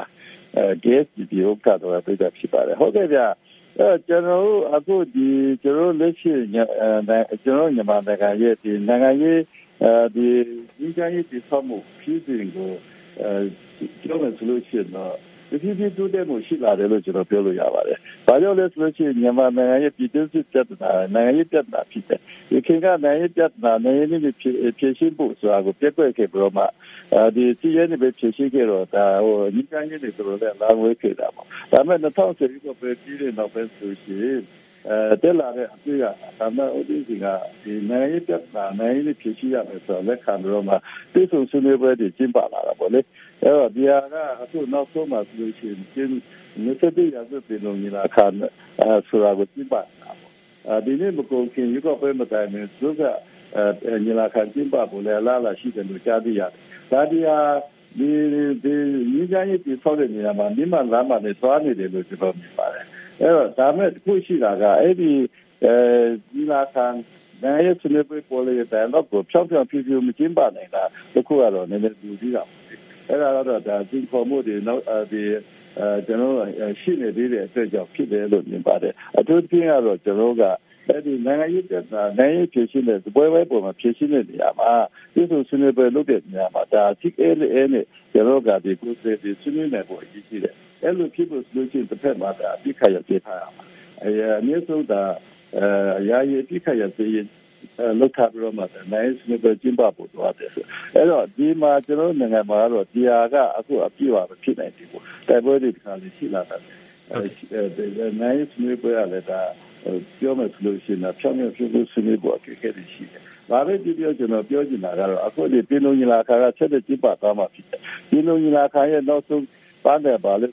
KSPP ဥက္ကဋ္ဌတော်တော်တွေ့ကြဖြစ်ပါတယ်ဟုတ်ကဲ့ဗျာကျွန်တော်တို့အခုဒီကျွန်တော်လက်ရှိကျွန်တော်မြန်မာနိုင်ငံရဲ့ဒီနိုင်ငံရေးဒီညီကြရေးဒီဆောက်မှုပြည်သူတွေကိုကျွန်တော်ဆိုလို့ရှိရင်တော့ဒီပြည်သူတွေမျိုးရှိလာတယ်လို့ကျွန်တော်ပြောလို့ရပါတယ်။ဘာကြောင့်လဲဆိုလို့ရှိရင်မြန်မာနိုင်ငံရဲ့ပြည်သူစစ်တပ်ကနိုင်ငံရေးပြဿနာဖြစ်တယ်။ဒီခင်ကနိုင်ငံရေးပြဿနာနိုင်ငံရေးနဲ့ဖြေရှင်းဖို့ဆိုတာကိုပြက်ကွက်ခဲ့ပြီးတော့မှဒီစီးရဲနဲ့ပဲဖြေရှင်းခဲ့တော့ဒါဟိုညီကရေးတွေဆိုတော့လည်းလာဝဲခဲ့တာပေါ့။ဒါပေမဲ့2010ကိုပဲပြီးတဲ့နောက်ပဲဆိုရှင်တက်လာတဲ့အတွေ့အကြုံဒါမှဥပဒေကဒီနိုင်ငံရေးပြဿနာနိုင်ငံရေးဖြေရှင်းရမယ်ဆိုတော့လက်ခံပြီးတော့မှတိကျဆွေးနွေးပွဲတွေကျင်းပလာတာပေါ့လေ။အဲ့တော့ဒီဟာကအခုနောက်ဆုံးမှဆိုလို့ရှိရင်21ရာစုပင်လုံညီလာခံဆိုတာကိုကျင်းပတာပေါ့ဒီနေ့မကုန်ခင်ရုပ်ပွဲမတိုင်နဲ့သူကညီလာခံကျင်းပဖို့လည်းလာရှိတယ်လို့ကြားသိရတယ်ဒါဒီဟာဒီညီကြရေးပြည်ဆောက်တဲ့နေရာမှာမြန်မာလမ်းမှာလည်းသွားနေတယ်လို့ကျွန်တော်မြင်ပါတယ်အဲ့တော့ဒါမဲ့ခုရှိတာကအဲ့ဒီညီလာခံနိုင်ငံရေးဆွေးနွေးပွဲပေါ်လေတဲ့တော့ကိုဖြောင်းဖြောင်းဖြူဖြူမကျင်းပနိုင်တာတခုကတော့နည်းနည်းလူကြီးတာအဲ့ဒါတော့ဒါဒီခေါ်မှုတွေနောက်ဒီကျွန်တော်ရှိနေသေးတဲ့အတွက်ကြောင့်ဖြစ်တယ်လို့မြင်ပါတယ်အထူးသဖြင့်ကတော့ကျွန်တော်ကအဲ့ဒီနိုင်ငံရေးပြဿနာနိုင်ငံရေးဖြေရှင်းတဲ့ပွဲပေါ်မှာဖြေရှင်းတဲ့နေရာမှာဒီဆိုဆွေးနွေးပွဲလုပ်တဲ့နေရာမှာဒါ TKLA နဲ့ကျွန်တော်ကဒီကိုယ်စားလှယ်ဆွေးနွေးနေဖို့အရေးကြီးတယ်အဲ့လိုဖြစ်ဖို့ဆိုလို့ရှိရင်တစ်ဖက်မှာဒါအပြစ်ခတ်ရပြထားရမှာအနည်းဆုံးဒါရာရေးအပြစ်ခတ်ရစေလောက်ထားပြီးတော့မှနိုင်စနစ်ပဲကျင်းပဖို့တော့တယ်ဆိုအဲ့တော့ဒီမှာကျွန်တော်နိုင်ငံမှာတော့ဒီဟာကအခုအပြည့်အဝဖြစ်နိုင်တယ်ပေါ့တိုက်ပွဲတွေတခါလေးရှိလာတယ်နိုင်စနစ်ပဲလည်းဒါပြောမယ်ဆိုလို့ရှိရင်ဖြောင်းဖြူဖြူစနစ်ပေါ်ခဲ့တယ်ရှိတယ်ဒါပဲဒီပြောကျွန်တော်ပြောချင်တာကတော့အခုဒီပြည်လုံးညီလာခံကဆက်လက်ကျင်းပသွားမှာဖြစ်တယ်ပြည်လုံးညီလာခံရဲ့နောက်ဆုံးပန်းတယ်ပါလေ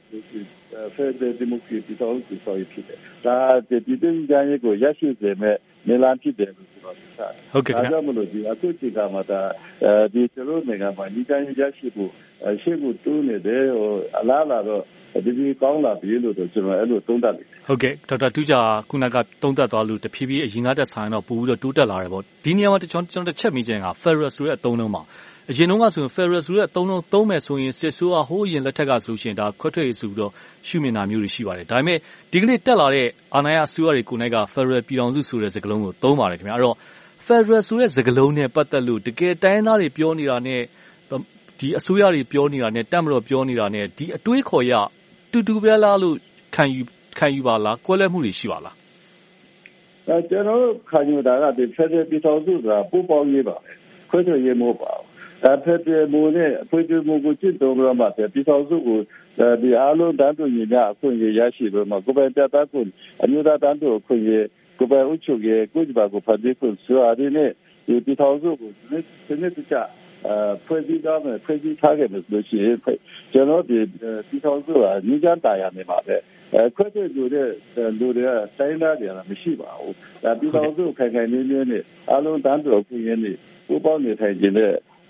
Federal Democracy တောင်းဆိုဖြစ်တယ်ဒါဒီပြည်ကြရေးကိုရရှိစေမဲ့နေလမ်းဖြစ်တယ်လို့ကျွန်တော်ပြောတာ
ဟုတ်ကဲ့
ဒါကြောင့်မလို့ဒီအခုချိန်ကမှဒါဒီကျွန်တော်နိုင်ငံမှာညီကြရေးရရှိဖို့ရှေ့ကိုတိုးနေတယ်ဟိုအလားလာတော့ဒီကောင်းလာပြီလို့ကျွန်တော်အဲ့လိုသုံးသပ်တယ်
ဟုတ်ကဲ့ဒေါက်တာတူးဂျာခုနကသုံးသပ်သွားလို့တဖြည်းဖြည်းအရင်ကတက်ဆိုင်တော့ပို့ပြီးတော့တိုးတက်လာတယ်ပေါ့ဒီနေရာမှာကျွန်တော်တစ်ချက်မိချင်က Federal ဆိုတဲ့အသုံးလုံးမှာအရင်တုန်းကဆိုရင် Federal ဆိုတဲ့အသုံးလုံးသုံးမယ်ဆိုရင်စစ်ဆိုးကဟိုးအရင်လက်ထက်ကဆိုရှင်ဒါခွဲထွက်ရေးဆိုပြီးတော့ရှုမြင်တာမျိုးတွေရှိပါတယ်ဒါပေမဲ့ဒီကနေ့တက်လာတဲ့အာဏာရအစိုးရတွေကိုယ်၌က Federal ပြည်ထောင်စုဆိုတဲ့စကားလုံးကိုသုံးပါတယ်ခင်ဗျာအဲ့တော့ Federal ဆိုတဲ့စကားလုံးနဲ့ပတ်သက်လို့တကယ်တိုင်းသားတွေပြောနေတာနဲ့ဒီအစိုးရတွေပြောနေတာနဲ့တက်မတော်ပြောနေတာနဲ့ဒီအတွေးခေါ်ရတူတူပဲလားလို့ခံယူပါလားကွဲလွဲမှုတွေရှိပါလား
ကျွန်တော်ခံယူတာကဒီ Federal ပြည်ထောင်စုဆိုတာပူပေါင်းရေးပါပဲခွဲထွက်ရေးမဟုတ်ပါဘူးFederal မိုးနဲ့ဖွံ့ဖြိုးမှုကိုကျင့်သုံးကြမှာပြည်ထောင်စုကိုဒီအားလုံးတန်းတူညီမျှအခွင့်အရေးရရှိပြီးမှကိုယ်ပိုင်ပြသခွင့်အမျိုးသားတန်းတူအခွင့်အရေးကိုယ်ပိုင်ဥချုပ်ရေးကိုယ်ကြပါကိုဖန်တီးခွင့်ဆိုအရင်းနဲ့ဒီပြည်ထောင်စုကိုစနစ်တကျဖွဲ့စည်းထားမယ်ဖွဲ့စည်းထားခဲ့မယ်လို့ရှိရင်ကျွန်တော်ဒီပြည်ထောင်စုကညီကြတာရနေပါပဲခွဲထွက်လူတွေကတိုင်းသားတွေကမရှိပါဘူးဒါပြည်ထောင်စုခိုင်ခိုင်နေနေနဲ့အားလုံးတန်းတူအခွင့်အရေးနဲ့ပူးပေါင်းနေထိုင်ခြင်းနဲ့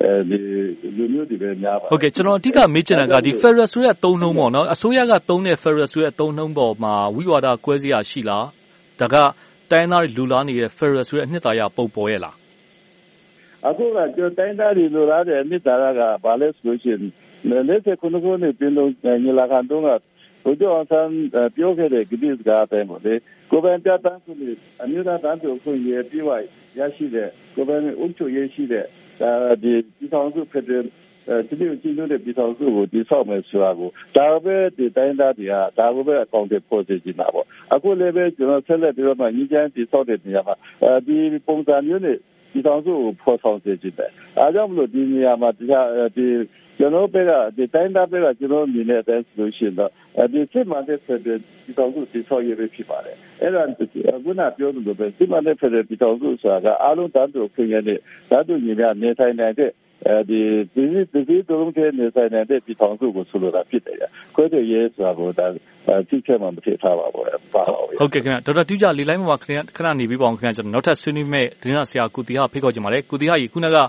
လူမျိုးတွေပဲများပါ
ဟုတ်ကဲ့ကျွန်တော်အဓိကမေးချင်တာကဒီ Federal ဆိုတဲ့အသုံးနှုန်းပေါ့နော်အစိုးရကသုံးတဲ့ Federal ဆိုတဲ့အသုံးနှုန်းပေါ်မှာဝိဝါဒကွဲစရာရှိလားဒါကတိုင်းသားတွေလူလားနေတဲ့ Federal ဆိုတဲ့အနှစ်သာရပုံပေါ်ရဲ့လား
အခုကကျွန်တော်တိုင်းသားတွေလူလားတဲ့အနှစ်သာရကဘာလဲဆိုလို့ရှိရင်49ခုနှစ်ပြည်လုံးညီလာခံတုန်းကဘုရားအောင်ဆန်းပြောခဲ့တဲ့ကတိစကားအတိုင်းပေါ့လေကိုယ်ပိုင်ပြဋ္ဌာန်းခွင့်အမျိုးသားတန်းတူခွင့်ရပြီးပါရရှိတဲ့ကိုယ်ပိုင်အုပ်ချုပ်ရေးရှိတဲ့ဒီပြည်ထောင်စုဖက်ဒရယ်ဒီလိုကြည့်လို့တဲ့ပြည်ထောင်စုကိုတည်ဆောက်မယ်ဆိုတာကိုဒါပဲဒီတိုင်းသားတွေကဒါကိုပဲအကောင့်တွေပေါ်စေချင်တာပေါ့အခုလည်းပဲကျွန်တော်ဆက်လက်ပြီးတော့မှညီချမ်းတည်ဆောက်တဲ့နေရာမှာဒီပုံစံမျိုးနဲ့ပြည်ထောင်စုကိုဖော်ဆောင်စေချင်တယ်အားကြောင့်မလို့ဒီနေရာမှာတရားဒီကျွန်တော်ပဲကဒီတိုင်းသားပဲကကျွန်တော်အနေနဲ့အတိုင်းဆိုလို့ရှိရင်တော့ဒီစစ်မှန်တဲ့ဖက်ဒရယ်ပြည်ထောင်စုတည်ဆောက်ရေးပဲဖြစ်ပါတယ်အဲ့ဒါအခုနပြောသလိုပဲစစ်မှန်တဲ့ဖက်ဒရယ်ပြည်ထောင်စုဆိုတာကအားလုံးတန်းတူခွင့်ရတဲ့တန်းတူညီမျှနေထိုင်နိုင်တဲ့ဒီတုံးတဲ့နေဆိုင်တဲ့ပြည်ထောင်စုကိုဆိုလိုတာဖြစ်တယ်။ခွဲတဲ့ရဲဆိုတာကိုဒါသိချက်မှမဖြစ်ထားပါဘူး။ပါပါဘူး
။ဟုတ်ကဲ့ခင်ဗျာဒေါက်တာတူးကြလေးလိုင်းမှာခဏနေပြီးပါအောင်ခင်ဗျာကျွန်တော်နောက်ထပ်ဆွေးနွေးမဲ့ဒင်းရဆရာကုတီဟာဖိတ်ခေါ်ချင်ပါတယ်။ကုတီဟာကြီးခုနက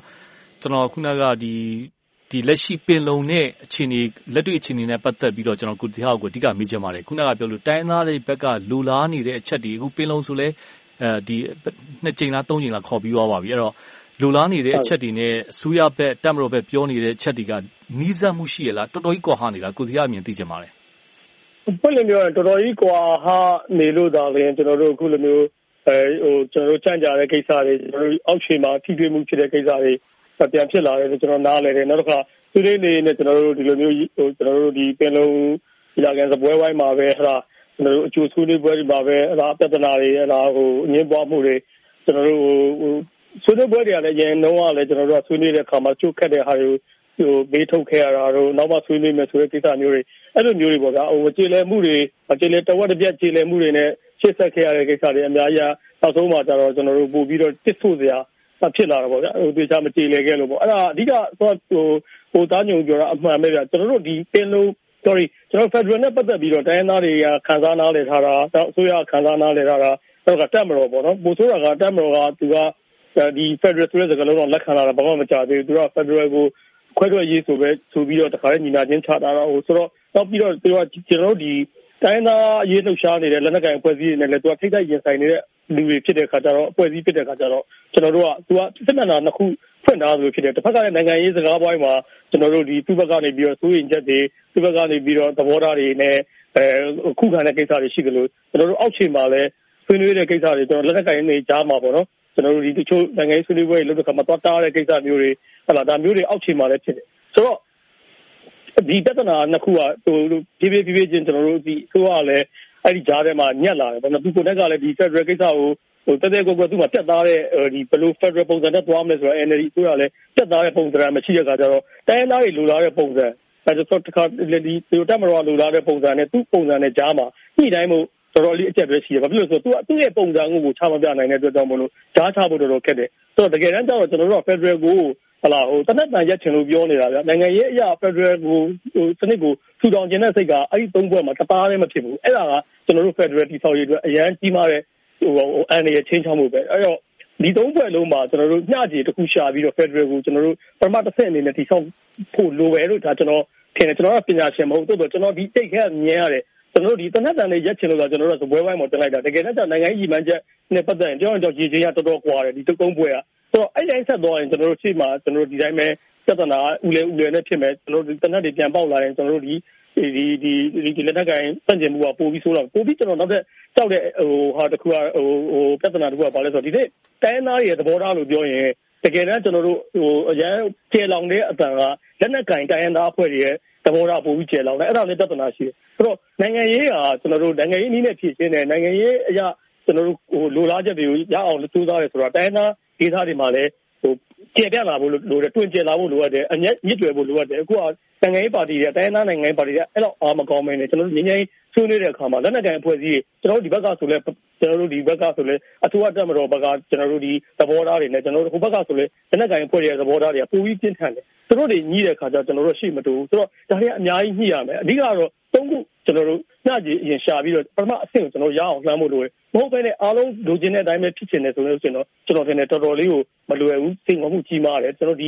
ဒီလက်ရှိပင်လုံနဲ့အခြေအနေလက်တွေ့အခြေအနေနဲ့ပတ်သက်ပြီးတော့ကျွန်တော်ကုတီဟာကိုအဓိကမေးချင်ပါတယ်။ခုနကပြောလို့တိုင်းသားတွေဘက်ကလူလားနေတဲ့အချက်တွေအခုပင်လုံဆိုလဲဒီ2ကြိမ်လား3ကြိမ်လားခေါ်ပြီးသွားပါပြီ။အဲ့တော့လူလားနေတဲ့အချက်တွေနဲ့အစိုးရဘက်တပ်မတော်ဘက်ပြောနေတဲ့အချက်တွေကနီးစပ်မှုရှိရလားတော်တော်ကြီးကွာဟနေလားကိုစီကအမြင်သိချင်ပါတယ်
ဘယ်လိုမျိုးတော်တော်ကြီးကွာဟနေလို့ဒါလည်းကျွန်တော်တို့အခုလိုမျိုးကျွန်တော်တို့ကြံ့ကြတဲ့ကိစ္စတွေကျွန်တော်တို့အောက်ခြေမှာထိတွေ့မှုဖြစ်တဲ့ကိစ္စတွေပြန်ဖြစ်လာတယ်ဆိုကျွန်တော်နားလည်တယ်နောက်တစ်ခါသူတွေနေနဲ့ကျွန်တော်တို့ဒီလိုမျိုးကျွန်တော်တို့ဒီပင်လုံဒီလာကန်စပွဲဝိုင်းမှာပဲဟာကျွန်တော်တို့အကျိုးဆွေးနွေးပွဲတွေမှာပဲအဲ့ဒါပြဿနာတွေအဲ့ဒါအငင်းပွားမှုတွေကျွန်တော်တို့ဆွေးနွေးပွဲတွေကလည်းရင်တော့လည်းကျွန်တော်တို့ဆွေးနွေးတဲ့အခါမှာချုပ်ခတ်တဲ့ဟာတွေဘေးထုတ်ခဲ့ရတာတော့နောက်မှဆွေးနွေးမယ်ဆိုတဲ့ကိစ္စမျိုးတွေအဲ့လိုမျိုးတွေပေါ့ဗျာကြေလဲမှုတွေကြေလဲတဝက်တစ်ပြက်ကြေလဲမှုတွေနဲ့ရှေ့ဆက်ခဲ့ရတဲ့ကိစ္စတွေအများကြီးနောက်ဆုံးမှာကျတော့ကျွန်တော်တို့ပို့ပြီးတော့တစ်ဆို့စရာဖြစ်လာတော့ပေါ့ဗျာဒီချာမကြေလဲခဲ့လို့ပေါ့အဲ့ဒါအဓိကသားညုံပြောတာအမှန်ပဲဗျာကျွန်တော်တို့ဒီပင်လုံး sorry ကျွန်တော် Federal နဲ့ပတ်သက်ပြီးတော့တိုင်းရင်းသားတွေကခံစားနားလည်ထားတာနောက်အစိုးရခံစားနားလည်ထားတာနောက်ကတက်မတော်ပေါ့နော်ပို့ဆိုတာကတက်မတော်ကသူကဒီ Federal ဆိုတဲ့စကားလုံးတော့လက်ခံလာတာဘာမှမကြားသေးဘူးသူက Federal ကိုခွဲထွက်ရေးဆိုပြီးတော့တခါလေးညီနာချင်းချတာတော့ဆိုတော့နောက်ပြီးတော့သူကကျွန်တော်တို့ဒီတိုင်းသားအရေးလှုပ်ရှားနေတဲ့လက်နက်ကိုင်အဖွဲ့အစည်းတွေနဲ့လည်းသူကထိပ်တိုက်ရင်ဆိုင်နေတဲ့လူတွေဖြစ်တဲ့ခါကျတော့အဖွဲ့အစည်းဖြစ်တဲ့ခါကျတော့ကျွန်တော်တို့ကသူကစစ်မှန်တာနှစ်ခုဖွင့်ထားသလိုဖြစ်တယ်တစ်ဖက်ကလည်းနိုင်ငံရေးစကားပိုင်းမှာကျွန်တော်တို့ဒီသူ့ဘက်ကနေပြီးတော့စိုးရင်ချက်တွေသူ့ဘက်ကနေပြီးတော့သဘောထားတွေနဲ့ခုခံတဲ့ကိစ္စတွေရှိတယ်လို့ကျွန်တော်တို့အောက်ခြေမှာလည်းဆွေးနွေးတဲ့ကိစ္စတွေကျွန်တော်လက်နက်ကိုင်တွေကြားမှာပေါ့နော်ကျွန်တော်တို့ဒီတချို့နိုင်ငံရေးဆွေးနွေးပွဲတွေလုပ်တဲ့အခါမှာသွားတားတဲ့ကိစ္စမျိုးတွေဟုတ်လားဒါမျိုးတွေအောက်ခြေမှာလည်းဖြစ်တယ်ဆိုတော့ဒီပြဿနာနှစ်ခုကဖြည်းဖြည်းချင်းကျွန်တော်တို့ဒီဆိုရလဲအဲ့ဒီကြားထဲမှာညက်လာတယ်ဘာလို့သူကိုယ်တိုင်ကလည်းဒီ Federal ကိစ္စကိုတက်တဲ့ကိုယ်ကသူ့မှာတက်သားတဲ့ဒီဘယ်လို Federal ပုံစံနဲ့သွားမလဲဆိုတော့ NLD ဆိုရလဲတက်သားတဲ့ပုံစံမရှိတဲ့အခါကျတော့တိုင်းရင်းသားတွေလိုလားတဲ့ပုံစံအဲ့ဒါဆိုတခါဒီတက်မတော်လိုလားတဲ့ပုံစံနဲ့သူ့ပုံစံနဲ့ကြားမှာညှိတိုင်းမို့တော်တော်လေးအကျက်ပဲရှိတယ်ဘာဖြစ်လို့ဆိုတော့သူ့ရဲ့ပုံစံကိုချမပြနိုင်တဲ့အတွက်ကြောင့်မလို့ကြားချဖို့တော်တော်ခက်တယ်ဆိုတော့တကယ်တမ်းကျတော့ကျွန်တော်တို့က Federal ကိုဟလာတနက်တန်ရက်ချင်လို့ပြောနေတာဗျနိုင်ငံရေးအရာ Federal ကိုစနစ်ကိုထူထောင်ခြင်းတဲ့စိတ်ကအဲ့ဒီသုံးဘက်မှာတသားလည်းမဖြစ်ဘူးအဲ့ဒါကကျွန်တော်တို့ Federal တိဆောက်ရေးအတွက်အရန်ကြီးမားတဲ့အန်ရည်ချင်းချမှုပဲအဲ့တော့ဒီသုံးဘက်လုံးမှာကျွန်တော်တို့ညကြေတစ်ခုရှာပြီးတော့ Federal ကိုကျွန်တော်တို့ပထမတစ်ဆင့်အနေနဲ့တိဆောက်ဖို့လိုပဲလို့ဒါကျွန်တော်ထင်တယ်ကျွန်တော်ကပညာရှင်မဟုတ်တော့ကျွန်တော်ဒီတိတ်ခဲမြင်ရတယ်ကျွန်တော်တို့ဒီတနက်တန်လေးရက်ချင်လို့ကျွန်တော်တို့စပွဲဝိုင်းမှာတင်လိုက်တာတကယ်တော့နိုင်ငံရေးမှန်ချက်နဲ့ပတ်သက်ရင်ကြောက်ရေချင်းရတော်တော်ကွာတယ်ဒီသုံးဘွဲကဆိုတော့အဲ့တိုင်းဆက်သွားရင်ကျွန်တော်တို့ရှေ့မှာကျွန်တော်တို့ဒီတိုင်းပဲပြဿနာဦးလဲနဲ့ဖြစ်မယ်ကျွန်တော်တို့တနက်တွေပြန်ပေါက်လာရင်ကျွန်တော်တို့ဒီလက်နက်ကိုင်စန့်ကျင်မှုကပိုပြီးဆိုးတော့ပိုပြီးကျွန်တော်နောက်ထပ်ကြောက်တဲ့ဟာတစ်ခုကပြဿနာတစ်ခုကဘာလဲဆိုတော့ဒီနေ့တိုင်းသားရဲ့သဘောထားလို့ပြောရင်တကယ်တမ်းကျွန်တော်တို့အရန်ကျေလောင်တဲ့အတန်ကလက်နက်ကိုင်တိုင်းသားအဖွဲ့တွေရဲ့သဘောထားပိုပြီးကျေလောင်တယ်အဲ့ဒါလည်းပြဿနာရှိတယ်ဆိုတော့နိုင်ငံရေးကကျွန်တော်တို့နိုင်ငံရေးနည်းနဲ့ဖြည့်ရှင်းတယ်နိုင်ငံရေးအရာကျွန်တော်တို့လိုလားချက်တွေကိုရအောင်ကြိုးစားရဲဆိုတော့တိုင်းသားဒေသတွေမှာလည်းကျေပြန့်လာဖို့လိုတယ်တွင်ကျလာဖို့လိုအပ်တယ်အမြင့်မြစ်တွေဖို့လိုအပ်တယ်အခုကနိုင်ငံရေးပါတီတွေတိုင်းသားနိုင်ငံရေးပါတီတွေအဲ့လောက်အားမကောင်းမင်းနဲ့ကျွန်တော်တို့ငင်းငင်းဆွေးနွေးတဲ့အခါမှာလက်နက်ကိုင်အဖွဲ့အစည်းတွေကျွန်တော်တို့ဒီဘက်ကဆိုလဲကျွန်တော်တို့ဒီဘက်ကဆိုလဲအထူးအတက်မတော်ဘက်ကကျွန်တော်တို့ဒီသဘောထားတွေနဲ့ကျွန်တော်တို့ဟိုဘက်ကဆိုလဲလက်နက်ကိုင်အဖွဲ့တွေရဲ့သဘောထားတွေကပိုပြီးပြင်းထန်တယ်သူတို့တွေညှိတဲ့အခါကျကျွန်တော်တို့ရှိမတူဘူးဆိုတော့ဒါတွေကအများကြီးညှိရမယ်အဓိကတော့သုံးခုကျွန်တော်တို့ညကြီးအရင်ရှာပြီးတော့ပထမအဆင့်ကိုကျွန်တော်ရအောင်လှမ်းဖို့လိုတယ်မဟုတ်ဘဲနဲ့အားလုံးလိုချင်တဲ့အတိုင်းပဲဖြစ်ချင်တယ်ဆိုလို့ရှိရင်တော့ကျွန်တော်ထင်တယ်တော်တော်လေးကိုမလွယ်ဘူးစိတ်ငြိမ်မှုကြီးမားတယ်ကျွန်တော်ဒီ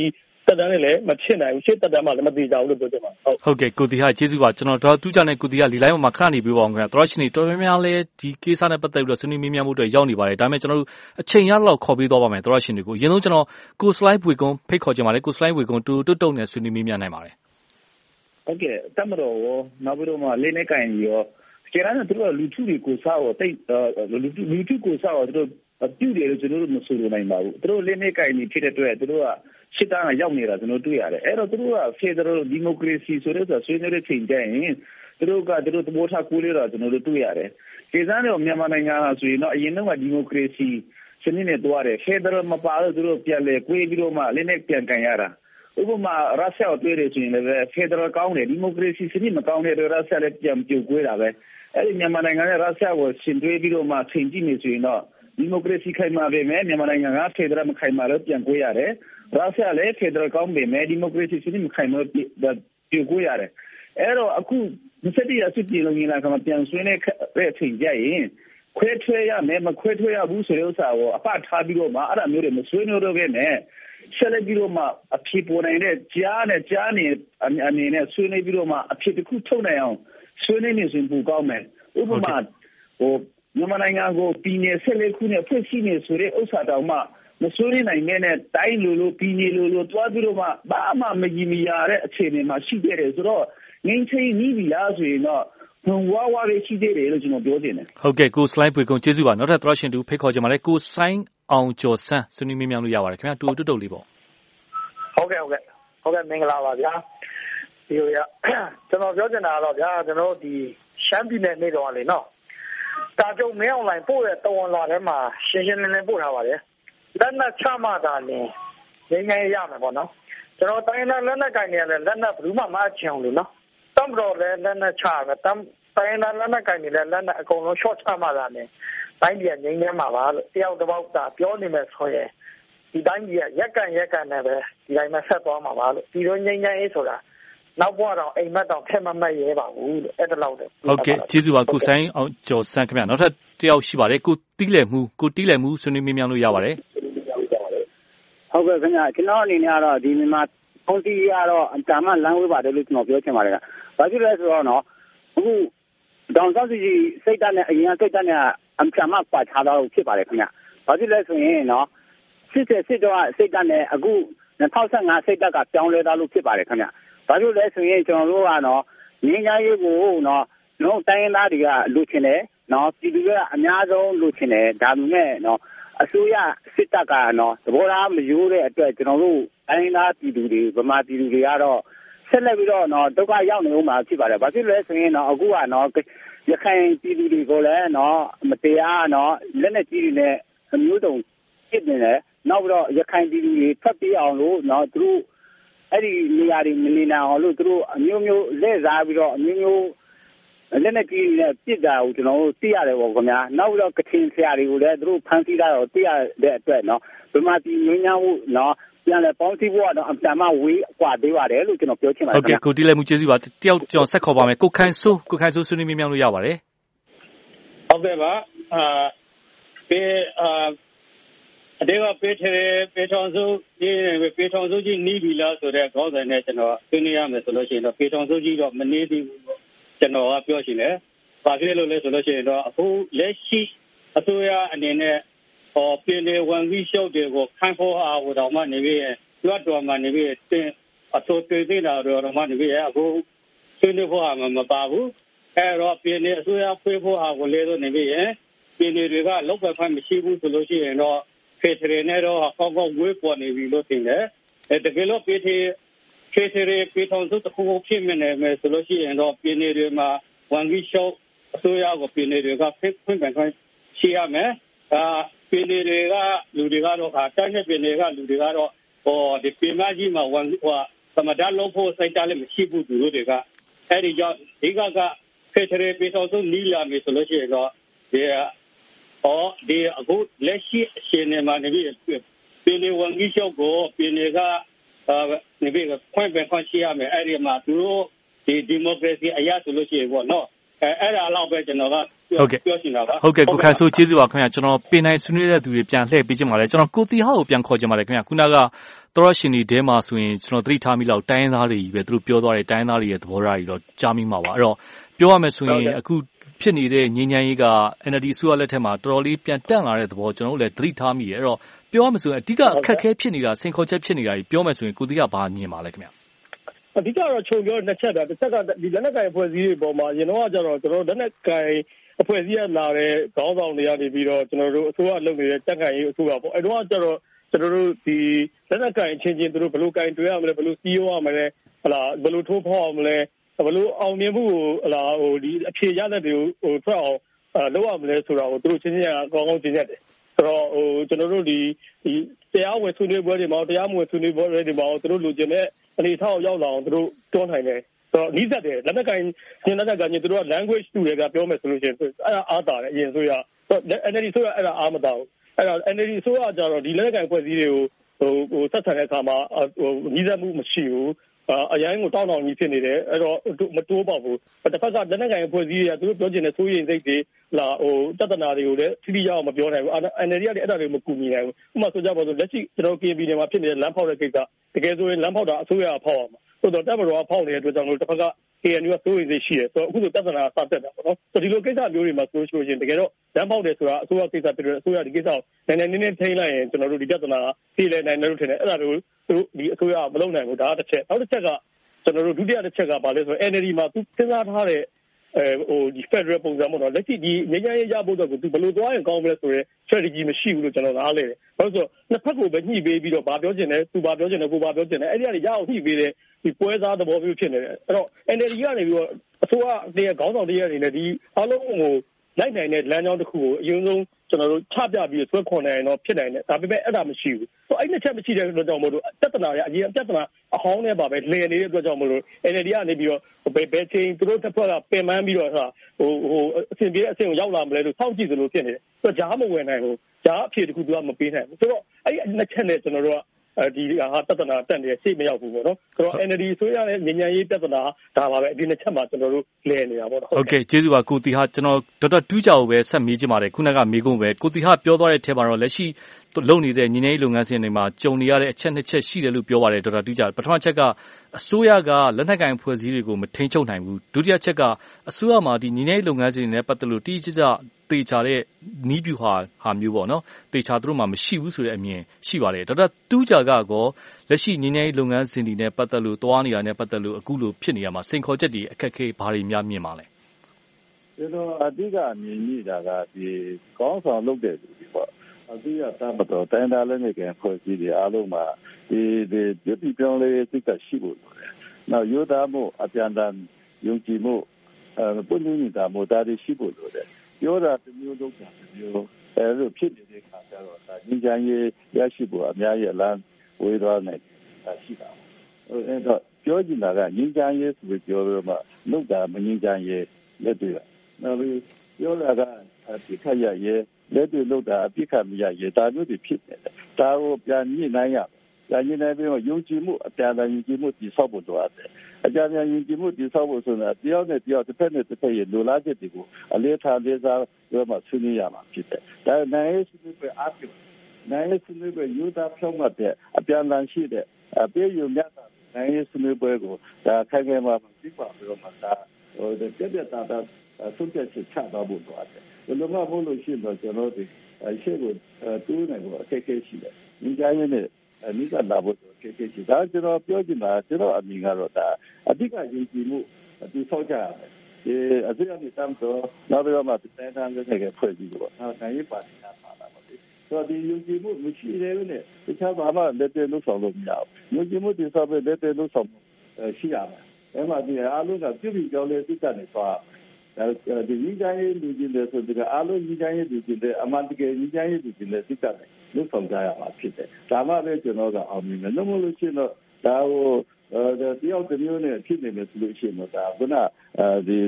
တက်တန်းနဲ့လည်းမဖြစ်နိုင်ဘူးရှေ့တက်တန်းမှလည်းမသိကြဘူးလို့ပြောချင်ပါတယ်
ဟုတ်ကဲ့ကိုတီဟာကျေးဇူးပါကျွန်တော်တူးကြတဲ့ကိုတီကလီလိုင်းပေါ်မှာခဏနေပြပါအောင်ခင်ဗျာတော်ရှင်နေတော်များများလဲဒီကိစ္စနဲ့ပတ်သက်ပြီးတော့ဆွေးနွေးမေးမြန်းမှုတွေရောက်နေပါတယ်ဒါပေမဲ့ကျွန်တော်တို့အချိန်ရလောက်ခေါ်ပြီးတော့ပါမယ်တော်ရှင်တွေကိုအရင်ဆုံးကျွန်တော်ကိုစလိုက်ဘွေကုန်းဖိတ်ခေါ်ချင်ပါတယ်ကိုစလိုက်ဘွေကုန်းတူတုတ်နဲ့ဆွေးနွေးမေးမြန်းနိုင်ပါတယ်
ဟုတ်ကဲ့တမတော်ရောနောက်ပြီးတော့မှလေးနဲ့ကင်ရောကျန်တဲ့သူတို့လူထုတွေကိုစားတော့တိတ်လူထုကိုစားတော့သူတို့ပြုတယ်လို့ကျွန်တော်တို့မဆိုလိုနိုင်ပါဘူးသူတို့လေးနဲ့ကင်နေဖြစ်တဲ့အတွက်သူတို့ကရှစ်တန်းကရောက်နေတာကျွန်တော်တွေ့ရတယ်အဲ့တော့သူတို့က Federal Democracy ဆိုတဲ့ဆွေးနွေးတဲ့ချိန်ကျရင်သူတို့သဘောထားကိုးလေးတော့ကျွန်တော်တို့တွေ့ရတယ်ဒီစမ်းတော့မြန်မာနိုင်ငံဟာဆိုရင်တော့အရင်တော့ Democracy စနစ်နဲ့တွားတယ် Federal မပါလို့သူတို့ပြန်လဲကွေးပြီးတော့မှလေးနဲ့ပြန်ကန်ရတာဥပမာရုရှားကိုတွေ့တယ်ဆိုရင်လည်း Federal ကောင်းတယ် Democracy စနစ်မကောင်းတဲ့ရုရှားလည်းပြန်ပြုတ်ကွေးတာပဲအဲ့ဒီမြန်မာနိုင်ငံနဲ့ရုရှားကိုရှင်တွဲပြီးတော့မှထင်ကြည့်နေဆိုရင်တော့ Democracy ခိုင်မာပေမဲ့မြန်မာနိုင်ငံက Federal မခိုင်မာလို့ပြန်ကွေးရတယ်ရုရှားလည်း Federal ကောင်းပေမဲ့ Democracy စနစ်မခိုင်မာလို့ပြုတ်ကွေးရတယ်အဲ့တော့အခု27ရာစုပြည်လုံးကြီးလာကမှပြန်ဆွေးနွေးတဲ့အချိန်ကြရင်ခွဲထွဲရမယ်မခွဲထွဲရဘူးဆိုတဲ့ဥစ္စာကိုအပထားပြီးတော့မှအဲ့ဒါမျိုးတွေမဆွေးနွေးတော့ပဲနဲ့ဆက်လက်ပြီးတော့မှအဖြစ်ပေါ်နေတဲ့ကြားနေအနေနဲ့ဆွေးနွေးပြီးတော့မှအဖြစ်တစ်ခုထုတ်နိုင်အောင်ဆွေးနွေးနေစဉ်ပူကောင်းမယ်ဥပမာမြန်မာနိုင်ငံကိုပြည်နယ်14ခုနဲ့ဖွဲ့စည်းနေဆိုတဲ့ဥစ္စာတောင်မှမဆွေးနွေးနိုင်တဲ့တိုင်းလိုပြည်နယ်လိုတွားပြီးတော့မှဘာမှမကြီးမရတဲ့အခြေအနေမှာရှိခဲ့တယ်ဆိုတော့ငင်းချင်းနီးပြီလားဆိုရင်တော့ဝါဝါလေးရှိသေးတယ်လို့ကျွန်တော်ပြောချင်တယ်
ဟုတ်ကဲ့ကိုစလိုက်ပွေကုန်းကျေးဇူးပါနောက်ထပ်သရရှင်တူဖိတ်ခေါ်ချင်ပါတယ်ကိုဆိုင်းအောင်ကျော်ဆန်းဆွေးနွေးမေးမြန်းလို့ရပါတယ်ခင်ဗျာတူတုတ်လေးပေါ့
ဟုတ်ကဲ့မင်္ဂလာပါဗျာဒီလိုရကျွန်တော်ပြောချင်တာတော့ဗျာကျွန်တော်ဒီရှမ်းပြည်နယ်နေတော့လေနော်တာကြုံမင်းအွန်လိုင်းပို့တဲ့တော်ဝန်လာထဲမှာရှင်းရှင်းလင်းလင်းပို့ထားပါတယ်လက်နက်ချမှသာလင်းငြိမ်းချမ်းရမယ်ပေါ့နော်ကျွန်တော်တိုင်းနဲ့လက်နက်ကင်နေရလဲလက်နက်ဘယ်သူမှမချအောင်လို့နော်တမ်တော်လဲလက်နက်ချမယ်တိုင်းနဲ့လက်နက်ကင်နေလဲလက်နက်အကုန်လုံး short ချမှသာလင်းတိုင်းပြည်ငြိမ်းချမ်းမှာပါလို့တယောက်တစ်ပေါက်သာပြောနေမယ်ဆိုရင်ဒီတိုင်းပြည်ရက်ကန်နဲ့ပဲဒီတိုင်းမှာဆက်သွားမှာပါလို့ဒီလိုငြိမ်းချမ်းရေးဆိုတာနောက်ဘဝတော့အိမ်မက်တော့ဖက်မမက်ရဲပါဘူးလို့အဲ့ဒါလောက်တယ်
ဟုတ်ကဲ့ကျေးဇူးပါကိုဆိုင်းအောင်ကျော်ဆန်းခင်ဗျာနောက်ထပ်တယောက်ရှိပါတယ်ကိုတီးလည်မှုဆွေးနွေးမေးမြန်းလို့ရပါတယ်
ဟုတ်ကဲ့ခင်ဗျာကျွန်တော်အနေနဲ့ကတော့ဒီမြန်မာဖုန်းတီးကတော့အတမလမ်းဝေးပါတယ်လို့ကျွန်တော်ပြောချင်ပါတယ်ကဘာဖြစ်လဲဆိုတော့နော်အခုဒေါန်ဆောင်စီစိတ်ဓာတ်နဲ့အရင်စိတ်ဓာတ်နဲ့အတမပါချတော့ဖြစ်ပါတယ်ခင်ဗျာဘာဖြစ်လဲဆိုရင်နော်စစ်တော့စိတ်ဓာတ်နဲ့အခု2015စိတ်ဓာတ်ကပြောင်းလဲသွားလို့ဖြစ်ပါတယ်ခင်ဗျာဘာလို့လဲဆိုရင်ကျွန်တော်တို့ကနော်ငင်းကြားရေးကိုနော်လုံးတိုင်းရင်းသားတွေကလူချင်တယ်နော်ပြည်သူတွေကအများဆုံးလူချင်တယ်ဒါပေမဲ့နော်အစိုးရစစ်တပ်ကနော်သဘောထားမရိုးတဲ့အတွက်ကျွန်တော်တို့တိုင်းရင်းသားပြည်သူတွေဗမာပြည်သူတွေကတော့ဆက်လက်ပြီးတော့နော်ဒုက္ခရောက်နေဦးမှာဖြစ်ပါတယ်ဘာဖြစ်လဲဆိုရင်နော်အခုကနော်ရခိုင်ပြည်သူတွေကိုလည်းနော်မတရားနော်လက်နက်ကြီးတွေနဲ့အမျိုးစုံဖြစ်နေတယ်နောက်ပြီးတော့ရခိုင်ပြည်သူတွေဖတ်ပြအောင်လို့နော်သူတို့အဲ့ဒီနေရာတွေမနေနိုင်အောင်လို့သူတို့အမျိုးမျိုးလက်စားပြီးတော့အမျိုးမျိုးလက်နဲ့ကြီးနဲ့ပြစ်တာကိုကျွန်တော်တို့သိရတယ်ပေါ့ခင်ဗျာနောက်ပြီးတော့ကချင်ဆရာတွေကိုလည်းသူတို့ဖမ်းဆီးတာတော့သိရတဲ့အတွက်နော်ဗမာပြည်ငြိမ်းချမ်းမှုနော်ပြန်လဲပေါင်းစည်းဖို့ကတော့အတမဝေးกว่าသေးပါတယ်လို့ကျွန်တော်ပြောချင်ပါတယ်
ဟုတ်ကဲ့ကိုတီးလည်းမှုကျေးဇူးပါတယောက်ကျွန်တော်ဆက်ခေါ်ပါမယ်ကိုခိုင်ဆိုးဆွေးနွေးမေးမြန်းလို့ရပါတယ်
ဟုတ်ကဲ့ပါအတေကပေထောင်စုကြီးနီးပြီလားဆိုတဲ့ခေါင်းစဉ်နဲ့ကျွန်တော်ဆွေးနွေးရမယ်ဆိုလို့ရှိရင်တော့ပေထောင်စုကြီးတော့မနေသေးဘူးကျွန်တော်ကပြောရှင်တယ်။ဘာဖြစ်လို့လဲဆိုလို့ရှိရင်တော့အခုလက်ရှိအစိုးရအနေနဲ့ပြည်내ဝန်ကြီးချုပ်တွေကိုခန့်ဖို့အားဟိုတော့မှနေပြီးလွတ်တော်မှနေပြီးအစိုးရပြည်နေတာတော့မှနေပြီးအခုဆွေးနွေးဖို့အားမပါဘူး။အဲတော့ပြည်내အစိုးရဖွဲ့ဖို့အားကိုလေတော့နေပြီးပြည်내တွေကလောက်ပဲဖမ်းမရှိဘူးဆိုလို့ရှိရင်တော့ဖေထရီနဲ့တော့ကောင်းဝေးပေါ်နေပြီလို့ထင်တယ်။တကယ်လို့ဖေထရီပြည်ထောင်စုတစ်ခုဖြစ်နေမယ်ဆိုလို့ရှိရင်တော့ပြည်내တွေမှာဝန်ကြီးချုပ်အစိုးရကိုပြည်내တွေကဖွင့်ပန်ခွင့်ရှိရမယ်။ပြည်내တွေကလူတွေကတော့တိုင်းနဲ့ပြည်내ကလူတွေကတော့ဒီပြည်မကြီးမှာသမဒလုံးဖို့စိတ်ဓာတ်လည်းမရှိဘူးသူတို့တွေကအဲဒီကြောင့်ဒီကဖေထရီပြည်ထောင်စုနီးလာပြီဆိုလို့ရှိရင်တော့ဒီအခုလက်ရှိအချိန်မှာနေပြီးပြည်내ဝန်ကြီးချုပ်ကိုပြည်내ကနေပြီးဖွင့်ပန်ခွင့်ရှိရမယ်အဲ့ဒီမှာသူတို့ဒီဒီမိုကရေစီအရဆိုလို့ရှိရင်ပေါ့နော်အဲ့ဒါတော့ပဲကျွန်တော်က
ပြောရှင်တာပါ
ဟုတ်ကဲ့ကိုခိုင်ဆိုကျေးဇူးပါခင်ဗျာကျွန်တော်ပင်တိုင်းဆွေးနွေးတဲ့သူတွေပြန်လှည့်ပေးချင်ပါတယ်ကျွန်တော်ကိုတီဟာကိုပြန်ခေါ်ချင်ပါတယ်ခင်ဗျာခုနကသောရရှင်ဒီတဲမှာဆိုရင်ကျွန်တော်သတိထားမိလောက်တိုင်းရင်းသားတွေကြီးပဲသူတို့ပြောသွားတဲ့တိုင်းရင်းသားတွေရဲ့သဘောထားကြီးတော့ကြားမိမှာပါအဲ့တော့ပြောရမယ်ဆိုရင်အခုဖြစ်နေတဲ့ငြိမ်းချမ်းရေးက NLD အစိုးရလက်ထက်မှာတော်တော်လေးပြန်တက်လာတဲ့သဘောကျွန်တော်တို့လည်းသတိထားမိရဲ့အဲ့တော့ပြောရမယ်ဆိုရင်အဓိကအခက်အခဲဖြစ်နေတာစိန်ခေါ်ချက်ဖြစ်နေတာကြီးပြောမယ်ဆိုရင်ကိုတီကဘာမြင်ပါလဲခင်ဗျာ
အဓိကတော့ခြုံပြောနှစ်ချက်တစ်ချက်ကဒီလက်နက်ကိုင်အဖွဲ့အစည်းတွေပေါ်မှာရင်တော့ကျတော့ကျွန်တော်လက်နက်ကိုင်အဖွဲ့အစည်းရလာတဲ့ခေါင်းဆောင်တွေကနေပြီးတော့ကျွန်တော်တို့အစိုးရလုပ်နေတဲ့တက်ကန်ရေးအစိုးရပေါ့အဲ့တော့ကျတော့ကျွန်တော်တို့ဒီလက်နက်ကိုင်ချင်းချင်းတို့ဘယ်လိုကိုင်တွေ့ရမလဲဘယ်လိုစီးရောရမလဲဟလာဘယ်လိုထိုးဖောက်ရမလဲဘယ်လိုအောင်မြင်မှုကိုဟလာဟိုဒီအခြေရတဲ့တွေကိုထွက်အောင်လုပ်ရမလဲဆိုတာကိုတို့ချင်းချင်းအကောင်းကောင်းသိနေတယ်ဆိုတော့ကျွန်တော်တို့ဒီတရားဝင်ဆွေးနွေးပွဲတွေမှာတရားမဝင်ဆွေးနွေးပွဲတွေမှာတို့လူချင်းနဲ့အနေထားရောက်လာအောင်တို့တွန်းနိုင်တယ်ဆိုတော့နီးစပ်တယ်လက်နက်ကိုင်ညလက်နက်ကညတို့က language တူတယ်ကပြောမယ်ဆိုလို့ရှိရင်အဲ့ဒါအားတာတယ်အရင်ဆိုရ NLD ဆိုရအဲ့ဒါအားမတာဘူးအဲ့ဒါ NLD ဆိုရကြတော့ဒီလက်နက်ကိုင်ဖွဲ့စည်းတွေကိုဟိုဆက်ဆံတဲ့အခါမှာနီးစပ်မှုမရှိဘူးအရင်ကတောင်းတောင်းကြီးဖြစ်နေတယ်အဲ့တော့မတိုးပေါက်ဘူးတစ်ဖက်ကလက်နက်ကိုင်ဖွဲ့စည်းတွေကသူတို့ပြောချင်တဲ့စိုးရိမ်စိတ်တွေလာဟိုတဒနာတွေကိုလည်းထိထိရောက်အောင်မပြောနိုင်ဘူး NLD ကလည်းအဲ့ဒါတွေမကူညီနိုင်ဘူးဥပမာဆိုကြပါစို့လက်ရှိကျွန်တော် KNB တွေမှာဖြစ်နေတဲ့လမ်းဖောက်တဲ့ကိစ္စတကယ်ဆိုရင်လမ်းဖောက်တာအစိုးရဖောက်အောင်ဆိုတော့တပ်မတော်ကဖောက်နေတဲ့အတွက်ကြောင့်လို့တစ်ဖက်က KNU ကစိုးရိမ်စိတ်ရှိတယ်ဆိုတော့အခုဆိုတဒနာစတက်တာပေါ့နော်ဆိုဒီလိုကိစ္စမျိုးတွေမှာဆိုလို့ရှိရင်တကယ်တော့လမ်းဖောက်တယ်ဆိုတာအစိုးရကိစ္စဖြစ်တယ်အစိုးရဒီကိစ္စကိုနည်းနည်းထိန်းလိုက်ရင်ကျွန်တော်တို့ဒီတဒနာပြည်လဲနိုင်တယ်လို့ထင်တယ်အဲ့ဒါတို့ဒီအစိုးရမလုပ်နိုင်ဘူးဒါကတစ်ချက်နောက်တစ်ချက်ကကျွန်တော်တို့ဒုတိယတစ်ချက်ကဘာလဲဆိုတော့ NLD မှာသူစဉ်းစားထားတဲ့ဟိုဒီ Federal ပုံစံပေါ့နော်လက်ရှိဒီငြိမ်းချမ်းရေးရဖို့တော့သူဘယ်လိုသွားရင်ကောင်းမလဲဆိုတော့ strategy မရှိဘူးလို့ကျွန်တော်နားလဲတယ်ဘာလို့ဆိုတော့နှစ်ဖက်ကိုပဲညှိပေးပြီးတော့ဘာပြောချင်လဲသူဘာပြောချင်လဲကိုဘာပြောချင်လဲအဲ့ဒီကနေရအောင်ညှိပေးတယ်ဒီပွဲစားသဘောမျိုးဖြစ်နေတယ်အဲ့တော့ NLD ကနေပြီးတော့အစိုးရတဲ့ခေါင်းဆောင်တရားအနေနဲ့ဒီအားလုံးကိုလိုက်နိုင်တဲ့လမ်းကြောင်းတစ်ခုကိုအရင်ဆုံးကျွန်တော်တို့ချပြပြီးဆွဲခေါ်နိုင်တော့ဖြစ်နိုင်တယ်ဒါပေမဲ့အဲ့ဒါမရှိဘူးဆိုအဲ့နှစ်ချက်မရှိတဲ့အတွက်ကြောင့်မို့လို့တက်တနာရအရင်တက်တနာအဟောင်းနဲ့ပါပဲလည်နေတဲ့အတွက်ကြောင့်မို့လို့ NLD ကနေပြီးတော့ဘယ်ချိန်သူတို့တစ်ဖက်ကပင်ပန်းပြီးတော့ဟိုအဆင်ပြေတဲ့အဆင့်ကိုရောက်လာမလဲလို့စောင့်ကြည့်သလိုဖြစ်နေတယ်ဆိုတော့ဂျားမဝင်နိုင်ဘူးဂျားအဖြစ်တစ်ခုသူကမပေးနိုင်ဘူးဆိုတော့အဲ့ဒီနှစ်ချက်နဲ့ကျွန်တော်တို့ကဒီဟာတဒနာတက်နေစိတ်မရောက်ဘူးပေါ့နော်ဆိုတော့ NLD ဆိုရတဲ့ညဉ့်ညံရေးတဒနာဒါပါပဲဒီနှစ်ချက်မှာကျွန်တော်တို့လည်နေတာပေါ့နော်
ဟုတ်ကဲ့ကျေးဇူးပါကိုတီဟာကျွန်တော်ဒေါက်တာတူးကြကိုပဲဆက်မေးချင်ပါတယ်ခုနကမေးခွန်းပဲကိုတီဟာပြောသွားတဲ့ထဲမှာတော့လက်ရှိလုပ်နေတဲ့ညဉ့်ညံရေးလုပ်ငန်းစဉ်တွေမှာကြုံနေရတဲ့အချက်နှစ်ချက်ရှိတယ်လို့ပြောပါတယ်ဒေါက်တာတူးကြပထမချက်ကအစိုးရကလက်နက်ကိုင်ဖွဲ့စည်းတွေကိုမထိန်းချုပ်နိုင်ဘူးဒုတိယချက်ကအစိုးရမှာဒီညဉ့်ညံရေးလုပ်ငန်းစဉ်တွေနဲ့ပတ်သက်လို့တိကျကျသေချာတဲ့နီးပြူဟာမျိုးပေါ့နော်သေချာသူတို့မှမရှိဘူးဆိုတဲ့အမြင်ရှိပါတယ်ဒေါက်တာတူးကြကကောလက်ရှိညဉ့်ညံရေးလုပ်ငန်းစဉ်တွေနဲ့ပတ်သက်လို့တွားနေတာနဲ့ပတ်သက်လို့အခုလိုဖြစ်နေရမှာစိန်ခေါ်ချက်တွေအခက်အခဲဘာတွေများမြင်ပါလဲ
ကျွန်တော်အဓိကမြင်မိတာကဒီကောင်းဆောင်လုပ်တဲ့လူတွေပေါ့အဓိကတမတော်တိုင်းသားလည်းနေကဖွဲ့စည်းတွေအားလုံးမှာဒီပြည်ပြောင်းလဲစိတ်ကရှိဖို့လိုတယ်နောက်ရိုးသားမှုအပြန်တန်ယုံကြည်မှုပွင့်လင်းနေတာမို့ဒါတွေရှိဖို့လိုတယ်ပြောတာတစ်မျိုးလုပ်တာတစ်မျိုးအဲလိုဖြစ်နေတဲ့ခါကျတော့ဒါငြိမ်းချမ်းရေးရရှိဖို့အများကြီးအလားဝေးသွားနိုင်တာရှိတာအဲတော့ပြောချင်တာကငြိမ်းချမ်းရေးဆိုပြီးပြောလို့မှလုပ်တာမငြိမ်းချမ်းရေးလက်တွေ့နောက်ပြီးပြောတာကအပြစ်ခတ်ရရဲ့လက်တွေ့လုပ်တာအပြစ်ခတ်မရရဲ့ဒါမျိုးတွေဖြစ်နေတယ်ဒါကိုပြန်ညှိနှိုင်းရဒါညှိနှိုင်းပြီးတော့ယုံကြည်မှုအပြန်အလှန်ယုံကြည်မှုတည်ဆောက်ဖို့လိုအပ်တယ်အကြံဉာဏ်ယုံကြည်မှုတည်ဆောက်ဖို့ဆိုတာတယောက်နဲ့တယောက်တစ်ဖက်နဲ့တစ်ဖက်ရဲ့လိုလားချက်တွေကိုအလေးထားလေးစားပြီးမှဆွေးနွေးရမှာဖြစ်တယ်ဒါနိုင်ရေးဆွေးနွေးပွဲအားဖြင့်နိုင်ရေးဆွေးနွေးပွဲယူတာဖြောင်းမှတဲ့အပြန်အလှန်ရှိတဲ့အပေးယူမြတ်တာနိုင်ရေးဆွေးနွေးပွဲကိုဒါခိုင်ခိုင်မာမာပြပါပြီးတော့မှဒါပြည့်ပြည့်တာဆုံးဖြတ်ချက်ချတော့ဖို့လိုအပ်တယ်ဘယ်လိုမှမဟုတ်လို့ရှိရင်တော့ကျွန်တော်တို့ရှေ့ကိုတိုးနိုင်ဖို့အခက်အခဲရှိတယ်ဒီကြိုင်းနဲ့နိစ္စလာဖို့အခက်အခဲရှိဒါကျွန်တော်ပြောချင်တာကျွန်တော်အမြင်ကတော့ဒါအဓိကယဉ်ကျေးမှုဒီဆောက်ကြရတယ်ဒီအစိုးရနဲ့တမ်းတော့နောက်ပြီးတော့မှတိုင်းတန်းတဲ့ဖွဲ့စည်းလို့နောက်နိုင်ရေးပါတီနာပါလာပါလေဆိုတော့ဒီယဉ်ကျေးမှုမရှိသေးဘူးနဲ့တခြားဘာမှလက်တွေ့လုပ်ဆောင်လို့မရဘူးယဉ်ကျေးမှုဒီဆောက်ပဲလက်တွေ့လုပ်ဆောင်ရှိရမယ်အဲ့မှာဒီအားလုံးကပြုပြီးကြောင်းလေးစိတ်ကနေသွားဒီညီကြရေးလူကြီးတွေဆိုတော့အားလုံးညီကြရေးလူကြီးတွေအမှန်တကယ်ညီကြရေးလူကြီးတွေစိတ်ကနေလုပ်ဆောင်ကြရမှာဖြစ်တယ်ဒါမှပဲကျွန်တော်ကအောင်မြင်မယ်လို့မလို့ရှိရင်တော့ဒါဟိုတယောက်တစ်မျိုးနဲ့ဖြစ်နေမယ်ဆိုလို့ရှိရင်တော့ဒါခုနဒီ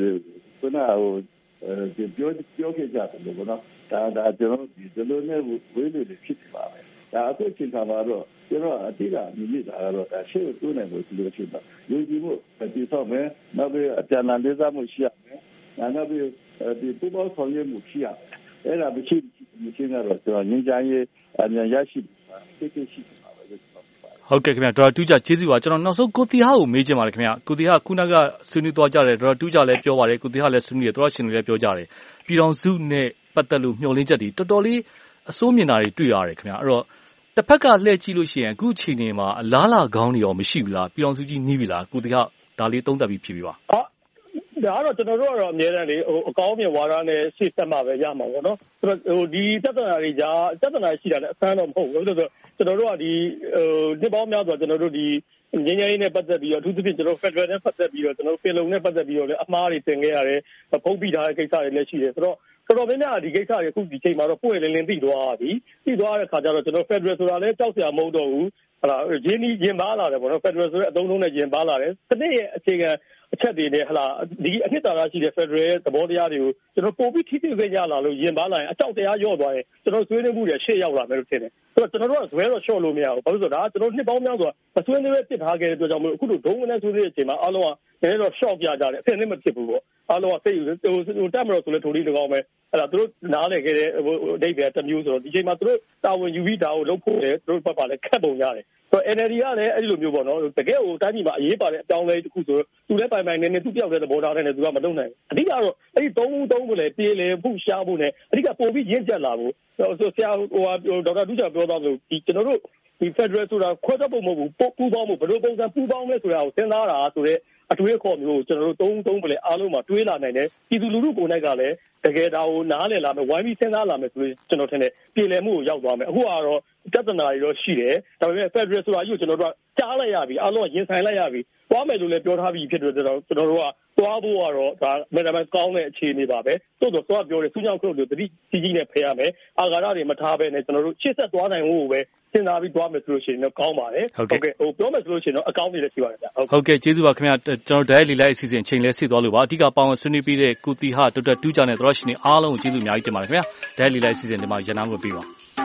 ပြောခဲ့ကြတယ်လို့ပေါ့နော်ဒါကျွန်တော်ဒီလိုနဲ့ဝေးလို့ဖြစ်နေပါပဲဒါအခုချိန်ခါမှာတော့ကျွန်တော်အတိအကျမြင်နေတာကတော့ဒါရှေ့ကိုတိုးနိုင်လို့ဆိုလို့ရှိရင်တော့ယုံကြည်မှုတည်ဆောက်မယ်နောက်ပြီးအပြန်အလှန်လေးစားမှုရှိရမယ်နောက်ပြီးဒီပူပေါင်းဆောင်ရွက်မှုရှိရအဲ့ဒါမရှိတော့ကျွန်တော်ငင်းချမ်းရေးအမြန်ရရှိသိရှိပါပဲလို့
ဟုတ်ကဲ့ခင်ဗျာဒေါက်တာတူးကြကျေးဇူးပါကျွန်တော်နောက်ဆုံးကိုတီဟာကိုမေးချင်ပါတယ်ခင်ဗျာကိုတီဟာခုနကဆွေးနွေးသွားကြတယ်ဒေါက်တာတူးကြလည်းပြောပါတယ်ကိုတီဟာလည်းဆွေးနွေးတယ်တော်ရှင်တွေလည်းပြောကြတယ်ပြည်တော်စုနဲ့ပတ်သက်လို့မျှော်လင့်ချက်တွေတော်တော်လေးအစိုးမြင်တာတွေတွေ့ရတယ်ခင်ဗျာအဲ့တော့တစ်ဖက်ကလှည့်ကြည့်လို့ရှိရင်အခုအချိန်မှာအလားလာကောင်းတွေရောမရှိဘူးလားပြည်တော်စုကြီးနီးပြီလားကိုတီဟာဒါလေးသုံးသပ်ပြီးဖြေပြပါ
ဒါကတော့ကျွန်တော်တို့ကတော့အများနဲ့လေအကောင်းမြင်ဝါဒနဲ့ရှေ့ဆက်မှာပဲရမှာပေါ့နော်ဒီပြဿနာတွေကြားပြဿနာရှိတာလည်းအဆန်းတော့မဟုတ်ဘူးလို့ဆိုကျွန်တော်တို့ကဒီနှစ်ပေါင်းများစွာကျွန်တော်တို့ဒီငင်းငယ်ရေးနဲ့ပတ်သက်ပြီးတော့အထူးသဖြင့်ကျွန်တော်ဖက်ဒရယ်နဲ့ပတ်သက်ပြီးတော့ကျွန်တော်ပင်လုံနဲ့ပတ်သက်ပြီးတော့လည်းအမှားတွေတင်ခဲ့ရတယ်ဖုံးပြီးထားတဲ့ကိစ္စတွေလည်းရှိတယ်ဆိုတော့တော်တော်များများဒီကိစ္စတွေအခုဒီချိန်မှာတော့ပွင့်လင်းလင်းသိသွားပြီသိသွားတဲ့ခါကျတော့ကျွန်တော်ဖက်ဒရယ်ဆိုတာလည်းကြောက်စရာမဟုတ်တော့ဘူးဟုတ်လားရင်းနှီးရင်ပါလာတယ်ပေါ့နော်ဖက်ဒရယ်ဆိုတဲ့အသုံးလုံးနဲ့ရင်ပါလာတယ်စနစ်ရဲ့အခြေခံအချက်တွေနဲ့ဟလာဒီအနှစ်သာရရှိတဲ့ဖက်ဒရယ်သဘောတရားတွေကိုကျွန်တော်ပို့ပြီးထိထိတွေ့ရလာလို့ရင်ပါလာရင်အကြောက်တရားရော့သွားရင်ကျွန်တော်ဆွေးနွေးမှုတွေရှေ့ရောက်လာမယ်လို့ထင်တယ်ဆိုတော့ကျွန်တော်တို့ကဇွဲတော့ရှော့လို့မရဘူးဘာလို့ဆိုတော့ဒါကျွန်တော်နှစ်ပေါင်းများစွာမဆွေးနွေးပဲပြစ်ထားခဲ့တဲ့အတွက်ကြောင့်မလို့အခုလိုဒုံနဲ့ဆွေးနွေးတဲ့အချိန်မှာအားလုံးကလည်းတော့ရှော့ပြကြတယ်အဖြစ်နဲ့မဖြစ်ဘူးပေါ့အားလုံးကစိတ်တက်မလို့ဆိုလဲထိုးလေးတကောင်းပဲအဲ့ဒါသူတို့နားလည်ခဲ့တဲ့အဓိပ္ပာယ်တစ်မျိုးဆိုတော့ဒီချိန်မှာသူတို့တာဝန်ယူပြီးဒါကိုလုပ်ဖို့လေသူတို့ဘက်ကလည်းခက်ပုံရတယ်ဆိုတော့ NLD ကလည်းအဲ့ဒီလိုမျိုးပေါ့နော်တကယ်ကိုတိုင်းပြည်မှာအရေးပါတဲ့အကြောင်းလေးတစ်ခုဆိုတော့သူလည်းပိုင်နေသူပြောက်တဲ့သဘောထားနဲ့သူကမလုပ်နိုင်ဘူးအဓိကတော့အဲ့ဒီသုံးကိုလည်းပြေးလေဖုရှားဖို့နဲ့အဓိကပို့ပြီးရင့်ကျက်လာဖို့ဆိုဆရာဒေါက်တာဒူးချာပြောသွားလို့ဒီကျွန်တော်တို့ဒီ Federal ဆိုတာခွဲထွက်ဖို့မဟုတ်ဘူးပူးပေါင်းမှုဘယ်လိုပုံစံပူးပေါင်းလဲဆိုတာကိုစဉ်းစားတာဆိုတော့အတွေးအခေါ်မျိုးကျွန်တော်တို့သုံးပဲအားလုံးမှာတွေးလာနိုင်တယ်ပြည်သူလူထုကိုယ်၌ကလည်းတကယ်ဒါကိုနားလည်လာမယ်ဝိုင်းပြီးစဉ်းစားလာမယ်ဆိုရင်ကျွန်တော်ထင်တယ်ပြည်လည်မှုကိုရောက်သွားမယ်အခုကတော့ပြဿနာတွေတော့ရှိတယ်ဒါပေမဲ့ Federal ဆိုတာကြီးကိုကျွန်တော်တို့ကကြားလိုက်ရပြီအားလုံးကရင်ဆိုင်လိုက်ရပြီသွားမယ်လို့လည်းပြောထားပြီးဖြစ်တယ်ကျွန်တော်တို့ကသွားဖို့ကတော့ဒါမေတ္တာကောင်းတဲ့အခြေအနေပါပဲတိုးတော့သွားပြောတယ်သူကြောင့်ခုလို့တတိကြီးနဲ့ဖယ်ရမယ်အာဃာတတွေမထားဘဲနဲ့ကျွန်တော်တို့ရှေ့ဆက်သွားနိုင်ဖို့ပဲစဉ်းစားပြီးသွားမယ်ဆိုလို့ရှိရင်တော့ကောင်းပါတယ်ဟုတ်ကဲ့ပြောမယ်ဆိုလို့ရှိရင်တော့အကောင်းတွေလည်းရှိပါတယ်ဗျ
ဟုတ်ကဲ့ကျေးဇူးပါခင်ဗျာကျွန်တော်ဒိုင်လီလိုက်အစီအစဉ်ချိန်လဲဆစ်သွားလို့ပါအဓိကပေါင်းဆွေးနွေးပြီးတဲ့ကုတီဟာဒေါက်တာတူးချာနဲ့သောရရှင်အားလုံးကိုကျေးဇူးအများကြီးတင်ပါတယ်ခင်ဗျာဒိုင်လီလိုက်အစီအစဉ်ဒီမှာရန်နာမှုပြီးပါ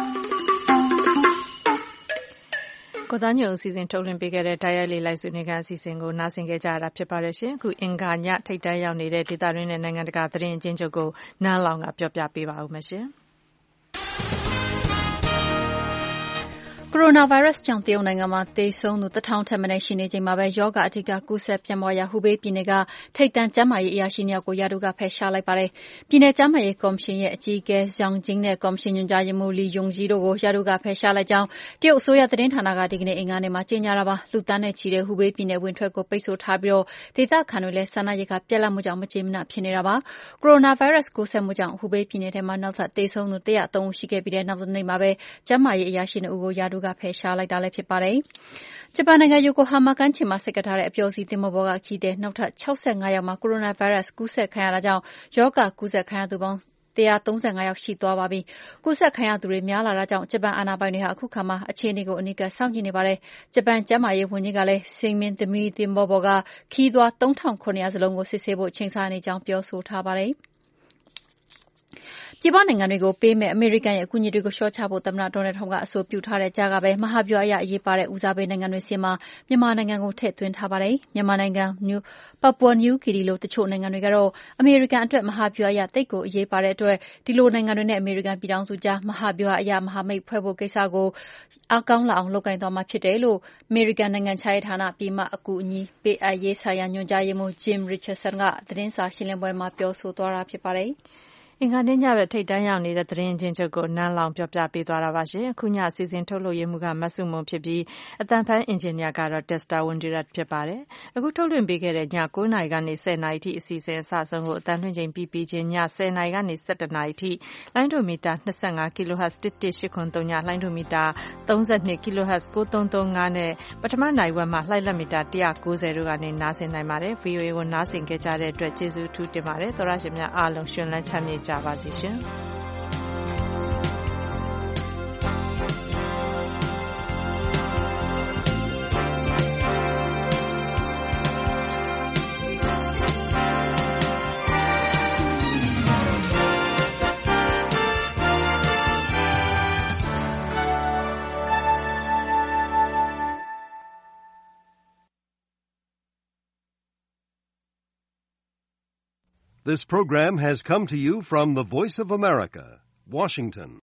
ကိုသားညွန့်အစီအစဉ်ထုတ်လွှင့်ပေးခဲ့တဲ့တိုက်ရိုက်လေးလိုက်ဆွေးနွေးခန်းအစီအစဉ်ကိုနားဆင်ခဲ့ကြရတာဖြစ်ပါတယ်ရှင်အခုအင်္ဂါညထိပ်တန်းရောက်နေတဲ့ဒေသတွင်းနဲ့နိုင်ငံတကာသတင်းအကျဉ်းချုပ်ကိုနားလောင်ကပြောပြပေးပါဦးမယ်ရှင်
ကိုရိုနာဗိုင်းရပ်စ်ကြောင့်တရုတ်နိုင်ငံမှာသေဆုံးသူ1000ထက်မနည်းရှိနေချိန်မှာပဲရောဂါအဓိကကူးစက်ပြန့်ပွားရာဟူဘေးပြည်နယ်ကထိပ်တန်းကျန်းမာရေးအရာရှိ2ယောက်ကိုရာထူးကဖယ်ရှားလိုက်ပါတယ်။ပြည်နယ်ကျန်းမာရေးကော်မရှင်ရဲ့အကြီးအကဲ Zhang Jing နဲ့ကော်မရှင်ညွှန်ကြားရေးမှူး Li Yongji တို့ကိုရာထူးကဖယ်ရှားလိုက်ကြောင်းတရုတ်အစိုးရသတင်းဌာနကဒီကနေ့အင်္ဂါနေ့မှာကြေညာတာပါ။လူသန်းနဲ့ချီတဲ့ဟူဘေးပြည်နယ်ဝင်ထွက်ကိုပိတ်ဆို့ထားပြီးဒေသခံတွေလည်းစားနပ်ရိက္ခာပြတ်လတ်မှုကြောင့်မကျေမနပ်ဖြစ်နေတာပါ။ကိုရိုနာဗိုင်းရပ်စ်ကူးစက်မှုကြောင့်ဟူဘေးပြည်နယ်ထဲမှာနောက်ထပ်သေဆုံးသူ103ဦးရှိခဲ့ပြီးနောက်တစ်နေ့မှာပဲကျန်းမာရေးအရာရှိ2ဦးကိုရာထူးကဖယ်ရှားလိုက်တာလည်းဖြစ်ပါတယ်။ဂျပန်နိုင်ငံယိုကိုဟာမာကမ်းခြေမှာဆိပ်ကပ်ထားတဲ့အပျော်စီးသင်္ဘောပေါ်ကခရီးသည်နောက်ထပ်65ယောက်မှာကိုရိုနာဗိုင်းရပ်စ်ကူးစက်ခံရတာကြောင့်ရောဂါကူးစက်ခံရသူပေါင်း135ယောက်ရှိသွားပါပြီ။ကူးစက်ခံရသူတွေများလာတာကြောင့်ဂျပန်အာဏာပိုင်တွေဟာအခုခါမှာအခြေအနေကိုအနီးကပ်စောင့်ကြည့်နေပါတယ်။ဂျပန်ကျန်းမာရေးဝန်ကြီးကလည်းစိန်မင်းသမီးသင်္ဘောပေါ်ကခရီးသွား3700စလုံးကိုစစ်ဆေးဖို့ချိန်ဆနေကြောင်းပြောဆိုထားပါတယ်။ပြည်ပနိုင်ငံတွေကိုပေးမယ့်အမေရိကန်ရဲ့အကူအညီတွေကိုလျှော့ချဖို့သမ္မတဒေါ်နယ်ထရမ့်ကအဆိုပြုထားတဲ့ကြားကပဲမဟာဗျူဟာအရအရေးပါတဲ့ဦးစားပေးနိုင်ငံတွေဆီမှာမြန်မာနိုင်ငံကိုထည့်သွင်းထားပါတယ်။မြန်မာနိုင်ငံPapua New Guinea လိုတချို့နိုင်ငံတွေကတော့အမေရိကန်အတွက်မဟာဗျူဟာအရသိပ်ကိုအရေးပါတဲ့အတွက်ဒီလိုနိုင်ငံတွေနဲ့အမေရိကန်ပြည်ထောင်စုကြားမဟာဗျူဟာအရမဟာမိတ်ဖွဲ့ဖို့ကိစ္စကိုအားကောင်းလာအောင်လုပ်ကိုင်သွားမှာဖြစ်တယ်လို့အမေရိကန်နိုင်ငံခြားရေးဌာနပြည်မအကူအညီပေးအပ်ရေးဆိုင်ရာညွှန်ကြားရေးမှူး Jim Richardson ကသတင်းစာရှင်းလင်းပွဲမှာပြောဆိုသွားတာဖြစ်ပါတယ်။
အင်္ဂါနေ့ညပဲထိပ်တန်းရောက်နေတဲ့သတင်းချင်းချုပ်ကိုနန်းလောင်ပြောပြပေးသွားတာပါရှင်အခုညအစီအစဉ်ထုတ်လို့ရမှုကမဆုမွန်ဖြစ်ပြီးအတန်ဖန်အင်ဂျင်နီယာကတော့ Testa Windirat ဖြစ်ပါတယ်အခုထုတ်လွှင့်ပေးခဲ့တဲ့ည9:00 နာရီကနေ10:00 နာရီထိအစီအစဉ်အစဆုံးကိုအတန်လွှင့်ချိန်ပြီးချင်းည10:00 နာရီကနေ17:00 နာရီထိလိုင်းဒိုမီတာ25 kHz 118.3ညလိုင်းဒိုမီတာ32 kHz 9335နဲ့ပထမနိုင်ဝက်မှာလှိုက်လက်မီတာ190တို့ကနေနားဆင်နိုင်ပါတယ် VOA ကိုနားဆင်ကြတဲ့အတွက်ကျေးဇူးထူးတင်ပါတယ်သောရရှင်များအားလုံးရှင်လန်းချမ်းမြေ့ကြပါစေရှင်
This program has come to you from the Voice of America, Washington.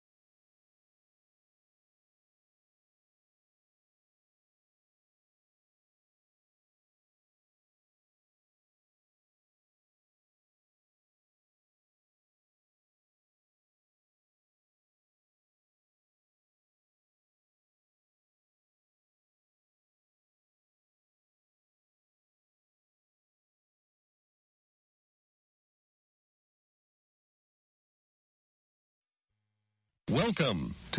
Welcome to